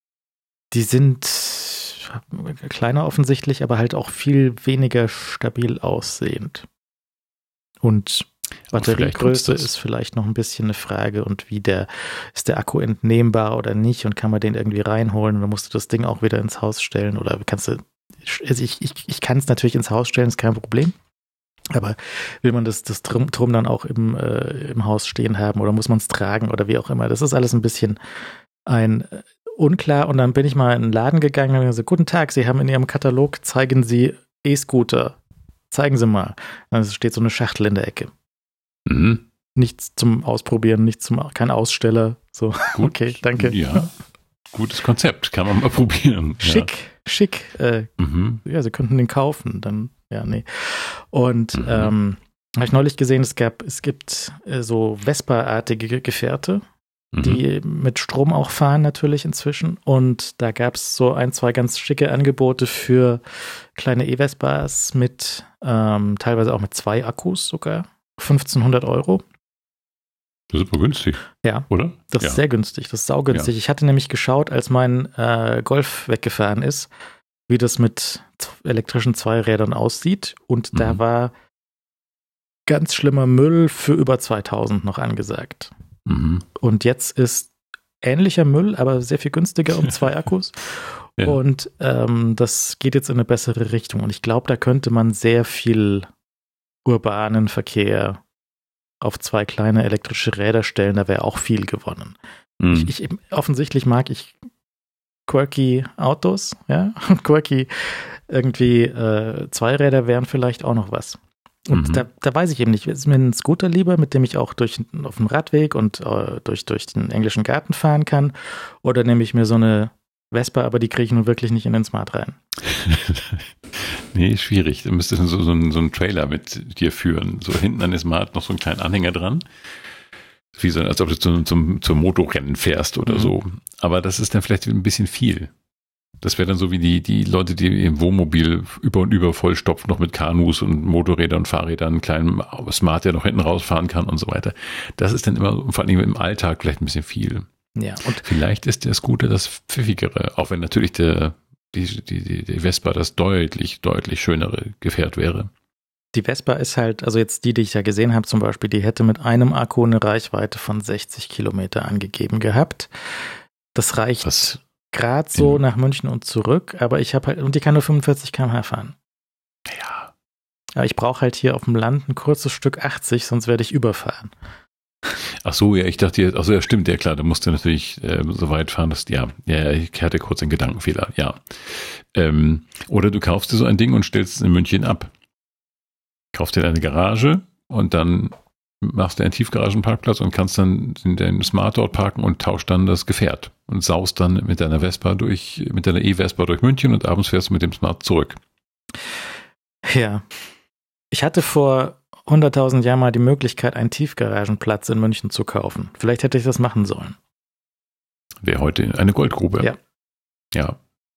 A: kleiner offensichtlich, aber halt auch viel weniger stabil aussehend. Und Batteriegröße ist vielleicht noch ein bisschen eine Frage und ist der Akku entnehmbar oder nicht und kann man den irgendwie reinholen oder musst du das Ding auch wieder ins Haus stellen oder ich kann es natürlich ins Haus stellen, ist kein Problem. Aber will man das Drum dann auch im Haus stehen haben oder muss man es tragen oder wie auch immer? Das ist alles ein bisschen unklar. Und dann bin ich mal in den Laden gegangen und habe gesagt, guten Tag, Sie haben in Ihrem Katalog, zeigen Sie E-Scooter. Zeigen Sie mal. Dann steht so eine Schachtel in der Ecke. Nichts zum Ausprobieren, kein Aussteller. So, gut, okay, danke.
B: Ja, gutes Konzept, kann man mal probieren.
A: Schick. Ja, Sie könnten den kaufen, dann, ja, nee. Und habe ich neulich gesehen, es gibt so Vespa-artige Gefährte, die mit Strom auch fahren natürlich inzwischen. Und da gab es so 2 ganz schicke Angebote für kleine E-Vespas mit teilweise auch mit 2 Akkus sogar. 1.500 €.
B: Das ist super günstig.
A: Ja,
B: oder?
A: Das ist sehr günstig, das ist saugünstig. Ja. Ich hatte nämlich geschaut, als mein Golf weggefahren ist, wie das mit elektrischen Zweirädern aussieht. Und da war ganz schlimmer Müll für über 2.000 noch angesagt. Und jetzt ist ähnlicher Müll, aber sehr viel günstiger um 2 Akkus. Ja. Und das geht jetzt in eine bessere Richtung. Und ich glaube, da könnte man sehr viel urbanen Verkehr auf 2 kleine elektrische Räder stellen, da wäre auch viel gewonnen. Offensichtlich mag ich quirky Autos, ja, und quirky irgendwie Zweiräder wären vielleicht auch noch was. Und da weiß ich eben nicht, ist mir ein Scooter lieber, mit dem ich auch auf dem Radweg und durch den englischen Garten fahren kann, oder nehme ich mir so eine Vespa, aber die kriege ich nun wirklich nicht in den Smart rein.
B: Nee, schwierig. Du müsstest so einen Trailer mit dir führen. So hinten an dem Smart noch so einen kleinen Anhänger dran. Wie so, als ob du zum Motorrennen fährst oder so. Aber das ist dann vielleicht ein bisschen viel. Das wäre dann so wie die Leute, die im Wohnmobil über und über vollstopft, noch mit Kanus und Motorrädern und Fahrrädern, einen kleinen Smart, der noch hinten rausfahren kann und so weiter. Das ist dann immer, vor allem im Alltag, vielleicht ein bisschen viel.
A: Ja, und
B: vielleicht ist der Scooter das Pfiffigere, auch wenn natürlich die Vespa das deutlich, deutlich schönere Gefährt wäre.
A: Die Vespa ist halt, also jetzt die ich ja gesehen habe zum Beispiel, die hätte mit einem Akku eine Reichweite von 60 Kilometer angegeben gehabt. Das reicht gerade so nach München und zurück, aber und die kann nur 45 km/h fahren.
B: Ja.
A: Aber ich brauche halt hier auf dem Land ein kurzes Stück 80, sonst werde ich überfahren.
B: Ach so, ja, ich dachte, ja, stimmt, ja klar, da musst du natürlich so weit fahren, dass, ich hatte kurz einen Gedankenfehler, ja. Oder du kaufst dir so ein Ding und stellst es in München ab. Kaufst dir deine Garage und dann machst du einen Tiefgaragenparkplatz und kannst dann in deinen Smart dort parken und tauscht dann das Gefährt und saust dann mit deiner E-Vespa durch München und abends fährst du mit dem Smart zurück.
A: Ja. Ich hatte vor 100.000 Jahren mal die Möglichkeit, einen Tiefgaragenplatz in München zu kaufen. Vielleicht hätte ich das machen sollen.
B: Wäre heute eine Goldgrube.
A: Ja.
B: Ja.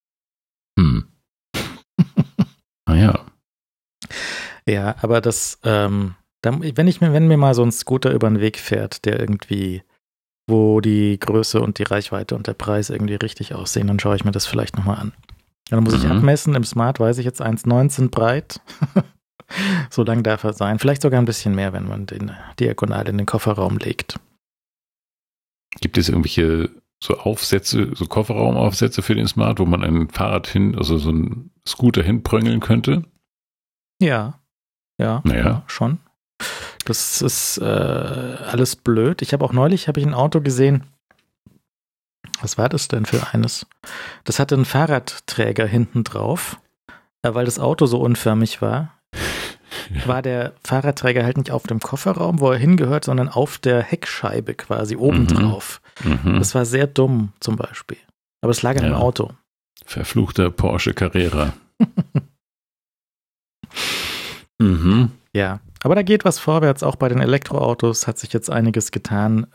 B: Naja.
A: Ja, aber das, wenn mir mal so ein Scooter über den Weg fährt, der irgendwie, wo die Größe und die Reichweite und der Preis irgendwie richtig aussehen, dann schaue ich mir das vielleicht nochmal an. Dann muss ich abmessen. Im Smart weiß ich jetzt 1,19 breit. So lang darf er sein. Vielleicht sogar ein bisschen mehr, wenn man den diagonal in den Kofferraum legt.
B: Gibt es irgendwelche so Aufsätze, so Kofferraumaufsätze für den Smart, wo man ein Fahrrad also so einen Scooter hinpröngeln könnte?
A: Ja.
B: Naja.
A: Ja, schon. Das ist alles blöd. Neulich habe ich ein Auto gesehen. Was war das denn für eines? Das hatte einen Fahrradträger hinten drauf, weil das Auto so unförmig war. War der Fahrradträger halt nicht auf dem Kofferraum, wo er hingehört, sondern auf der Heckscheibe quasi obendrauf. Das war sehr dumm zum Beispiel. Aber es lag an dem Auto.
B: Verfluchter Porsche Carrera.
A: Ja, aber da geht was vorwärts. Auch bei den Elektroautos hat sich jetzt einiges getan.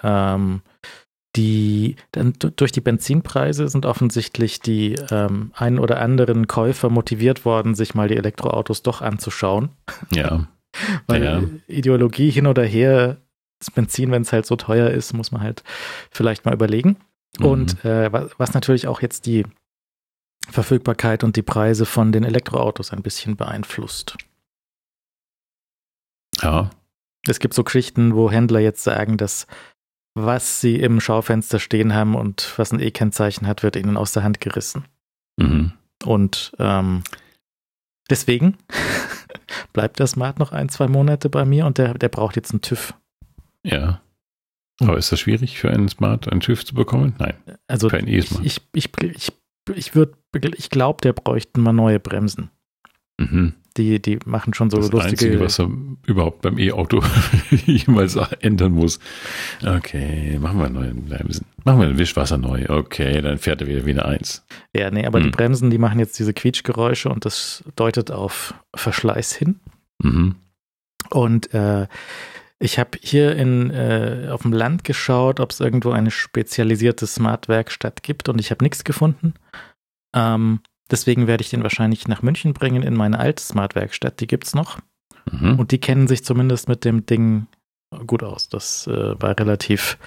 A: Durch die Benzinpreise sind offensichtlich die ein oder anderen Käufer motiviert worden, sich mal die Elektroautos doch anzuschauen.
B: Ja.
A: Weil Ideologie hin oder her, das Benzin, wenn es halt so teuer ist, muss man halt vielleicht mal überlegen. Und was natürlich auch jetzt die Verfügbarkeit und die Preise von den Elektroautos ein bisschen beeinflusst.
B: Ja.
A: Es gibt so Geschichten, wo Händler jetzt sagen, dass was sie im Schaufenster stehen haben und was ein E-Kennzeichen hat, wird ihnen aus der Hand gerissen. Und deswegen bleibt der Smart noch 1-2 Monate bei mir und der braucht jetzt einen TÜV.
B: Ja. Aber ist das schwierig für einen Smart, einen TÜV zu bekommen? Nein.
A: Also
B: für einen E-Smart.
A: Ich glaube, der bräuchte mal neue Bremsen. Die machen schon so
B: das
A: lustige...
B: Das Einzige, was er überhaupt beim E-Auto jemals ändern muss. Okay, machen wir neue Bremsen. Machen wir den Wischwasser neu. Okay, dann fährt er wieder wie eine 1.
A: Ja, nee, aber die Bremsen, die machen jetzt diese Quietschgeräusche und das deutet auf Verschleiß hin. Und ich habe hier auf dem Land geschaut, ob es irgendwo eine spezialisierte Smart-Werkstatt gibt und ich habe nichts gefunden. Deswegen werde ich den wahrscheinlich nach München bringen in meine alte Smart-Werkstatt, die gibt's noch. Und die kennen sich zumindest mit dem Ding gut aus. Das war relativ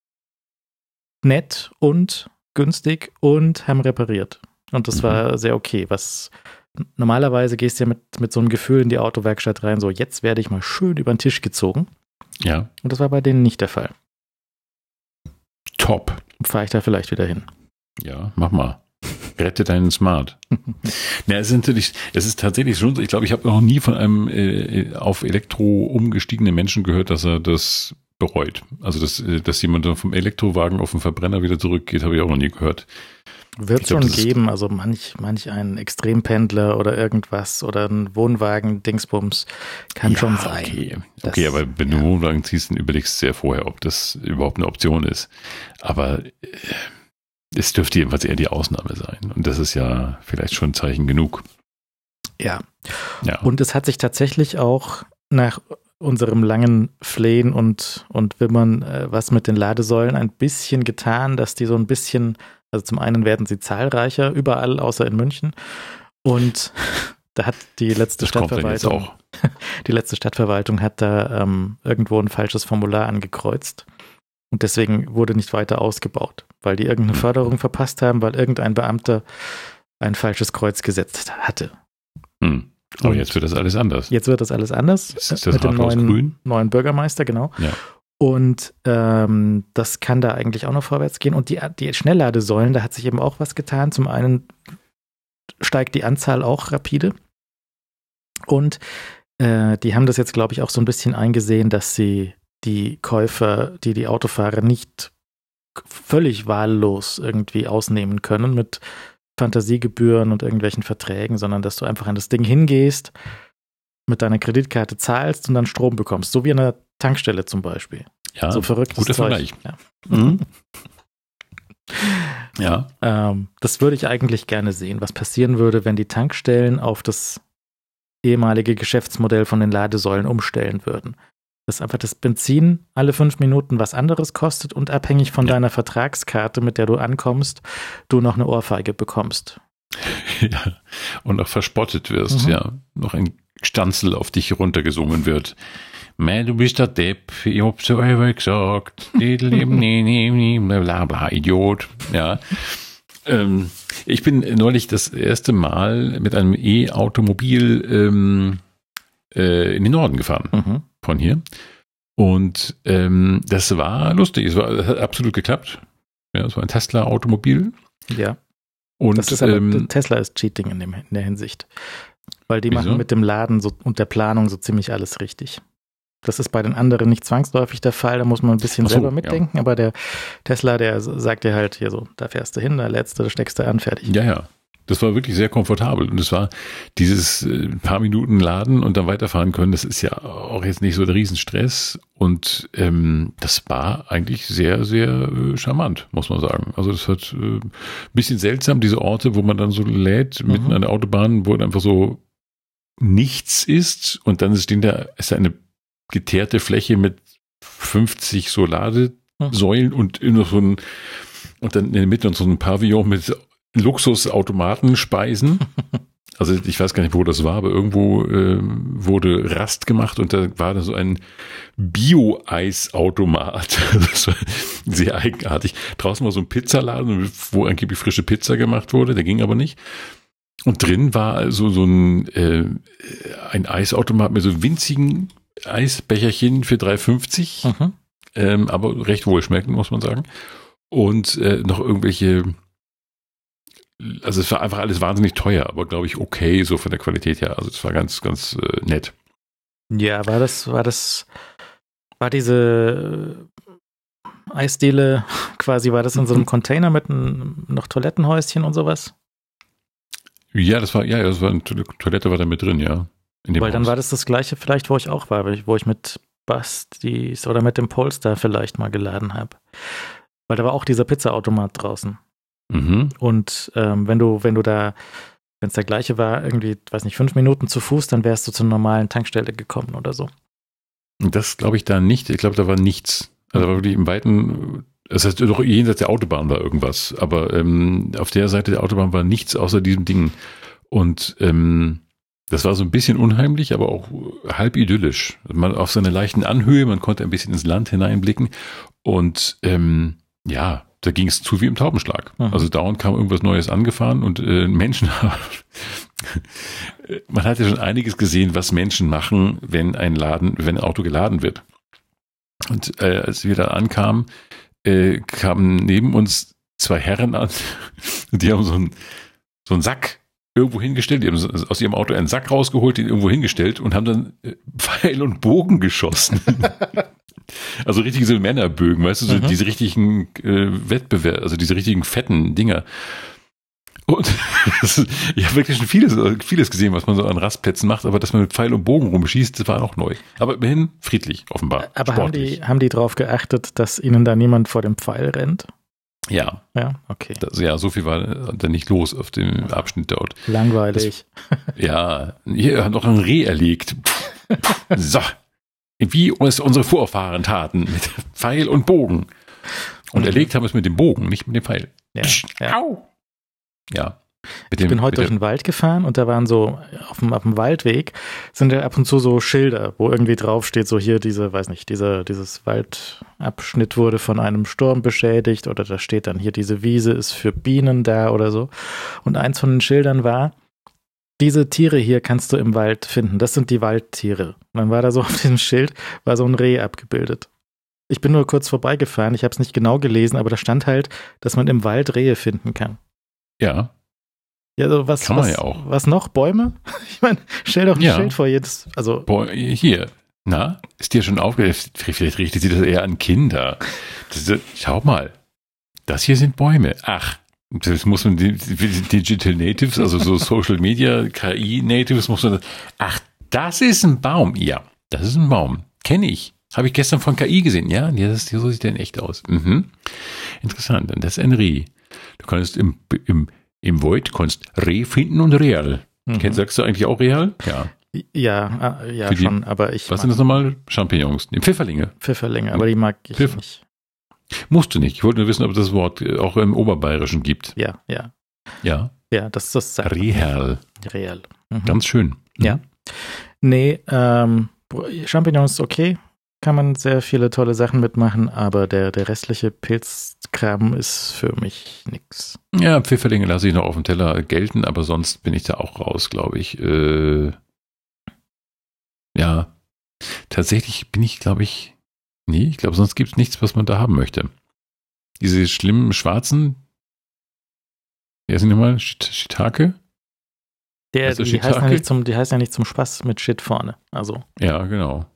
A: nett und günstig und haben repariert. Und das war sehr okay. Normalerweise gehst du ja mit so einem Gefühl in die Autowerkstatt rein, so jetzt werde ich mal schön über den Tisch gezogen.
B: Ja.
A: Und das war bei denen nicht der Fall.
B: Top.
A: Fahre ich da vielleicht wieder hin.
B: Ja, mach mal. Rette deinen Smart. Ja, es ist tatsächlich schon so, ich glaube, ich habe noch nie von einem auf Elektro umgestiegenen Menschen gehört, dass er das bereut. Also, dass jemand dann vom Elektrowagen auf den Verbrenner wieder zurückgeht, habe ich auch noch nie gehört.
A: Wird es schon geben, also manch ein Extrempendler oder irgendwas oder ein Wohnwagen-Dingsbums kann schon sein.
B: Okay, aber wenn du einen Wohnwagen ziehst, dann überlegst du ja vorher, ob das überhaupt eine Option ist. Aber es dürfte jedenfalls eher die Ausnahme sein. Und das ist ja vielleicht schon ein Zeichen genug.
A: Ja. Und es hat sich tatsächlich auch nach unserem langen Flehen und Wimmern was mit den Ladesäulen ein bisschen getan, dass die so ein bisschen, also zum einen werden sie zahlreicher, überall außer in München. Und da hat die letzte Stadtverwaltung hat da irgendwo ein falsches Formular angekreuzt. Und deswegen wurde nicht weiter ausgebaut, weil die irgendeine Förderung verpasst haben, weil irgendein Beamter ein falsches Kreuz gesetzt hatte.
B: Aber jetzt wird das alles anders.
A: Jetzt wird das alles anders.
B: Ist das mit dem
A: neuen Bürgermeister, genau.
B: Ja.
A: Und das kann da eigentlich auch noch vorwärts gehen. Und die Schnellladesäulen, da hat sich eben auch was getan. Zum einen steigt die Anzahl auch rapide. Und die haben das jetzt, glaube ich, auch so ein bisschen eingesehen, dass sie die Käufer, die Autofahrer nicht völlig wahllos irgendwie ausnehmen können mit Fantasiegebühren und irgendwelchen Verträgen, sondern dass du einfach an das Ding hingehst, mit deiner Kreditkarte zahlst und dann Strom bekommst. So wie an einer Tankstelle zum Beispiel.
B: Ja,
A: so verrücktes
B: guter
A: Zeug.
B: Vergleich. Ja.
A: Das würde ich eigentlich gerne sehen, was passieren würde, wenn die Tankstellen auf das ehemalige Geschäftsmodell von den Ladesäulen umstellen würden. Dass einfach das Benzin alle 5 Minuten was anderes kostet und abhängig von deiner Vertragskarte, mit der du ankommst, du noch eine Ohrfeige bekommst.
B: Ja, und auch verspottet wirst, noch ein Stanzel auf dich runtergesungen wird. Du bist der Depp, ich hab's so einmal gesagt, bla bla, Idiot, ja. Ich bin neulich das erste Mal mit einem E-Automobil in den Norden gefahren. Von hier. Und das war lustig. Es hat absolut geklappt. Ja, es war ein Tesla-Automobil.
A: Ja.
B: Und
A: das ist aber, Tesla ist Cheating in der Hinsicht. Weil die machen mit dem Laden und der Planung so ziemlich alles richtig. Das ist bei den anderen nicht zwangsläufig der Fall. Da muss man ein bisschen selber mitdenken. Aber der Tesla, der sagt dir halt hier so, da fährst du hin, da lädst du, da steckst du an, fertig.
B: Ja. Das war wirklich sehr komfortabel. Und es war dieses paar Minuten laden und dann weiterfahren können. Das ist ja auch jetzt nicht so der Riesenstress. Und das war eigentlich sehr, sehr charmant, muss man sagen. Also das hat ein bisschen seltsam, diese Orte, wo man dann so lädt, mitten an der Autobahn, wo einfach so nichts ist. Und dann ist da eine geteerte Fläche mit 50 so Ladesäulen und noch so ein, und dann in der Mitte so ein Pavillon mit Luxusautomatenspeisen. Also ich weiß gar nicht, wo das war, aber irgendwo wurde Rast gemacht und da war da so ein Bio-Eisautomat. Das war sehr eigenartig. Draußen war so ein Pizzaladen, wo angeblich frische Pizza gemacht wurde, der ging aber nicht. Und drin war also so ein Eisautomat mit so winzigen Eisbecherchen für 3,50, aber recht wohlschmeckend, muss man sagen. Und noch irgendwelche, also es war einfach alles wahnsinnig teuer, aber glaube ich okay, so von der Qualität her. Also es war ganz, ganz nett.
A: Ja, war diese Eisdiele quasi, war das in so einem Container mit noch Toilettenhäuschen und sowas?
B: Ja, das war eine Toilette war da mit drin, ja.
A: Weil dann war das Gleiche vielleicht, wo ich auch war, wo ich mit Bastis oder mit dem Polestar vielleicht mal geladen habe. Weil da war auch dieser Pizzaautomat draußen. Und wenn es der gleiche war, irgendwie, weiß nicht, 5 Minuten zu Fuß, dann wärst du zur normalen Tankstelle gekommen oder so.
B: Das glaube ich da nicht. Ich glaube, da war nichts. Also da war wirklich im Weiten, das heißt, doch jenseits der Autobahn war irgendwas. Aber auf der Seite der Autobahn war nichts außer diesem Ding. Und das war so ein bisschen unheimlich, aber auch halb idyllisch. Man auf so einer leichten Anhöhe, man konnte ein bisschen ins Land hineinblicken. Und ja, da ging es zu wie im Taubenschlag. Also dauernd kam irgendwas Neues angefahren und Menschen man hat ja schon einiges gesehen, was Menschen machen, wenn ein Auto geladen wird. Und als wir da ankamen, kamen neben uns 2 Herren an, die haben so einen Sack irgendwo hingestellt, die haben aus ihrem Auto einen Sack rausgeholt, den irgendwo hingestellt und haben dann Pfeil und Bogen geschossen. Also richtige so Männerbögen, weißt du, so diese richtigen Wettbewerbe, also diese richtigen fetten Dinger. Und ich habe wirklich schon vieles gesehen, was man so an Rastplätzen macht, aber dass man mit Pfeil und Bogen rumschießt, das war auch neu. Aber immerhin friedlich, offenbar.
A: Aber haben die darauf geachtet, dass ihnen da niemand vor dem Pfeil rennt?
B: Ja.
A: Ja, okay.
B: So viel war da nicht los auf dem Abschnitt dort.
A: Langweilig.
B: Hier hat noch ein Reh erlegt. So. Wie es unsere Vorfahren taten, mit Pfeil und Bogen. Und erlegt haben wir es mit dem Bogen, nicht mit dem Pfeil.
A: Ja.
B: Au! Ja.
A: Ich bin heute durch den Wald gefahren und da waren so, auf dem Waldweg sind ja ab und zu so Schilder, wo irgendwie draufsteht, so hier dieses Waldabschnitt wurde von einem Sturm beschädigt oder da steht dann hier, diese Wiese ist für Bienen da oder so. Und eins von den Schildern war, diese Tiere hier kannst du im Wald finden, das sind die Waldtiere. Und dann war da so auf diesem Schild, war so ein Reh abgebildet. Ich bin nur kurz vorbeigefahren, ich habe es nicht genau gelesen, aber da stand halt, dass man im Wald Rehe finden kann.
B: Ja.
A: Ja, also
B: kann man ja auch.
A: Was noch? Bäume? Ich meine, stell doch ein Schild vor jedes. Also
B: hier. Na, ist dir schon aufgefallen? Vielleicht richtet sie das eher an Kinder. Schau mal. Das hier sind Bäume. Ach, das muss man, die Digital Natives, also so Social Media, KI Natives, ach, das ist ein Baum. Ja, das ist ein Baum. Kenne ich. Habe ich gestern von KI gesehen. Ja, so sieht der in echt aus. Interessant. Und das ist ein Reh. Du kannst im Void Reh finden und Real. Sagst du eigentlich auch Real? Ja.
A: Ja, schon, aber ich.
B: Was sind das nochmal? Champignons. Pfifferlinge.
A: Aber die mag ich nicht.
B: Musst du nicht. Ich wollte nur wissen, ob das Wort auch im Oberbayerischen gibt.
A: Ja.
B: Ja,
A: das sagt
B: Real.
A: Real.
B: Ganz schön.
A: Ja. Nee, Champignons ist okay. Kann man sehr viele tolle Sachen mitmachen, aber der restliche Pilzkram ist für mich nix.
B: Ja, Pfifferlinge lasse ich noch auf dem Teller gelten, aber sonst bin ich da auch raus, glaube ich. Ja, tatsächlich bin ich, glaube ich, ich glaube, sonst gibt es nichts, was man da haben möchte. Diese schlimmen schwarzen, wer sind nochmal? Shiitake?
A: Die heißt ja nicht zum Spaß mit Shit vorne. Also.
B: Ja, genau.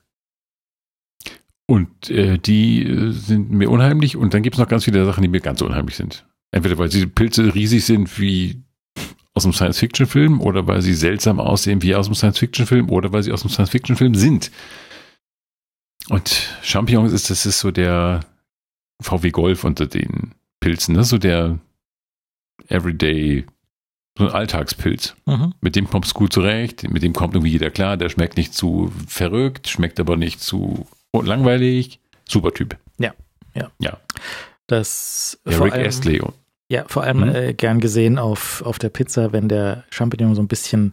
B: Und die sind mir unheimlich und dann gibt es noch ganz viele Sachen, die mir ganz unheimlich sind. Entweder weil diese Pilze riesig sind wie aus einem Science-Fiction-Film oder weil sie seltsam aussehen wie aus einem Science-Fiction-Film oder weil sie aus einem Science-Fiction-Film sind. Und Champignons das ist so der VW Golf unter den Pilzen, ne? So der Everyday, so ein Alltagspilz. Mit dem kommst du gut zurecht, mit dem kommt irgendwie jeder klar, der schmeckt nicht zu verrückt, schmeckt aber nicht zu langweilig. Super Typ.
A: Ja. Das
B: der Rick Astley.
A: Ja, vor allem gern gesehen auf der Pizza, wenn der Champignon so ein bisschen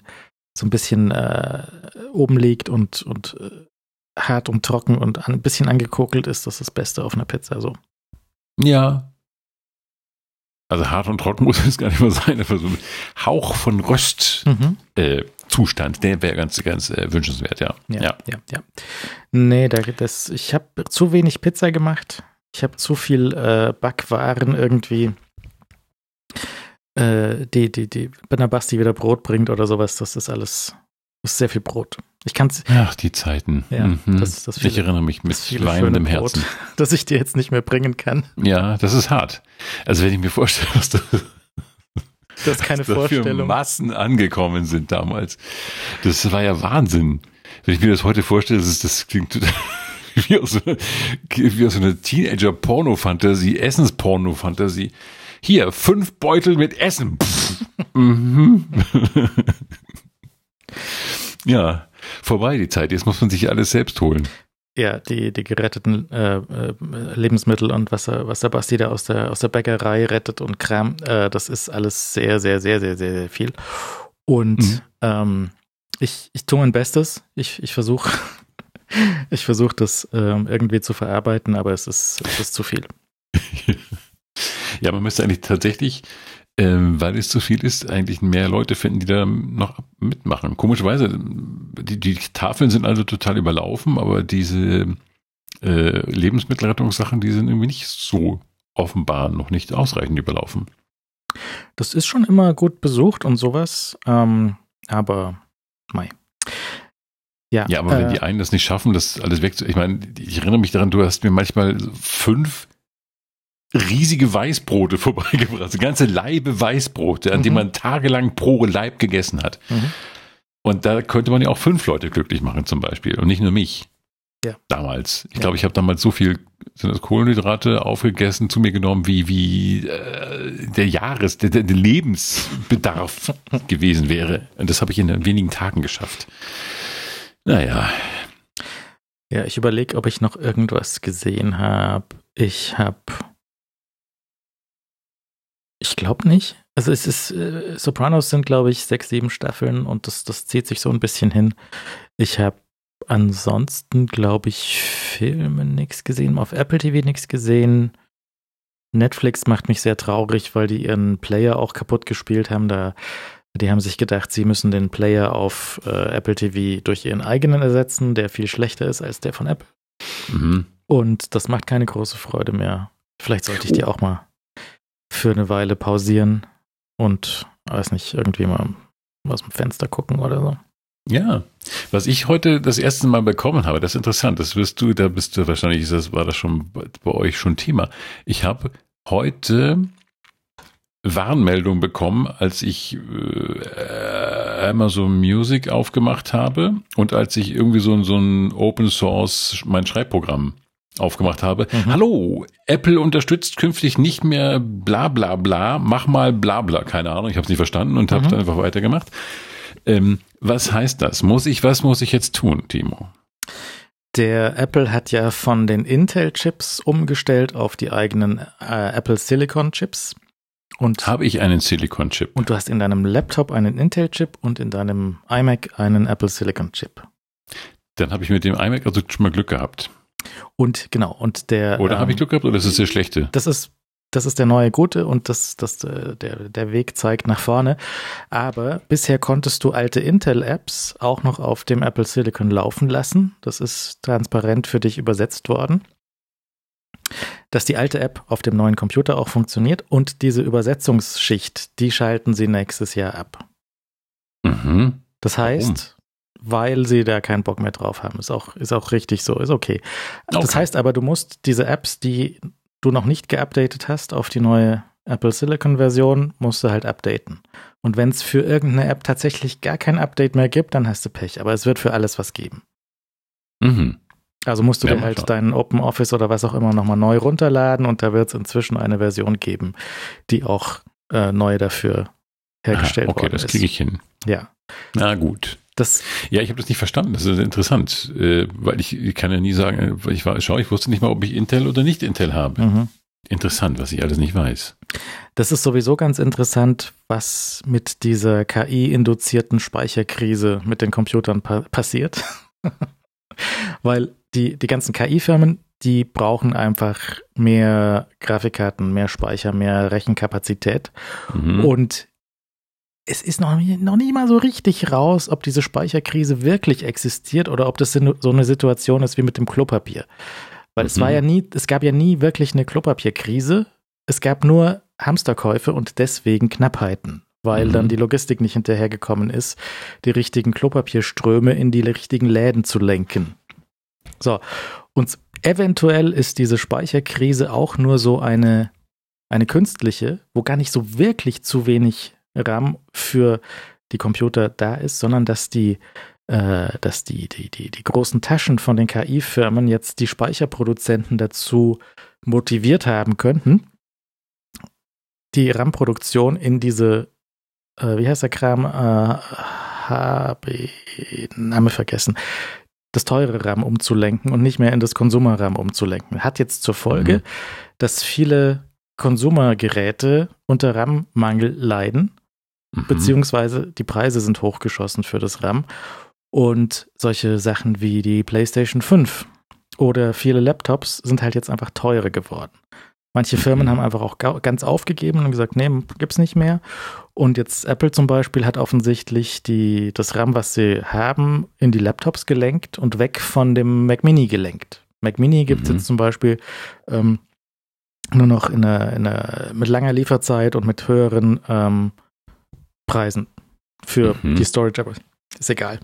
A: oben liegt und hart und trocken und ein bisschen angekokelt ist, das ist das Beste auf einer Pizza. So.
B: Ja. Also hart und trocken muss es gar nicht mehr sein, aber so ein Hauch von Röstzustand, der wäre ganz wünschenswert, ja.
A: Ja. Nee, ich habe zu wenig Pizza gemacht. Ich habe zu viel Backwaren irgendwie, die wenn der Basti wieder Brot bringt oder sowas, das ist sehr viel Brot. Ich kann's.
B: Ach, die Zeiten.
A: Ja,
B: ich erinnere mich mit weinendem Herzen.
A: Brot, das ich dir jetzt nicht mehr bringen kann.
B: Ja, das ist hart. Also wenn ich mir vorstelle, was das
A: ist keine Vorstellung.
B: Für Massen angekommen sind damals. Das war ja Wahnsinn. Wenn ich mir das heute vorstelle, das klingt total wie aus so einer Teenager-Porno-Fantasie, Essens-Porno-Fantasie. Hier, 5 Beutel mit Essen. Ja, vorbei die Zeit. Jetzt muss man sich alles selbst holen.
A: Ja, die geretteten Lebensmittel und was der Basti da aus der Bäckerei rettet und Kram, das ist alles sehr, sehr, sehr, sehr, sehr, sehr viel. Und ich tue mein Bestes. Ich versuche das irgendwie zu verarbeiten, aber es ist zu viel.
B: Ja, man müsste eigentlich tatsächlich, weil es zu viel ist, eigentlich mehr Leute finden, die da noch mitmachen. Komischerweise, die Tafeln sind also total überlaufen, aber diese Lebensmittelrettungssachen, die sind irgendwie nicht so offenbar noch nicht ausreichend überlaufen.
A: Das ist schon immer gut besucht und sowas, aber mei. Ja,
B: aber wenn die einen das nicht schaffen, das alles ich meine, ich erinnere mich daran, du hast mir manchmal 5 riesige Weißbrote vorbeigebracht, also ganze Laibe Weißbrote, an denen man tagelang pro Laib gegessen hat. Und da könnte man ja auch 5 Leute glücklich machen zum Beispiel und nicht nur mich.
A: Ja.
B: Damals. Ich glaube, ich habe damals so viel Kohlenhydrate aufgegessen, zu mir genommen, wie der Lebensbedarf gewesen wäre. Und das habe ich in wenigen Tagen geschafft. Naja.
A: Ja, ich überlege, ob ich noch irgendwas gesehen habe. Ich glaube nicht. Also es ist, Sopranos sind, glaube ich, 6, 7 Staffeln und das zieht sich so ein bisschen hin. Ich habe ansonsten, glaube ich, Filme nichts gesehen, auf Apple TV nichts gesehen. Netflix macht mich sehr traurig, weil die ihren Player auch kaputt gespielt haben. Die haben sich gedacht, sie müssen den Player auf Apple TV durch ihren eigenen ersetzen, der viel schlechter ist als der von Apple. Und das macht keine große Freude mehr. Vielleicht sollte ich die auch mal für eine Weile pausieren und, weiß nicht, irgendwie mal aus dem Fenster gucken oder so.
B: Ja, was ich heute das erste Mal bekommen habe, das ist interessant, da bist du wahrscheinlich, war das schon bei euch schon Thema. Ich habe heute Warnmeldung bekommen, als ich Amazon Music aufgemacht habe und als ich irgendwie so ein Open Source, mein Schreibprogramm aufgemacht habe. Hallo, Apple unterstützt künftig nicht mehr bla bla bla, mach mal bla bla, keine Ahnung, ich habe es nicht verstanden und habe dann einfach weitergemacht. Was heißt das? Was muss ich jetzt tun, Timo?
A: Der Apple hat ja von den Intel-Chips umgestellt auf die eigenen Apple Silicon-Chips.
B: Habe ich einen Silicon-Chip?
A: Und du hast in deinem Laptop einen Intel-Chip und in deinem iMac einen Apple Silicon-Chip.
B: Dann habe ich mit dem iMac also schon mal Glück gehabt.
A: Und genau, und der.
B: Oder habe ich Glück gehabt oder ist es der schlechte?
A: Das ist der neue Gute und der Weg zeigt nach vorne. Aber bisher konntest du alte Intel-Apps auch noch auf dem Apple Silicon laufen lassen. Das ist transparent für dich übersetzt worden. Dass die alte App auf dem neuen Computer auch funktioniert und diese Übersetzungsschicht, die schalten sie nächstes Jahr ab. Das heißt, weil sie da keinen Bock mehr drauf haben, ist auch richtig so, ist okay. Das heißt aber, du musst diese Apps, die du noch nicht geupdatet hast auf die neue Apple Silicon-Version, musst du halt updaten. Und wenn es für irgendeine App tatsächlich gar kein Update mehr gibt, dann hast du Pech. Aber es wird für alles was geben.
B: Mhm.
A: Also musst du dir halt deinen Open Office oder was auch immer nochmal neu runterladen und da wird es inzwischen eine Version geben, die auch neu dafür hergestellt worden ist.
B: Okay, das kriege ich hin.
A: Ja.
B: Na gut. Ich habe das nicht verstanden. Das ist interessant, weil ich kann ja nie sagen, ich wusste nicht mal, ob ich Intel oder nicht Intel habe.
A: Mhm.
B: Interessant, was ich alles nicht weiß.
A: Das ist sowieso ganz interessant, was mit dieser KI-induzierten Speicherkrise mit den Computern passiert. Weil die ganzen KI-Firmen, die brauchen einfach mehr Grafikkarten, mehr Speicher, mehr Rechenkapazität.
B: Mhm.
A: Und es ist noch nie mal so richtig raus, ob diese Speicherkrise wirklich existiert oder ob das so eine Situation ist wie mit dem Klopapier. Weil es gab ja nie wirklich eine Klopapierkrise. Es gab nur Hamsterkäufe und deswegen Knappheiten, weil dann die Logistik nicht hinterhergekommen ist, die richtigen Klopapierströme in die richtigen Läden zu lenken. So, und eventuell ist diese Speicherkrise auch nur so eine künstliche, wo gar nicht so wirklich zu wenig RAM für die Computer da ist, sondern dass die großen Taschen von den KI-Firmen jetzt die Speicherproduzenten dazu motiviert haben könnten, die RAM-Produktion in diese, wie heißt der Kram? Name vergessen. Das teure RAM umzulenken und nicht mehr in das Konsumer-RAM umzulenken. Hat jetzt zur Folge, dass viele Konsumergeräte unter RAM-Mangel leiden, beziehungsweise die Preise sind hochgeschossen für das RAM. Und solche Sachen wie die PlayStation 5 oder viele Laptops sind halt jetzt einfach teurer geworden. Manche Firmen haben einfach auch ganz aufgegeben und gesagt, nee, gibt's nicht mehr. Und jetzt Apple zum Beispiel hat offensichtlich das RAM, was sie haben, in die Laptops gelenkt und weg von dem Mac Mini gelenkt. Mac Mini gibt's jetzt zum Beispiel nur noch mit langer Lieferzeit und mit höheren Preisen für die Storage, aber ist egal.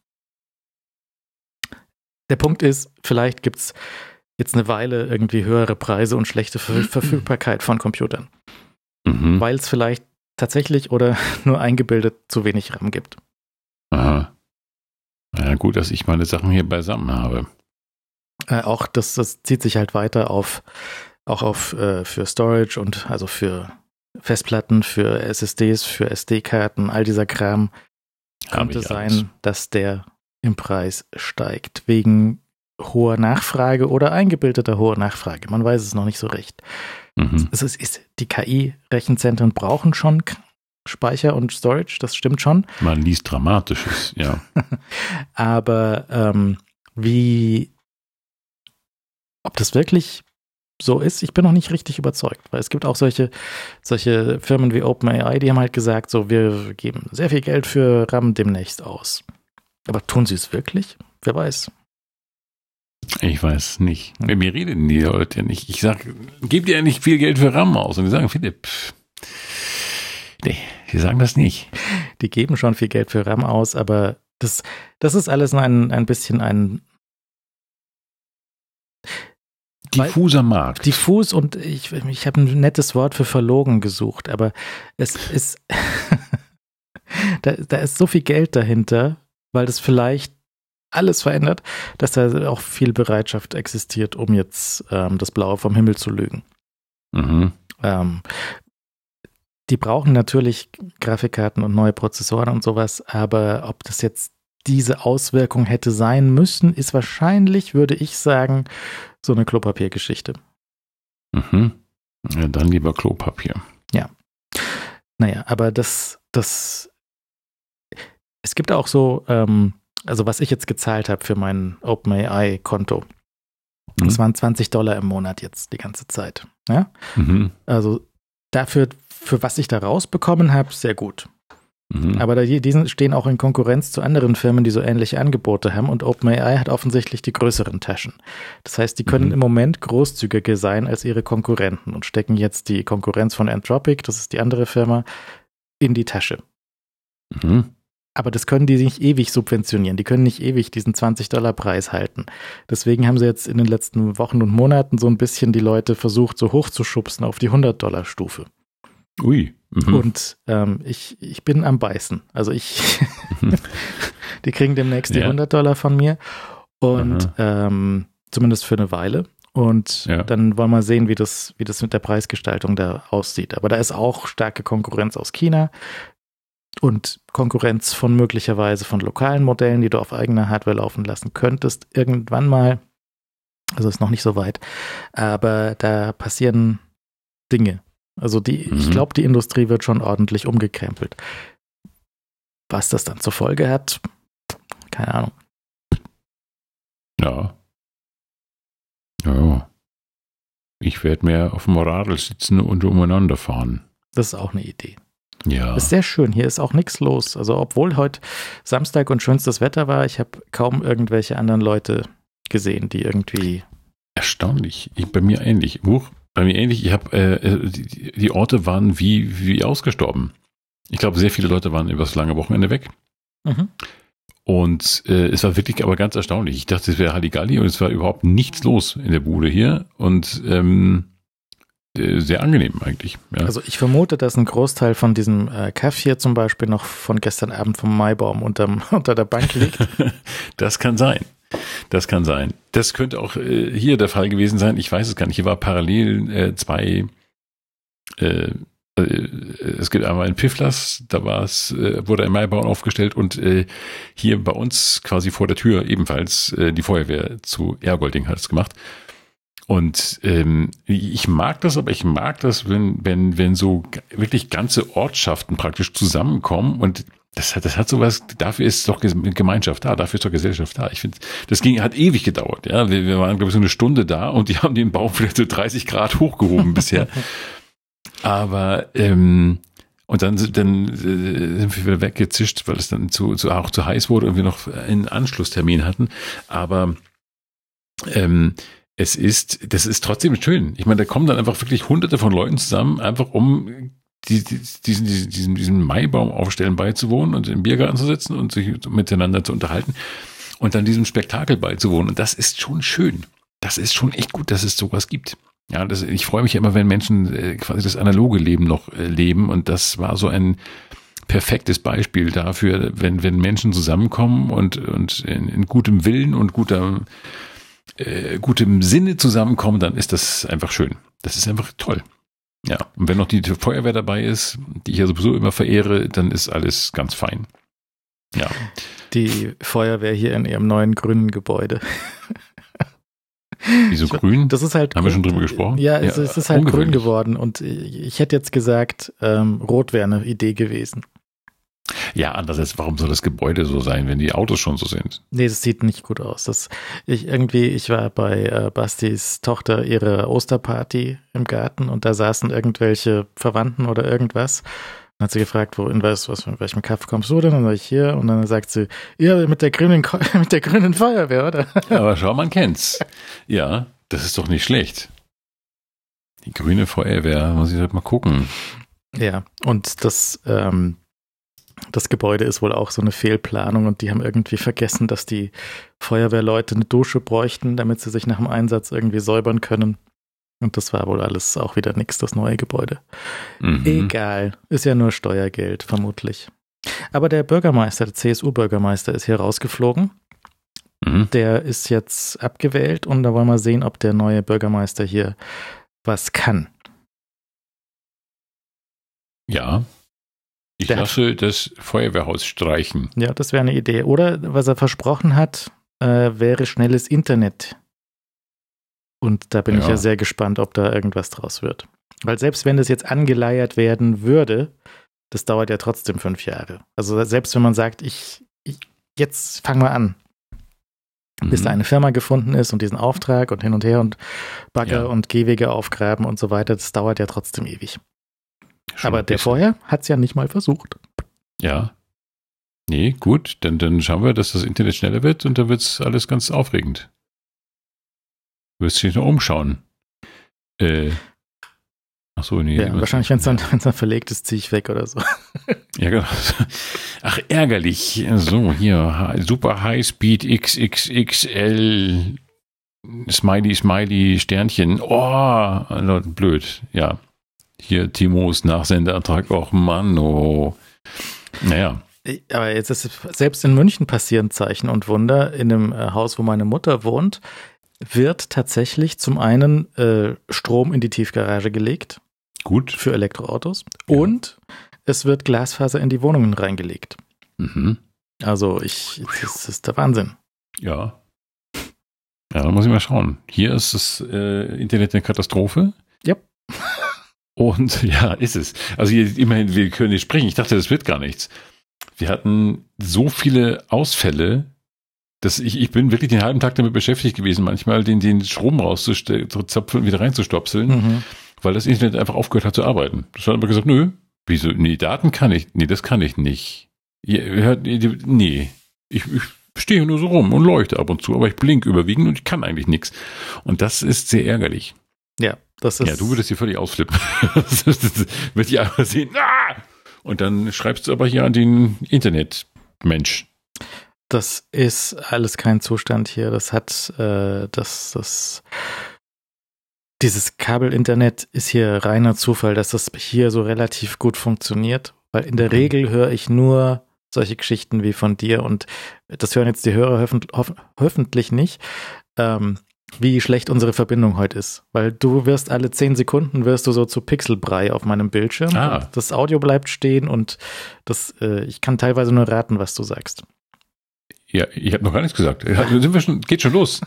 A: Der Punkt ist, vielleicht gibt es jetzt eine Weile irgendwie höhere Preise und schlechte Verfügbarkeit von Computern. Weil es vielleicht tatsächlich oder nur eingebildet zu wenig RAM gibt.
B: Aha. Ja, gut, dass ich meine Sachen hier beisammen habe.
A: Auch das zieht sich halt weiter auf für Storage und also für Festplatten, für SSDs, für SD-Karten, all dieser Kram könnte sein, dass der im Preis steigt, wegen hoher Nachfrage oder eingebildeter hoher Nachfrage. Man weiß es noch nicht so recht. Die KI-Rechenzentren brauchen schon Speicher und Storage, das stimmt schon.
B: Man liest Dramatisches, ja.
A: Aber ob das wirklich so ist, ich bin noch nicht richtig überzeugt, weil es gibt auch solche Firmen wie OpenAI, die haben halt gesagt, so, wir geben sehr viel Geld für RAM demnächst aus. Aber tun sie es wirklich? Wer weiß.
B: Ich weiß nicht. Mit mir reden die Leute ja nicht. Ich sage, gebt ihr nicht viel Geld für RAM aus? Und die sagen, Philipp, nee, die sagen das nicht.
A: Die geben schon viel Geld für RAM aus, aber das ist alles ein bisschen ein
B: diffuser Markt.
A: Diffus und ich habe ein nettes Wort für verlogen gesucht, aber es ist da ist so viel Geld dahinter, weil das vielleicht alles verändert, dass da auch viel Bereitschaft existiert, um jetzt das Blaue vom Himmel zu lügen. Die brauchen natürlich Grafikkarten und neue Prozessoren und sowas, aber ob das jetzt diese Auswirkung hätte sein müssen, ist wahrscheinlich, würde ich sagen, so eine Klopapiergeschichte.
B: Ja, dann lieber Klopapier.
A: Ja. Naja, aber es gibt auch so, also was ich jetzt gezahlt habe für mein OpenAI-Konto, das waren $20 im Monat jetzt die ganze Zeit. Ja? Also dafür, für was ich da rausbekommen habe, sehr gut. Aber die stehen auch in Konkurrenz zu anderen Firmen, die so ähnliche Angebote haben, und OpenAI hat offensichtlich die größeren Taschen. Das heißt, die können im Moment großzügiger sein als ihre Konkurrenten und stecken jetzt die Konkurrenz von Anthropic, das ist die andere Firma, in die Tasche. Aber das können die nicht ewig subventionieren. Die können nicht ewig diesen $20-Preis halten. Deswegen haben sie jetzt in den letzten Wochen und Monaten so ein bisschen die Leute versucht, so hochzuschubsen auf die $100-Stufe.
B: Ui.
A: Und ich bin am Beißen. Also die kriegen demnächst die $100 von mir und zumindest für eine Weile. Und dann wollen wir sehen, wie das mit der Preisgestaltung da aussieht. Aber da ist auch starke Konkurrenz aus China und Konkurrenz von möglicherweise von lokalen Modellen, die du auf eigener Hardware laufen lassen könntest, irgendwann mal. Also ist noch nicht so weit. Aber da passieren Dinge. Also ich glaube, die Industrie wird schon ordentlich umgekrempelt. Was das dann zur Folge hat, keine Ahnung.
B: Ja. Ich werde mehr auf dem Radl sitzen und umeinander fahren.
A: Das ist auch eine Idee.
B: Ja.
A: Das ist sehr schön. Hier ist auch nichts los. Also obwohl heute Samstag und schönstes Wetter war, ich habe kaum irgendwelche anderen Leute gesehen, die irgendwie...
B: Erstaunlich. Bei mir ähnlich. Ich habe die Orte waren wie ausgestorben. Ich glaube, sehr viele Leute waren über das lange Wochenende weg. Und es war wirklich aber ganz erstaunlich. Ich dachte, es wäre Halligalli und es war überhaupt nichts los in der Bude hier und sehr angenehm eigentlich. Ja.
A: Also ich vermute, dass ein Großteil von diesem Kaff hier zum Beispiel noch von gestern Abend vom Maibaum unter der Bank liegt.
B: Das kann sein. Das kann sein. Das könnte auch hier der Fall gewesen sein. Ich weiß es gar nicht. Hier war parallel zwei es gibt einmal in Pifflers, da wurde ein Maibaum aufgestellt und hier bei uns quasi vor der Tür ebenfalls die Feuerwehr zu Ergolding hat es gemacht. Und ich mag das, wenn so wirklich ganze Ortschaften praktisch zusammenkommen und das hat sowas, dafür ist doch Gemeinschaft da, dafür ist doch Gesellschaft da. Ich finde, hat ewig gedauert. Ja, wir waren, glaube ich, so eine Stunde da und die haben den Baum vielleicht so 30 Grad hochgehoben bisher. Aber und dann sind wir wieder weggezischt, weil es dann auch zu heiß wurde und wir noch einen Anschlusstermin hatten. Aber das ist trotzdem schön. Ich meine, da kommen dann einfach wirklich Hunderte von Leuten zusammen, einfach um diesen Maibaum aufstellen beizuwohnen und im Biergarten zu sitzen und sich miteinander zu unterhalten und dann diesem Spektakel beizuwohnen. Und das ist schon schön. Das ist schon echt gut, dass es sowas gibt. Ja, ich freue mich immer, wenn Menschen quasi das analoge Leben noch leben und das war so ein perfektes Beispiel dafür, wenn Menschen zusammenkommen und in gutem Willen und gutem Sinne zusammenkommen, dann ist das einfach schön. Das ist einfach toll. Ja, und wenn noch die Feuerwehr dabei ist, die ich ja sowieso immer verehre, dann ist alles ganz fein. Ja.
A: Die Feuerwehr hier in ihrem neuen grünen Gebäude.
B: Wieso grün?
A: Das ist halt.
B: Haben wir schon drüber gesprochen?
A: Ja, es ist halt grün geworden und ich hätte jetzt gesagt, rot wäre eine Idee gewesen.
B: Ja, andererseits, warum soll das Gebäude so sein, wenn die Autos schon so sind?
A: Nee, das sieht nicht gut aus. Ich war bei Bastis Tochter ihre Osterparty im Garten und da saßen irgendwelche Verwandten oder irgendwas. Dann hat sie gefragt, in welchem Kaff kommst du denn? Und dann sag ich hier und dann sagt sie, ja, mit der grünen Feuerwehr, oder?
B: Aber schau, man kennt's. Ja, das ist doch nicht schlecht. Die grüne Feuerwehr, muss ich halt mal gucken.
A: Ja, und das Gebäude ist wohl auch so eine Fehlplanung und die haben irgendwie vergessen, dass die Feuerwehrleute eine Dusche bräuchten, damit sie sich nach dem Einsatz irgendwie säubern können. Und das war wohl alles auch wieder nix, das neue Gebäude. Egal, ist ja nur Steuergeld, vermutlich. Aber der Bürgermeister, der CSU-Bürgermeister ist hier rausgeflogen. Der ist jetzt abgewählt und da wollen wir sehen, ob der neue Bürgermeister hier was kann.
B: Ja. Ich lasse das Feuerwehrhaus streichen.
A: Ja, das wäre eine Idee. Oder was er versprochen hat, wäre schnelles Internet. Und da bin ich ja sehr gespannt, ob da irgendwas draus wird. Weil selbst wenn das jetzt angeleiert werden würde, das dauert ja trotzdem 5 Jahre. Also selbst wenn man sagt, jetzt fangen wir an, bis da eine Firma gefunden ist und diesen Auftrag und hin und her und Bagger und Gehwege aufgraben und so weiter, das dauert ja trotzdem ewig. Aber der vorher hat es ja nicht mal versucht.
B: Ja. Nee, gut, dann schauen wir, dass das Internet schneller wird und dann wird es alles ganz aufregend. Du wirst dich noch umschauen. Achso, nee.
A: Ja, wahrscheinlich, wenn es dann verlegt ist, ziehe ich weg oder so.
B: Ja, genau. Ach, ärgerlich. So, hier, super Highspeed XXXL Smiley, Sternchen. Oh, blöd, ja. Hier Timos Nachsendeantrag, och Mann, oh. Naja.
A: Aber jetzt ist selbst in München passieren Zeichen und Wunder. In dem Haus, wo meine Mutter wohnt, wird tatsächlich zum einen Strom in die Tiefgarage gelegt.
B: Gut.
A: Für Elektroautos. Ja. Und es wird Glasfaser in die Wohnungen reingelegt.
B: Mhm.
A: Also das ist der Wahnsinn.
B: Ja. Ja, da muss ich mal schauen. Hier ist das Internet eine Katastrophe.
A: Ja.
B: Und ja, ist es. Also hier, immerhin, wir können nicht sprechen. Ich dachte, das wird gar nichts. Wir hatten so viele Ausfälle, dass ich bin wirklich den halben Tag damit beschäftigt gewesen, manchmal den Strom rauszuzapfen und wieder reinzustopseln, weil das Internet einfach aufgehört hat zu arbeiten. Das hat aber gesagt, nö, wieso? Nee, Daten kann ich, nee, das kann ich nicht. Nee, ich stehe nur so rum und leuchte ab und zu, aber ich blink überwiegend und ich kann eigentlich nichts. Und das ist sehr ärgerlich.
A: Ja, das ist...
B: Ja, du würdest hier völlig ausflippen. Wenn ich einfach sehen, und dann schreibst du aber hier an den Internetmensch.
A: Das ist alles kein Zustand hier. Das hat dieses Kabelinternet ist hier reiner Zufall, dass das hier so relativ gut funktioniert, weil in der Regel höre ich nur solche Geschichten wie von dir und das hören jetzt die Hörer hoffentlich nicht, wie schlecht unsere Verbindung heute ist, weil du wirst alle 10 Sekunden wirst du so zu Pixelbrei auf meinem Bildschirm. Das Audio bleibt stehen und ich kann teilweise nur raten, was du sagst.
B: Ja, ich habe noch gar nichts gesagt. Geht schon los.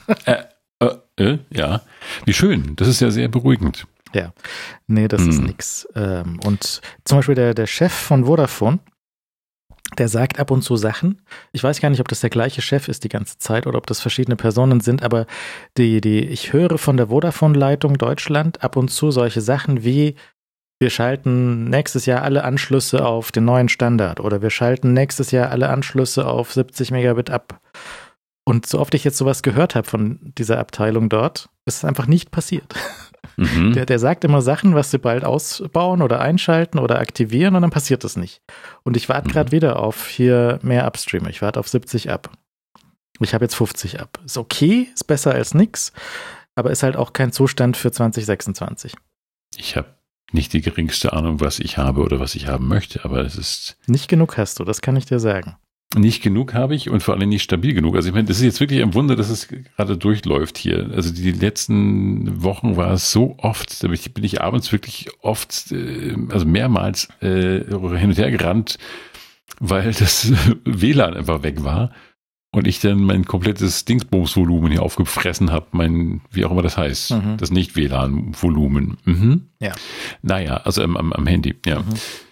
B: Ja, wie schön. Das ist ja sehr beruhigend.
A: Ja, nee, das ist nix. Und zum Beispiel der Chef von Vodafone, der sagt ab und zu Sachen. Ich weiß gar nicht, ob das der gleiche Chef ist die ganze Zeit oder ob das verschiedene Personen sind, aber ich höre von der Vodafone-Leitung Deutschland ab und zu solche Sachen wie: Wir schalten nächstes Jahr alle Anschlüsse auf den neuen Standard oder wir schalten nächstes Jahr alle Anschlüsse auf 70 Megabit ab. Und so oft ich jetzt sowas gehört habe von dieser Abteilung dort, ist es einfach nicht passiert. Der sagt immer Sachen, was sie bald ausbauen oder einschalten oder aktivieren und dann passiert das nicht. Und ich warte gerade wieder auf hier mehr Upstream. Ich warte auf 70 ab. Ich habe jetzt 50 ab. Ist okay, ist besser als nix, aber ist halt auch kein Zustand für 2026.
B: Ich habe nicht die geringste Ahnung, was ich habe oder was ich haben möchte, aber es ist...
A: Nicht genug hast du, das kann ich dir sagen.
B: Nicht genug habe ich und vor allem nicht stabil genug. Also ich meine, das ist jetzt wirklich ein Wunder, dass es gerade durchläuft hier. Also die letzten Wochen war es so oft, da bin ich abends wirklich oft, also mehrmals hin und her gerannt, weil das WLAN einfach weg war und ich dann mein komplettes Dingsbums-Volumen hier aufgefressen habe, wie auch immer das heißt, das Nicht-WLAN-Volumen.
A: Ja.
B: Naja, also am Handy, ja.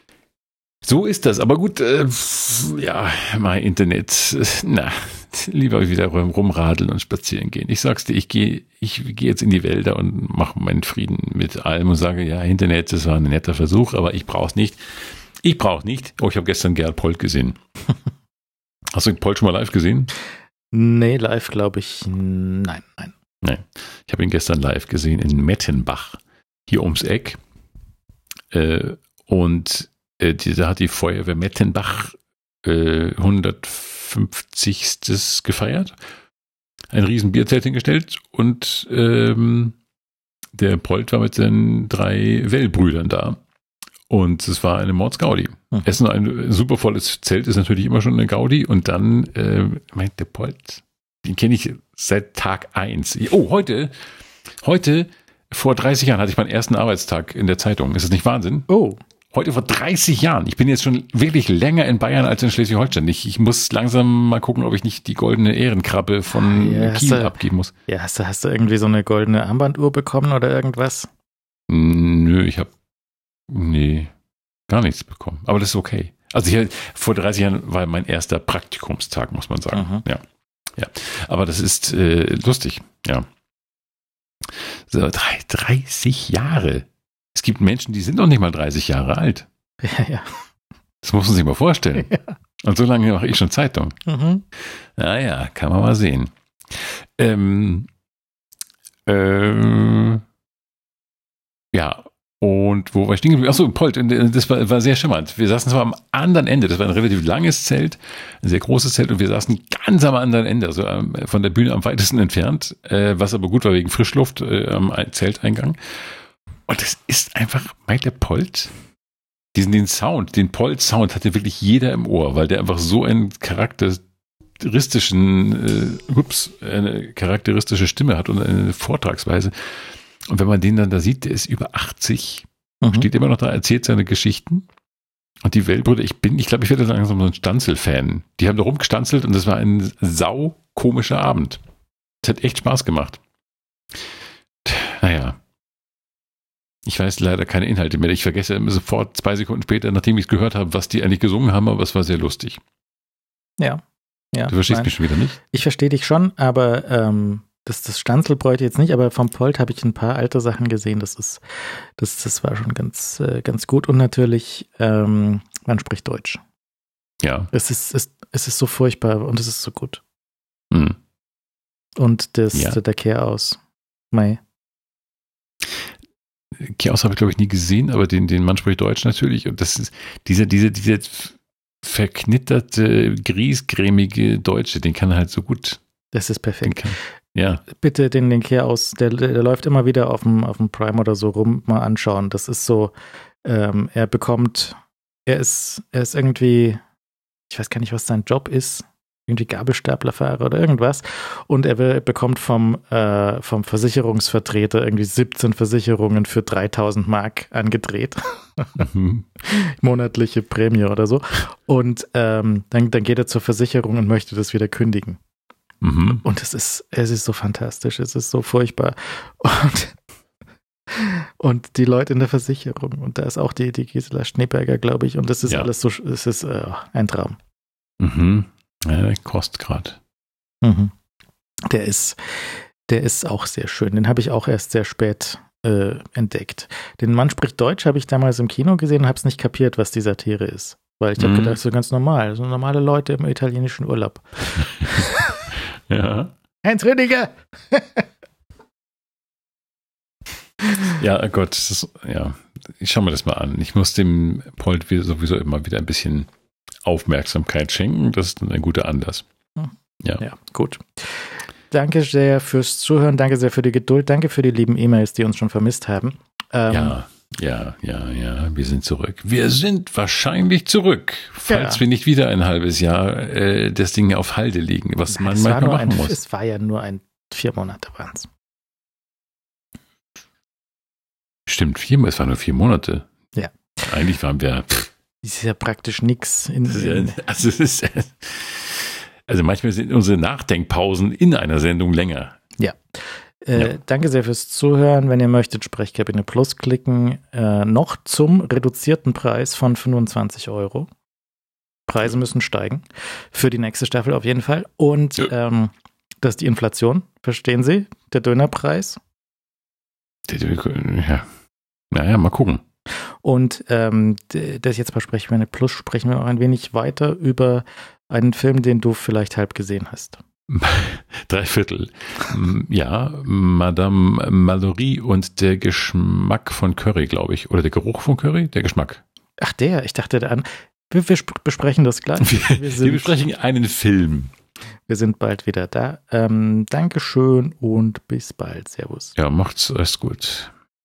B: So ist das, aber gut, mein Internet, lieber wieder rumradeln und spazieren gehen. Ich sag's dir, ich gehe jetzt in die Wälder und mache meinen Frieden mit allem und sage, ja, Internet, das war ein netter Versuch, aber ich brauch's nicht. Oh, ich habe gestern Gerhard Polt gesehen. Hast du Polt schon mal live gesehen?
A: Nee, live glaube ich, nein.
B: Nein, ich habe ihn gestern live gesehen in Mettenbach, hier ums Eck. Da hat die Feuerwehr Mettenbach 150. gefeiert, ein riesen Bierzelt hingestellt und der Polt war mit seinen 3 Wellbrüdern da. Und es war eine Mordsgaudi. Essen, ein super volles Zelt ist natürlich immer schon eine Gaudi. Und dann meint der Polt, den kenne ich seit Tag 1. Oh, heute, vor 30 Jahren hatte ich meinen ersten Arbeitstag in der Zeitung. Ist das nicht Wahnsinn?
A: Oh.
B: Heute vor 30 Jahren. Ich bin jetzt schon wirklich länger in Bayern als in Schleswig-Holstein. Ich muss langsam mal gucken, ob ich nicht die goldene Ehrenkrabbe von Kiel abgeben muss.
A: Ja, hast du irgendwie so eine goldene Armbanduhr bekommen oder irgendwas?
B: Nö, gar nichts bekommen. Aber das ist okay. Also vor 30 Jahren war mein erster Praktikumstag, muss man sagen. Ja. Aber das ist lustig. Ja. So, 30 Jahre. Es gibt Menschen, die sind noch nicht mal 30 Jahre alt.
A: Ja.
B: Das muss man sich mal vorstellen. Ja. Und so lange mache ich schon Zeitung. Naja, kann man mal sehen. Ja, und wo war ich stehen geblieben? Achso, Polt, das war sehr charmant. Wir saßen zwar am anderen Ende, das war ein relativ langes Zelt, ein sehr großes Zelt, und wir saßen ganz am anderen Ende, also von der Bühne am weitesten entfernt, was aber gut war wegen Frischluft am Zelteingang. Und das ist einfach, meint der Polt, den Sound, den Polt-Sound hatte wirklich jeder im Ohr, weil der einfach so eine charakteristische Stimme hat und eine Vortragsweise. Und wenn man den dann da sieht, der ist über 80, steht immer noch da, erzählt seine Geschichten. Und die Wellbrüder, ich glaube, ich werde langsam so ein Stanzel-Fan. Die haben da rumgestanzelt und das war ein saukomischer Abend. Es hat echt Spaß gemacht. Naja. Ich weiß leider keine Inhalte mehr. Ich vergesse sofort 2 Sekunden später, nachdem ich es gehört habe, was die eigentlich gesungen haben, aber es war sehr lustig.
A: Ja.
B: Du verstehst mich schon wieder nicht?
A: Ich verstehe dich schon, aber das Stanzelbräute jetzt nicht, aber vom Polt habe ich ein paar alte Sachen gesehen. Das war schon ganz gut. Und natürlich, man spricht Deutsch.
B: Ja.
A: Es ist so furchtbar und es ist so gut.
B: Mhm.
A: Und der Kehr aus. Mai.
B: Chaos habe ich, glaube ich, nie gesehen, aber den Mann spricht Deutsch natürlich. Und das ist dieser verknitterte, griesgrämige Deutsche, den kann er halt so gut.
A: Das ist perfekt.
B: Ja.
A: Bitte den Chaos, der läuft immer wieder auf dem Prime oder so rum, mal anschauen. Das ist so, er ist irgendwie, ich weiß gar nicht, was sein Job ist. Irgendwie Gabelstaplerfahrer oder irgendwas. Und er bekommt vom Versicherungsvertreter irgendwie 17 Versicherungen für 3.000 Mark angedreht. Monatliche Prämie oder so. Und dann geht er zur Versicherung und möchte das wieder kündigen. Und es ist so fantastisch, es ist so furchtbar. Und die Leute in der Versicherung. Und da ist auch die Gisela Schneeberger, glaube ich. Und das ist alles so, es ist ein Traum.
B: Ja, der kostet gerade.
A: Der ist auch sehr schön. Den habe ich auch erst sehr spät entdeckt. Den Mann spricht Deutsch, habe ich damals im Kino gesehen und habe es nicht kapiert, was die Satire ist. Weil ich habe gedacht, so ganz normal. So normale Leute im italienischen Urlaub.
B: Ja.
A: Heinz Rüdiger!
B: Ja, Gott, ich schaue mir das mal an. Ich muss dem Polt sowieso immer wieder ein bisschen Aufmerksamkeit schenken. Das ist dann ein guter Anlass. Ja,
A: gut. Danke sehr fürs Zuhören, danke sehr für die Geduld, danke für die lieben E-Mails, die uns schon vermisst haben.
B: Ja, wir sind zurück. Wir sind wahrscheinlich zurück, falls wir nicht wieder ein halbes Jahr das Ding auf Halde legen, was man manchmal machen muss.
A: Es war ja nur 4 Monate waren es.
B: Stimmt, es waren nur 4 Monate.
A: Ja.
B: Eigentlich waren wir...
A: Das ist ja praktisch nichts.
B: Also manchmal sind unsere Nachdenkpausen in einer Sendung länger.
A: Ja. Danke sehr fürs Zuhören. Wenn ihr möchtet, Sprechkabine Plus klicken. Noch zum reduzierten Preis von 25 €. Preise müssen steigen. Für die nächste Staffel auf jeden Fall. Und das ist die Inflation. Verstehen Sie? Der Dönerpreis.
B: Ja. Naja, mal gucken.
A: Und das jetzt bei Sprechkabine Plus sprechen wir noch ein wenig weiter über einen Film, den du vielleicht halb gesehen hast.
B: 3/4. Ja, Madame Mallory und der Geschmack von Curry, glaube ich. Oder der Geruch von Curry? Der Geschmack.
A: Ach, ich dachte wir besprechen das gleich.
B: Wir besprechen einen Film.
A: Wir sind bald wieder da. Dankeschön und bis bald. Servus.
B: Ja, macht's erst gut.